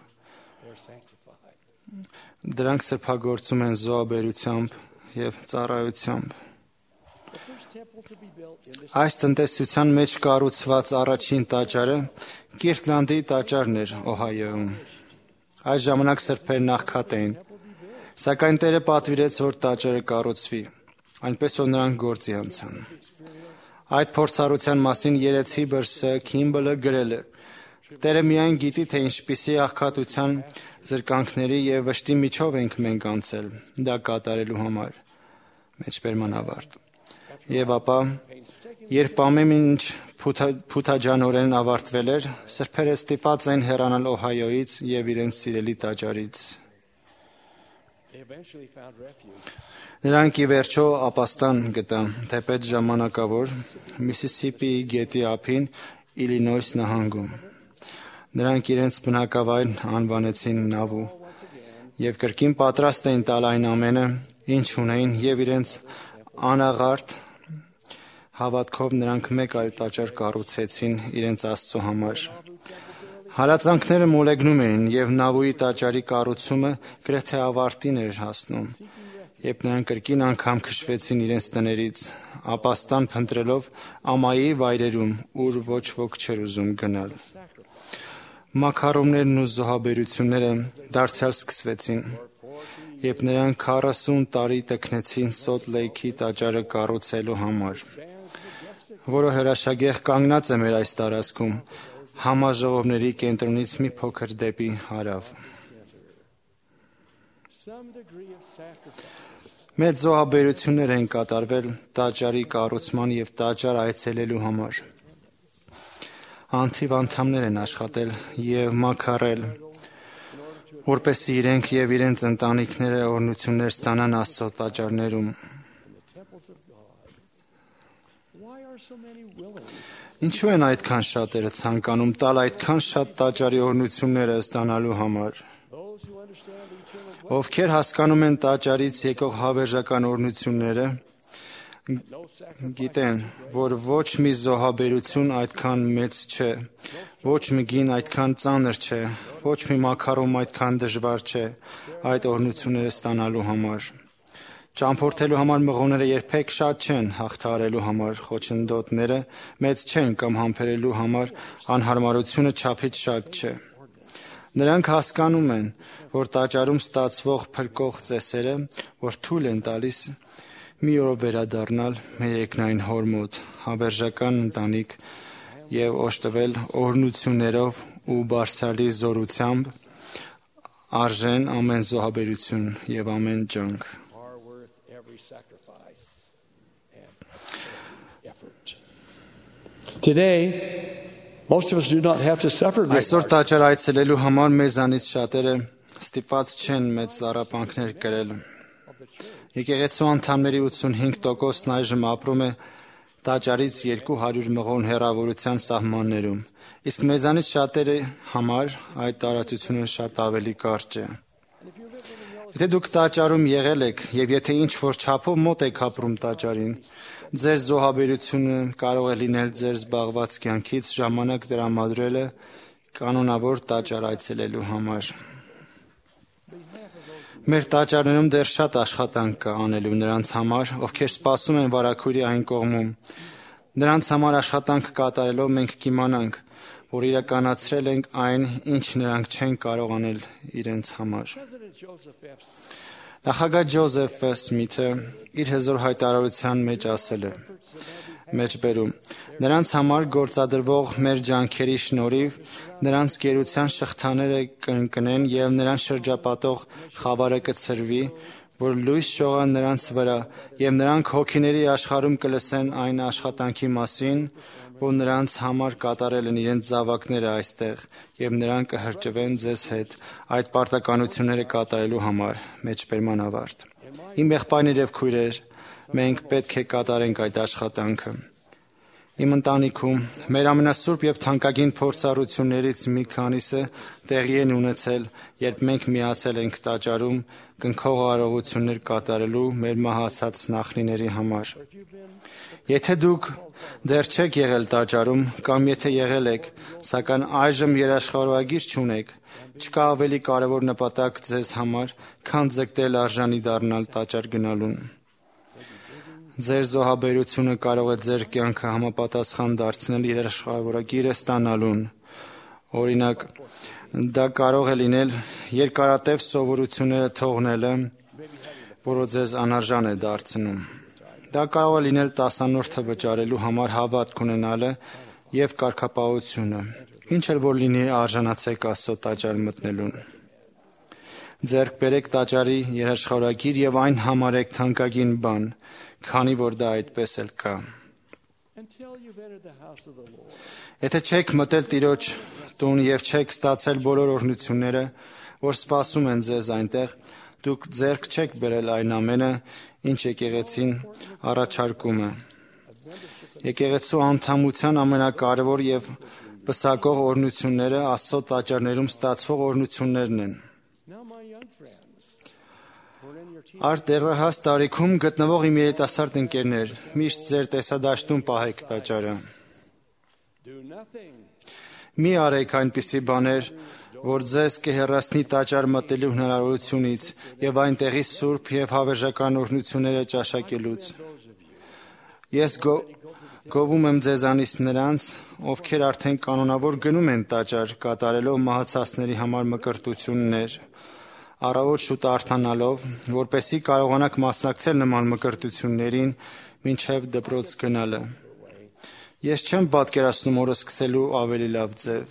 [SPEAKER 8] Դրանք սրբագործում են զոհաբերությամբ եւ ծառայությամբ։ Այս տնտեսության մեջ կառուցված առաջին տաճարը Կիրտլանդի տաճարն էր Օհայոյում։ Այս ժամանակ սրբերն աղքատ էին, սակայն Տերը պատվիրեց, որ տաճարը կառուցվի, այնպես որ նրանք գործի անցան։ Այդ փորձառության մասին երեցի բրսը Քիմբլը գրել է. Տերը միայն գիտի, թե ինչպիսի աղքատության զրկանքների եւ վշտի միջով ենք մենք անցել դա կատարելու համար։ Մեջբերման ավարտ։ Եվ ապա, երբ ամեն ինչ փութաջանորեն ավարտվել էր, սրբերը ստիպած էին հեռանալ Օհայոյից եւ իրենց սիրելի տաճարից։ Նրանք ի վերջո ապաստան գտան թեպետ ժամանակավոր Միսիսիպիի գետի ափին Իլինոյս նահանգում։ Նրանք իրենց բնակավայրն անվանեցին Նավու եւ կրկին պատրաստ էին տալ այն ամենը, ինչ ունեին, եւ իրենց անաղարտ հավատքով նրանք մեկ այլ տաճար կառուցեցին իրենց Աստծո համար։ Հարածանքները մոլեգնում էին եւ Նավուի տաճարի կառուցումը գրեթե ավարտին էր հասնում, երբ նրանք կրկին անգամ քշվեցին իրենց տներից, ապաստան փնտրելով ամայի վայրերում, ուր ոչ ոք չէր ուզում գնալ։ Մաքարոմներն ու զոհաբերությունները դարձյալ սկսվեցին, երբ նրանք քառասուն տարի տքնեցին Սոթ Լեյքի տաճարը կառուցելու համար, որը հրաշագեղ կանգնած է մեր այս տարածքում, համաժողովների կենտրոնից մի փոքր դեպի հարավ։ Մեծ զոհաբերություններ են կատարվել տաճարի կառուցման եւ տաճար այցելելու համար։ Անթիվ անդամներ են աշխատել եւ մաքարել, որպեսզի իրենք եւ իրենց ընտանիքները օրհնություններ ստանան Աստծո տաճարներում։ Ինչու են այդքան շատերը ցանկանում տալ այդքան շատ տաճարի օրհնությունները ստանալու համար։ Ովքեր հասկանում են տաճարից եկող հավերժական օրհնությունները, գիտեն, որ ոչ մի զոհաբերություն այդքան մեծ չէ, ոչ մի գին այդքան ծանր չէ, ոչ մի մաքարոմ այդքան դժվար չէ այդ օրհնությունները ստանալու համար։ Ճամփորդելու համար մղոնները երբեք շատ չեն, հաղթահարելու համար խոչընդոտները մեծ չեն կամ համբերելու համար անհարմարությունը չափից շատ չէ։ Նրանք հասկանում են, որ տաճարում ստացվող փրկող ծեսերը, որ թույլ են տալիս մի օրով վերադառնալ մեր երկնային հոր մոտ, հավերժական ընտանիք եւ օժտվել օրհնություններով ու բարձրալի զորությամբ, արժեն ամեն զոհաբերություն եւ ամեն ջանք։
[SPEAKER 12] Today, most of us do not have to suffer great
[SPEAKER 8] Այսօր տաճար այցելելու համար մեզանից շատերը ստիպված չեն մեծ տառապանքներ կրել։ Եկեղեցու անդամների ութսունհինգ տոկոսն այժմ ապրում է տաճարից երկու հարյուր մղոն հեռավորության սահմաններում, իսկ մեզանից շատերի համար այդ տարածությունը շատ ավելի կարճ է։ Եթե դուք տաճարում եղել եք եւ եթե ինչ որ չափով մոտ եք ապրում տաճարին, ձեր զոհաբերությունը կարող է լինել ձեր զբաղված կյանքից ժամանակ տրամադրելը կանոնավոր տաճար այցելելու համար։ Մեր տաճարներում դեռ շատ աշխատանք կա անելու նրանց համար, ովքեր սպասում են վարագույրի այն կողմում։ Նրանց համար աշխատանք կատարելով մենք կիմանանք, որ իրականացրել ենք այն, ինչ նրանք չեն կարող անել իրենց համար։ Նախագահ Ջոզեֆ Սմիթը իր հզոր հայտարարության մեջ ասել է. մեջբերում. նրանց համար գործադրվող մեր ջանքերի շնորհիվ նրանց գերության շղթաները կընկնեն եւ նրանց շրջապատող խավարը կցրվի, որ լույս շողա նրանց վրա եւ նրանք հոգիների աշխարհում կլսեն այն աշխատանքի մասին, որ նրանց համար կատարել են իրենց զավակները այստեղ եւ նրանք կհրճվեն ձեզ հետ այդ պարտականությունները կատարելու համար։ Մեջբերման ավարտ։ Իմ եղբայրներ եւ քույրեր, մենք պետք է կատարենք այդ աշխատանքը։ Իմ ընտանիքում մեր ամենասուրբ եւ թանկագին փորձառություններից մի քանիսը տեղի են ունեցել, երբ մենք միացել ենք տաճարում կնքող արարողություններ կատարելու մեր մահացած նախնիների համար։ Եթե դուք դեռ չեք եղել տաճարում կամ եթե եղել եք, սակայն այժմ երաշխավորագիր չունեք, չկա ավելի կարևոր նպատակ ձեզ համար, քան ձգտել արժանի դառնալ տաճար գնալուն։ Ձեր զոհաբերությունը կարող է ձեր կյանքը համապատասխան դարձնել երաշխավորագիրը ստանալուն, Օրինակ, դա կարող է լինել երկարատև սովորությունները թողնելը, որը ձեզ անարժան է դարձնում։ Դա կարող է լինել տասանորդը վճարելու համար հավատք ունենալը և կարգապահությունը, ինչ էլ որ լինի արժանացեք Աստծո տաճար մտնելուն։ Ձեռք բերեք տաճարի երաշխավորագիր և այն համարեք թանկագին բան, քանի որ դա այդպես էլ կա։ Եթե չեք մտել Տիրոջ տուն և չեք ստացել բոլոր օրհնությունները, որ սպասում են ձեզ այնտեղ, դուք ձեռք չեք բերել այն ամենը, ինչ եկեղեցին առաջարկում է։ Եկեղեցու անդամության ամենակարևոր և պսակող օրհնությունները Աստծո տաճարներում ստացվող օրհնություններն են։ Արդեռահաս տարիքում գտնվող իմ երիտասարդ ընկերներ, միշտ ձեր տեսադաշտում պահեք տաճարը։ Մի արեք այնպիսի բաներ, որ ձեզ կհեռացնի տաճար մտելու հնարավորությունից և այնտեղի սուրբ և հավերժական օրհնությունները ճաշակելուց։ Ես գո, գովում եմ ձեզանից նրանց, ովքեր արդեն կանոնավոր գնում են տաճար, կատարելով մահացածների համար մկրտություններ, առավոտ շուտ արթանալով, որպեսզի կարողանաք մասնակցել նման մկրտություններին մինչև դպրոց գնալը։ Ես չեմ պատկերացնում օրը սկսելու ավելի լավ ձև։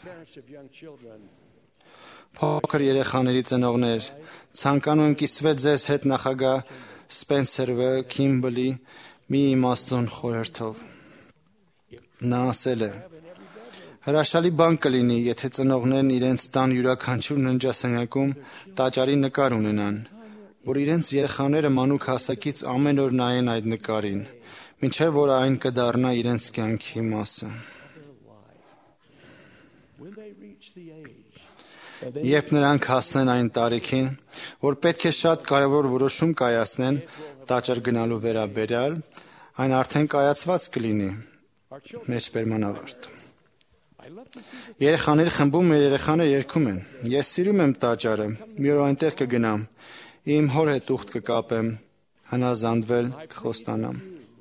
[SPEAKER 8] Փոքր երեխաների ծնողներ, ցանկանում եմ կիսվել ձեզ հետ նախագահ Սպենսեր վը Քիմբլի մի իմաստուն խորհրդով։ Նա ասել է. հրաշալի բան կլինի, եթե ծնողներն իրենց տան յուրաքանչյուր ննջասենյակում տաճարի նկար ունենան, որ իրենց երեխաները մանուկ հասակից ամեն օր նայեն այդ նկարին, մինչև որ այն կդառնա իրենց կյանքի մասը։ Երբ նրանք հասնեն այն տարիքին, որ պետք է շատ կարևոր որոշում կայացնեն տաճար գնալու վերաբերյալ, այն արդեն կայացված կլինի։ Մեջբերման ավարտ։ Երեխաների խմբում մեր երեխաները երգում են. Ես սիրում եմ տաճարը, մի օր այնտեղ կգնամ, իմ հոր հետ ուխտ կկապեմ, հնազանդվել կխոստանամ։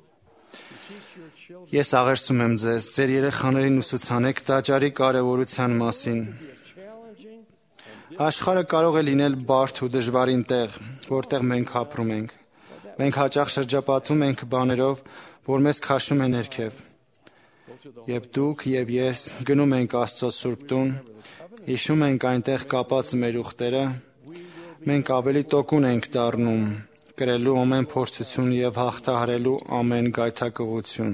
[SPEAKER 8] Ես աղերսում եմ ձեզ, ձեր երեխաներին ուսուցանեք տաճարի կարևորության մասին։ Աշխարհը կարող է լինել բարդ ու դժվարին տեղ, որտեղ մենք ապրում ենք։ Մենք հաճախ շրջապատում ենք բաներով, որ մեզ քաշում են ներքև։ Երբ դուք և ես գնում ենք Աստծո սուրբ տուն, հիշում ենք այնտեղ կապած մեր ուխտերը, մենք ավելի տոկուն ենք դառնում, կրելու ամեն փորձություն և հաղթահարելու ամեն գայթակղություն։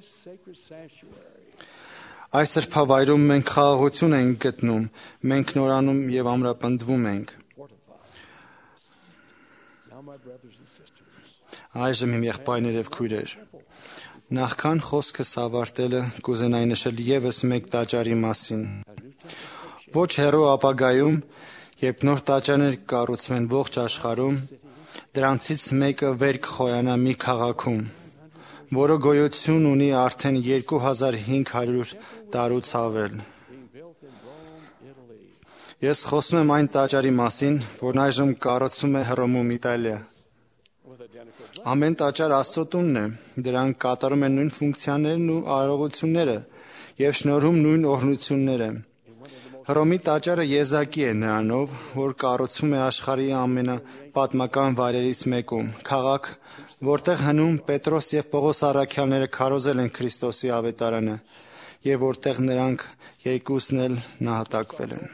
[SPEAKER 8] Այս սրբավայրում մենք խաղաղություն ենք գտնում, մենք նորանում և ամրապնդվում ենք։ Այժմ իմ եղբայրներ և քույրեր, նախքան խոսքս ավարտելը կուզենայի նշել ևս մեկ տաճարի մասին։ Ոչ հեռու ապագայում, երբ նոր տաճարներ կառուցվեն ողջ աշխարհում, դրանցից մեկը վեր կխոյանա մի քաղաքում, որը գոյություն ունի արդեն երկու հազար հինգ հարյուր տարուց ավել։ Ես խոսում եմ այն տաճարի մասին, որն այժմ կառուցվում է Հռոմում, Իտալիա։ Ամեն տաճար Աստծո տունն է, դրանք կատարում են նույն ֆունկցիաներն ու արարողությունները և շնորհում նույն օրհնությունները։ Հռոմի տաճարը եզակի է նրանով, որ կառուցվում է աշխարհի ամենապատմական վայրերից մեկում, քաղաք, որտեղ հնում Պետրոս և Պողոս առաքյալները քարոզել են Քրիստոսի ավետարանը և որտեղ նրանք երկուսն էլ նահատակվել են։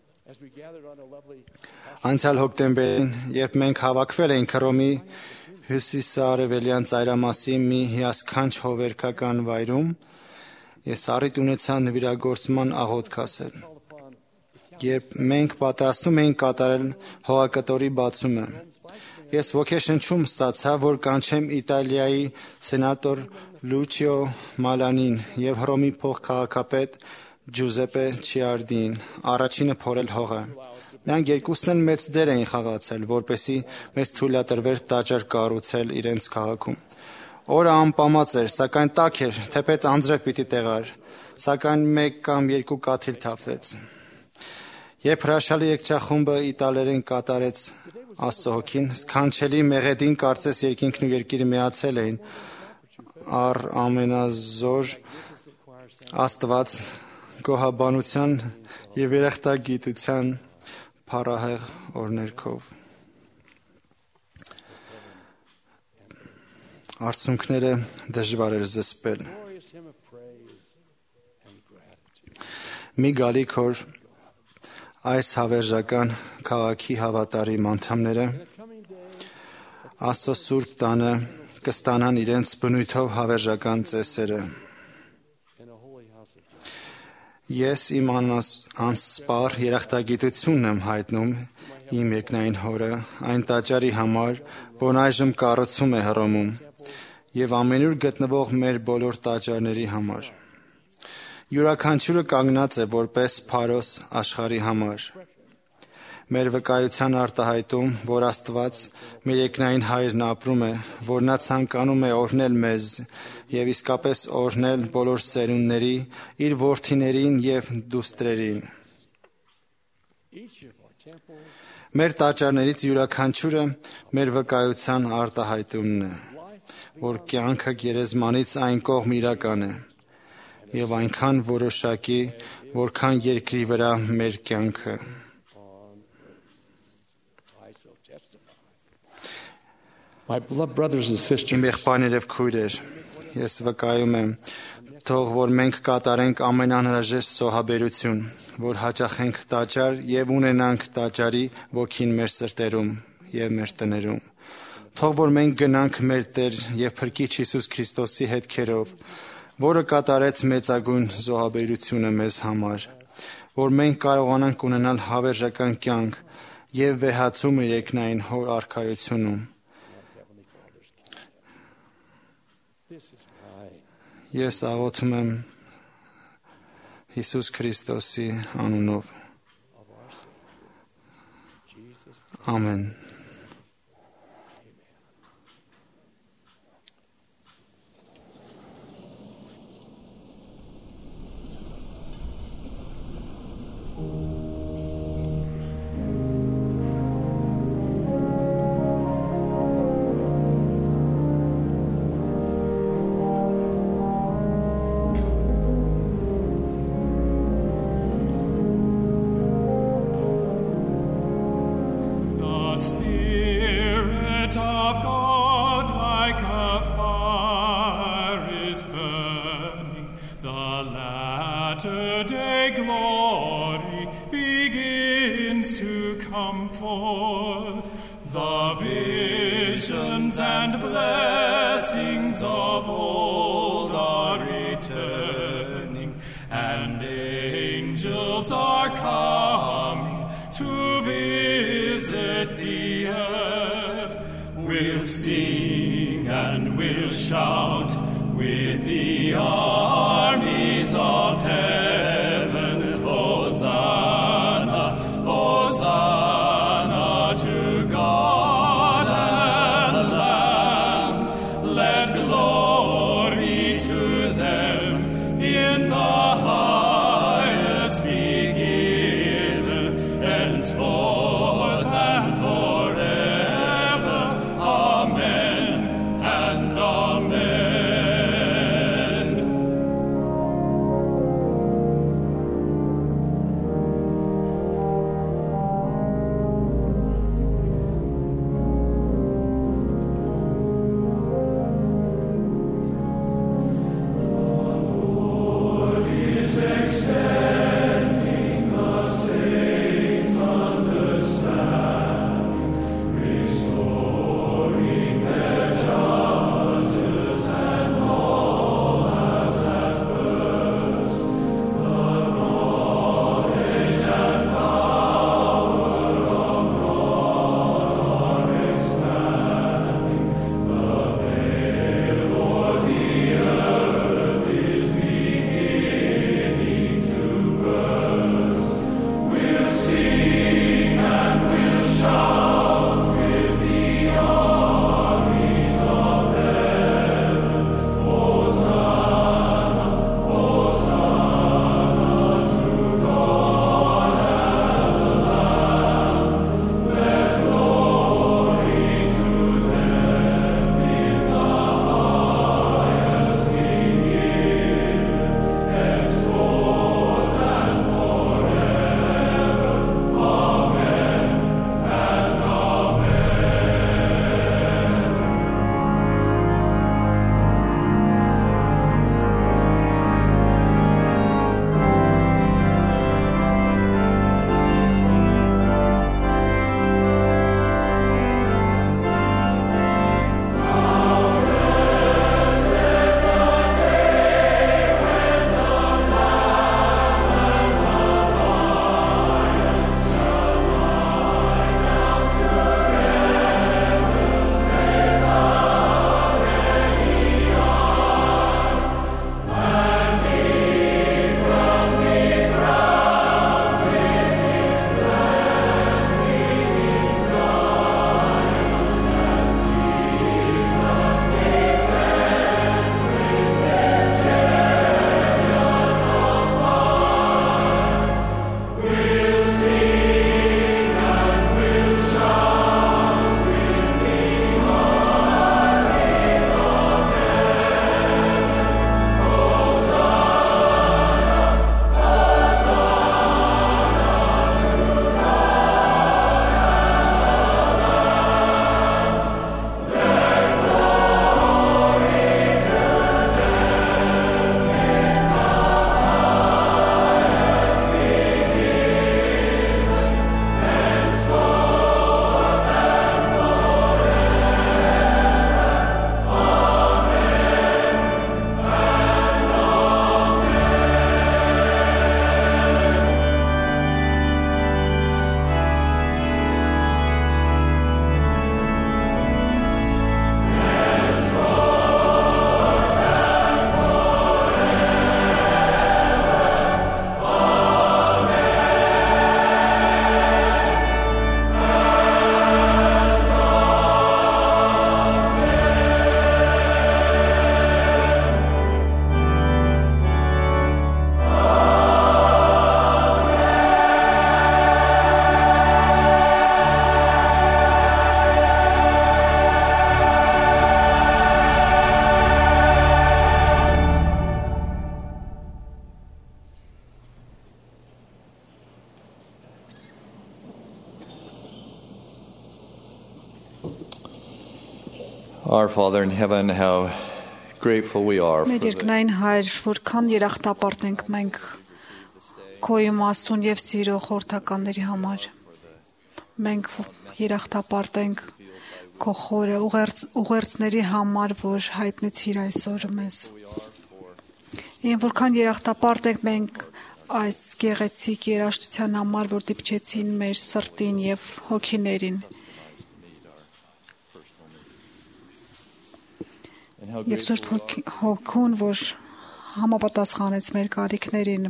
[SPEAKER 8] Անցյալ հոկտեմբերին, երբ մենք հավաքվել էինք Հռոմի հյուսիսարևելյան ծայրամասի մի հիասքանչ հովերքական վայրում, ես առիթ ունեցա նվիրագործման աղոթք ասել։ Երբ մենք պատրաստում էինք կատարել հողակտորի բացումը, ես ոգեշնչում ստացա, որ կանչեմ Իտալիայի սենատոր Լուչիո Մալանին և Հռոմի փոխքաղաքապետ Ջուզեպե Չիարդին, առաջինը փորել հողը։ Նրանք երկուսն էլ մեծ դեր էին խաղացել, որպեսզի մեզ թույլատրվեր տաճար կառուցել իրենց քաղաքում։ Օրը անպամած էր, սակայն տաք էր, թեպետ անձրև պիտի տեղար, սակայն մեկ կամ երկու կաթիլ թափվեց։ Երբ հրաշալի երգչախումբը իտալերեն կատարեց Աստծո հոգին, սքանչելի մեղեդին կարծես երկինքն ու երկիրը միացել էին, առ ամենազոր Աստված գոհաբանության եւ երախտագիտության փառահեղ օրներքով։ Արցունքները դժվար էր զսպել։ Մի գալիք օր այս հավերժական քաղաքի հավատարիմ անդամները Աստծո Սուրբ տանը կստանան իրենց բնույթով հավերժական ծեսերը։ Ես իմ անսպառ երախտագիտությունն եմ հայտնում իմ երկնային Հորը այն տաճարի համար, որն այժմ կառուցվում է Հռոմում, եւ ամենուր գտնվող մեր բոլոր տաճարների համար։ Յուրաքանչյուրը կանգնած է որպես փարոս աշխարհի համար։ Մեր վկայության արտահայտում, որ Աստված մեր երկնային Հայրն ապրում է, որ նա ցանկանում է օրհնել մեզ եւ իսկապես օրհնել բոլոր սերունդների, իր որդիներին եւ դուստրերին։ Մեր տաճարներից յուրաքանչյուրը մեր վկայության արտահայտումն է, որ կյանքը գերեզմանից այն կողմ իրական է եւ այնքան որոշակի, որքան երկրի վրա մեր կյանքը։
[SPEAKER 12] My beloved brothers and sisters,
[SPEAKER 8] Իմ եղբայրներ եւ քույրեր, ես վկայում եմ, թող որ մենք կատարենք ամենանհրաժեշտ սոհաբերություն, որ հաճախենք տաճար եւ ունենանք տաճարի ոգին մեր սրտերում եւ մեր տներում։ Թող որ մենք գնանք մեր Տեր եւ Փրկիչ Հիսուս Քրիստոսի հետքերով, որը կատարեց մեծագույն զոհաբերությունը մեզ համար, որ մենք կարողանանք ունենալ հավերժական կյանք եւ վեհացում երկնային Հոր արքայությունում։ Ես աղոթում եմ Հիսուս Քրիստոսի անունով։ Ամեն։
[SPEAKER 7] Our Father in heaven, how grateful we are for
[SPEAKER 2] Մեր
[SPEAKER 7] the
[SPEAKER 2] երկնային Հայր, որքան երախտապարտ ենք մենք քո իմաստուն եւ սիրո խորհրդականների համար։ Մենք երախտապարտ ենք քո խորը ուղերձ ուղերձների համար, որ հայտնեցիր այսօր մեզ։ Եվ որքան երախտապարտ ենք մենք այս գեղեցիկ երաժշտության համար, որ դիպչեցին մեր սրտին եւ հոգիներին։ Եվ Սուրբ Հոգուն, որ համապատասխանեց մեր կարիքներին։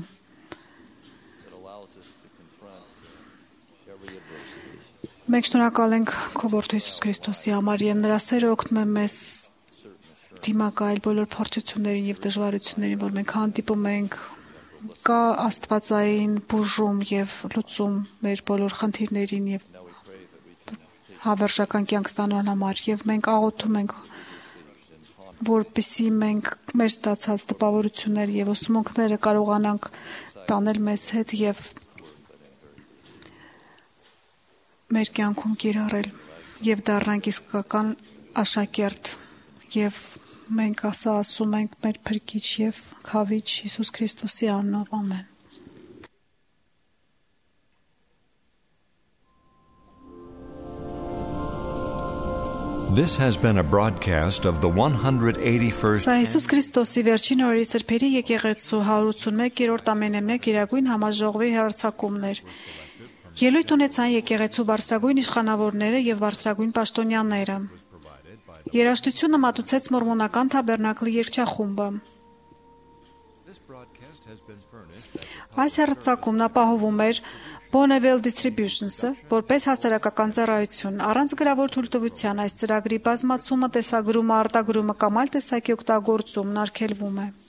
[SPEAKER 2] Մենք շնորհակալ ենք քո որդու Հիսուս Քրիստոսի համար եւ նրա սերը օգնում է մեզ դիմակայել բոլոր փորձություններին եւ դժվարություններին, որ մենք հանդիպում ենք։ Կա աստվածային բուժում եւ լուծում մեր բոլոր խնդիրներին եւ հավերժական կյանք ստանալ համար եւ մենք աղոթում ենք, որպեսզի մենք մեր ստացած տպավորությունները եւ ուսմունքները կարողանանք տանել մեզ հետ եւ մեր կյանքում կիրառել եւ դառնանք իսկական աշակերտ եւ մենք ասա ասում ենք մեր Փրկիչ եւ Խավիչ Հիսուս Քրիստոսի անունով ամեն։
[SPEAKER 1] This has been a broadcast of the one hundred eighty-first
[SPEAKER 2] Սա Հիսուս Քրիստոսի վերջին օրերի սրբերի եկեղեցու հարյուր ութսունմեկերորդ ամենամյա Կիրակույն համաժողովի հեռարձակումներ։ Ելույթ ունեցան եկեղեցու բարձրագույն իշխանավորները եւ բարձրագույն պաշտոնյաները։ Երաժշտությունը մատուցեց մորմոնական թաբերնակլի երգչախումբը։ Այս հեռարձակումն ապահովում էր Bonneville Distributions-ը, որպես հասարակական ծառայություն, առանց գրավոր թույլտվության այս ծրագրի բազմացումը, տեսագրումը, արտագրումը կամ այլ տեսակի օգտագործումն արգելվում է։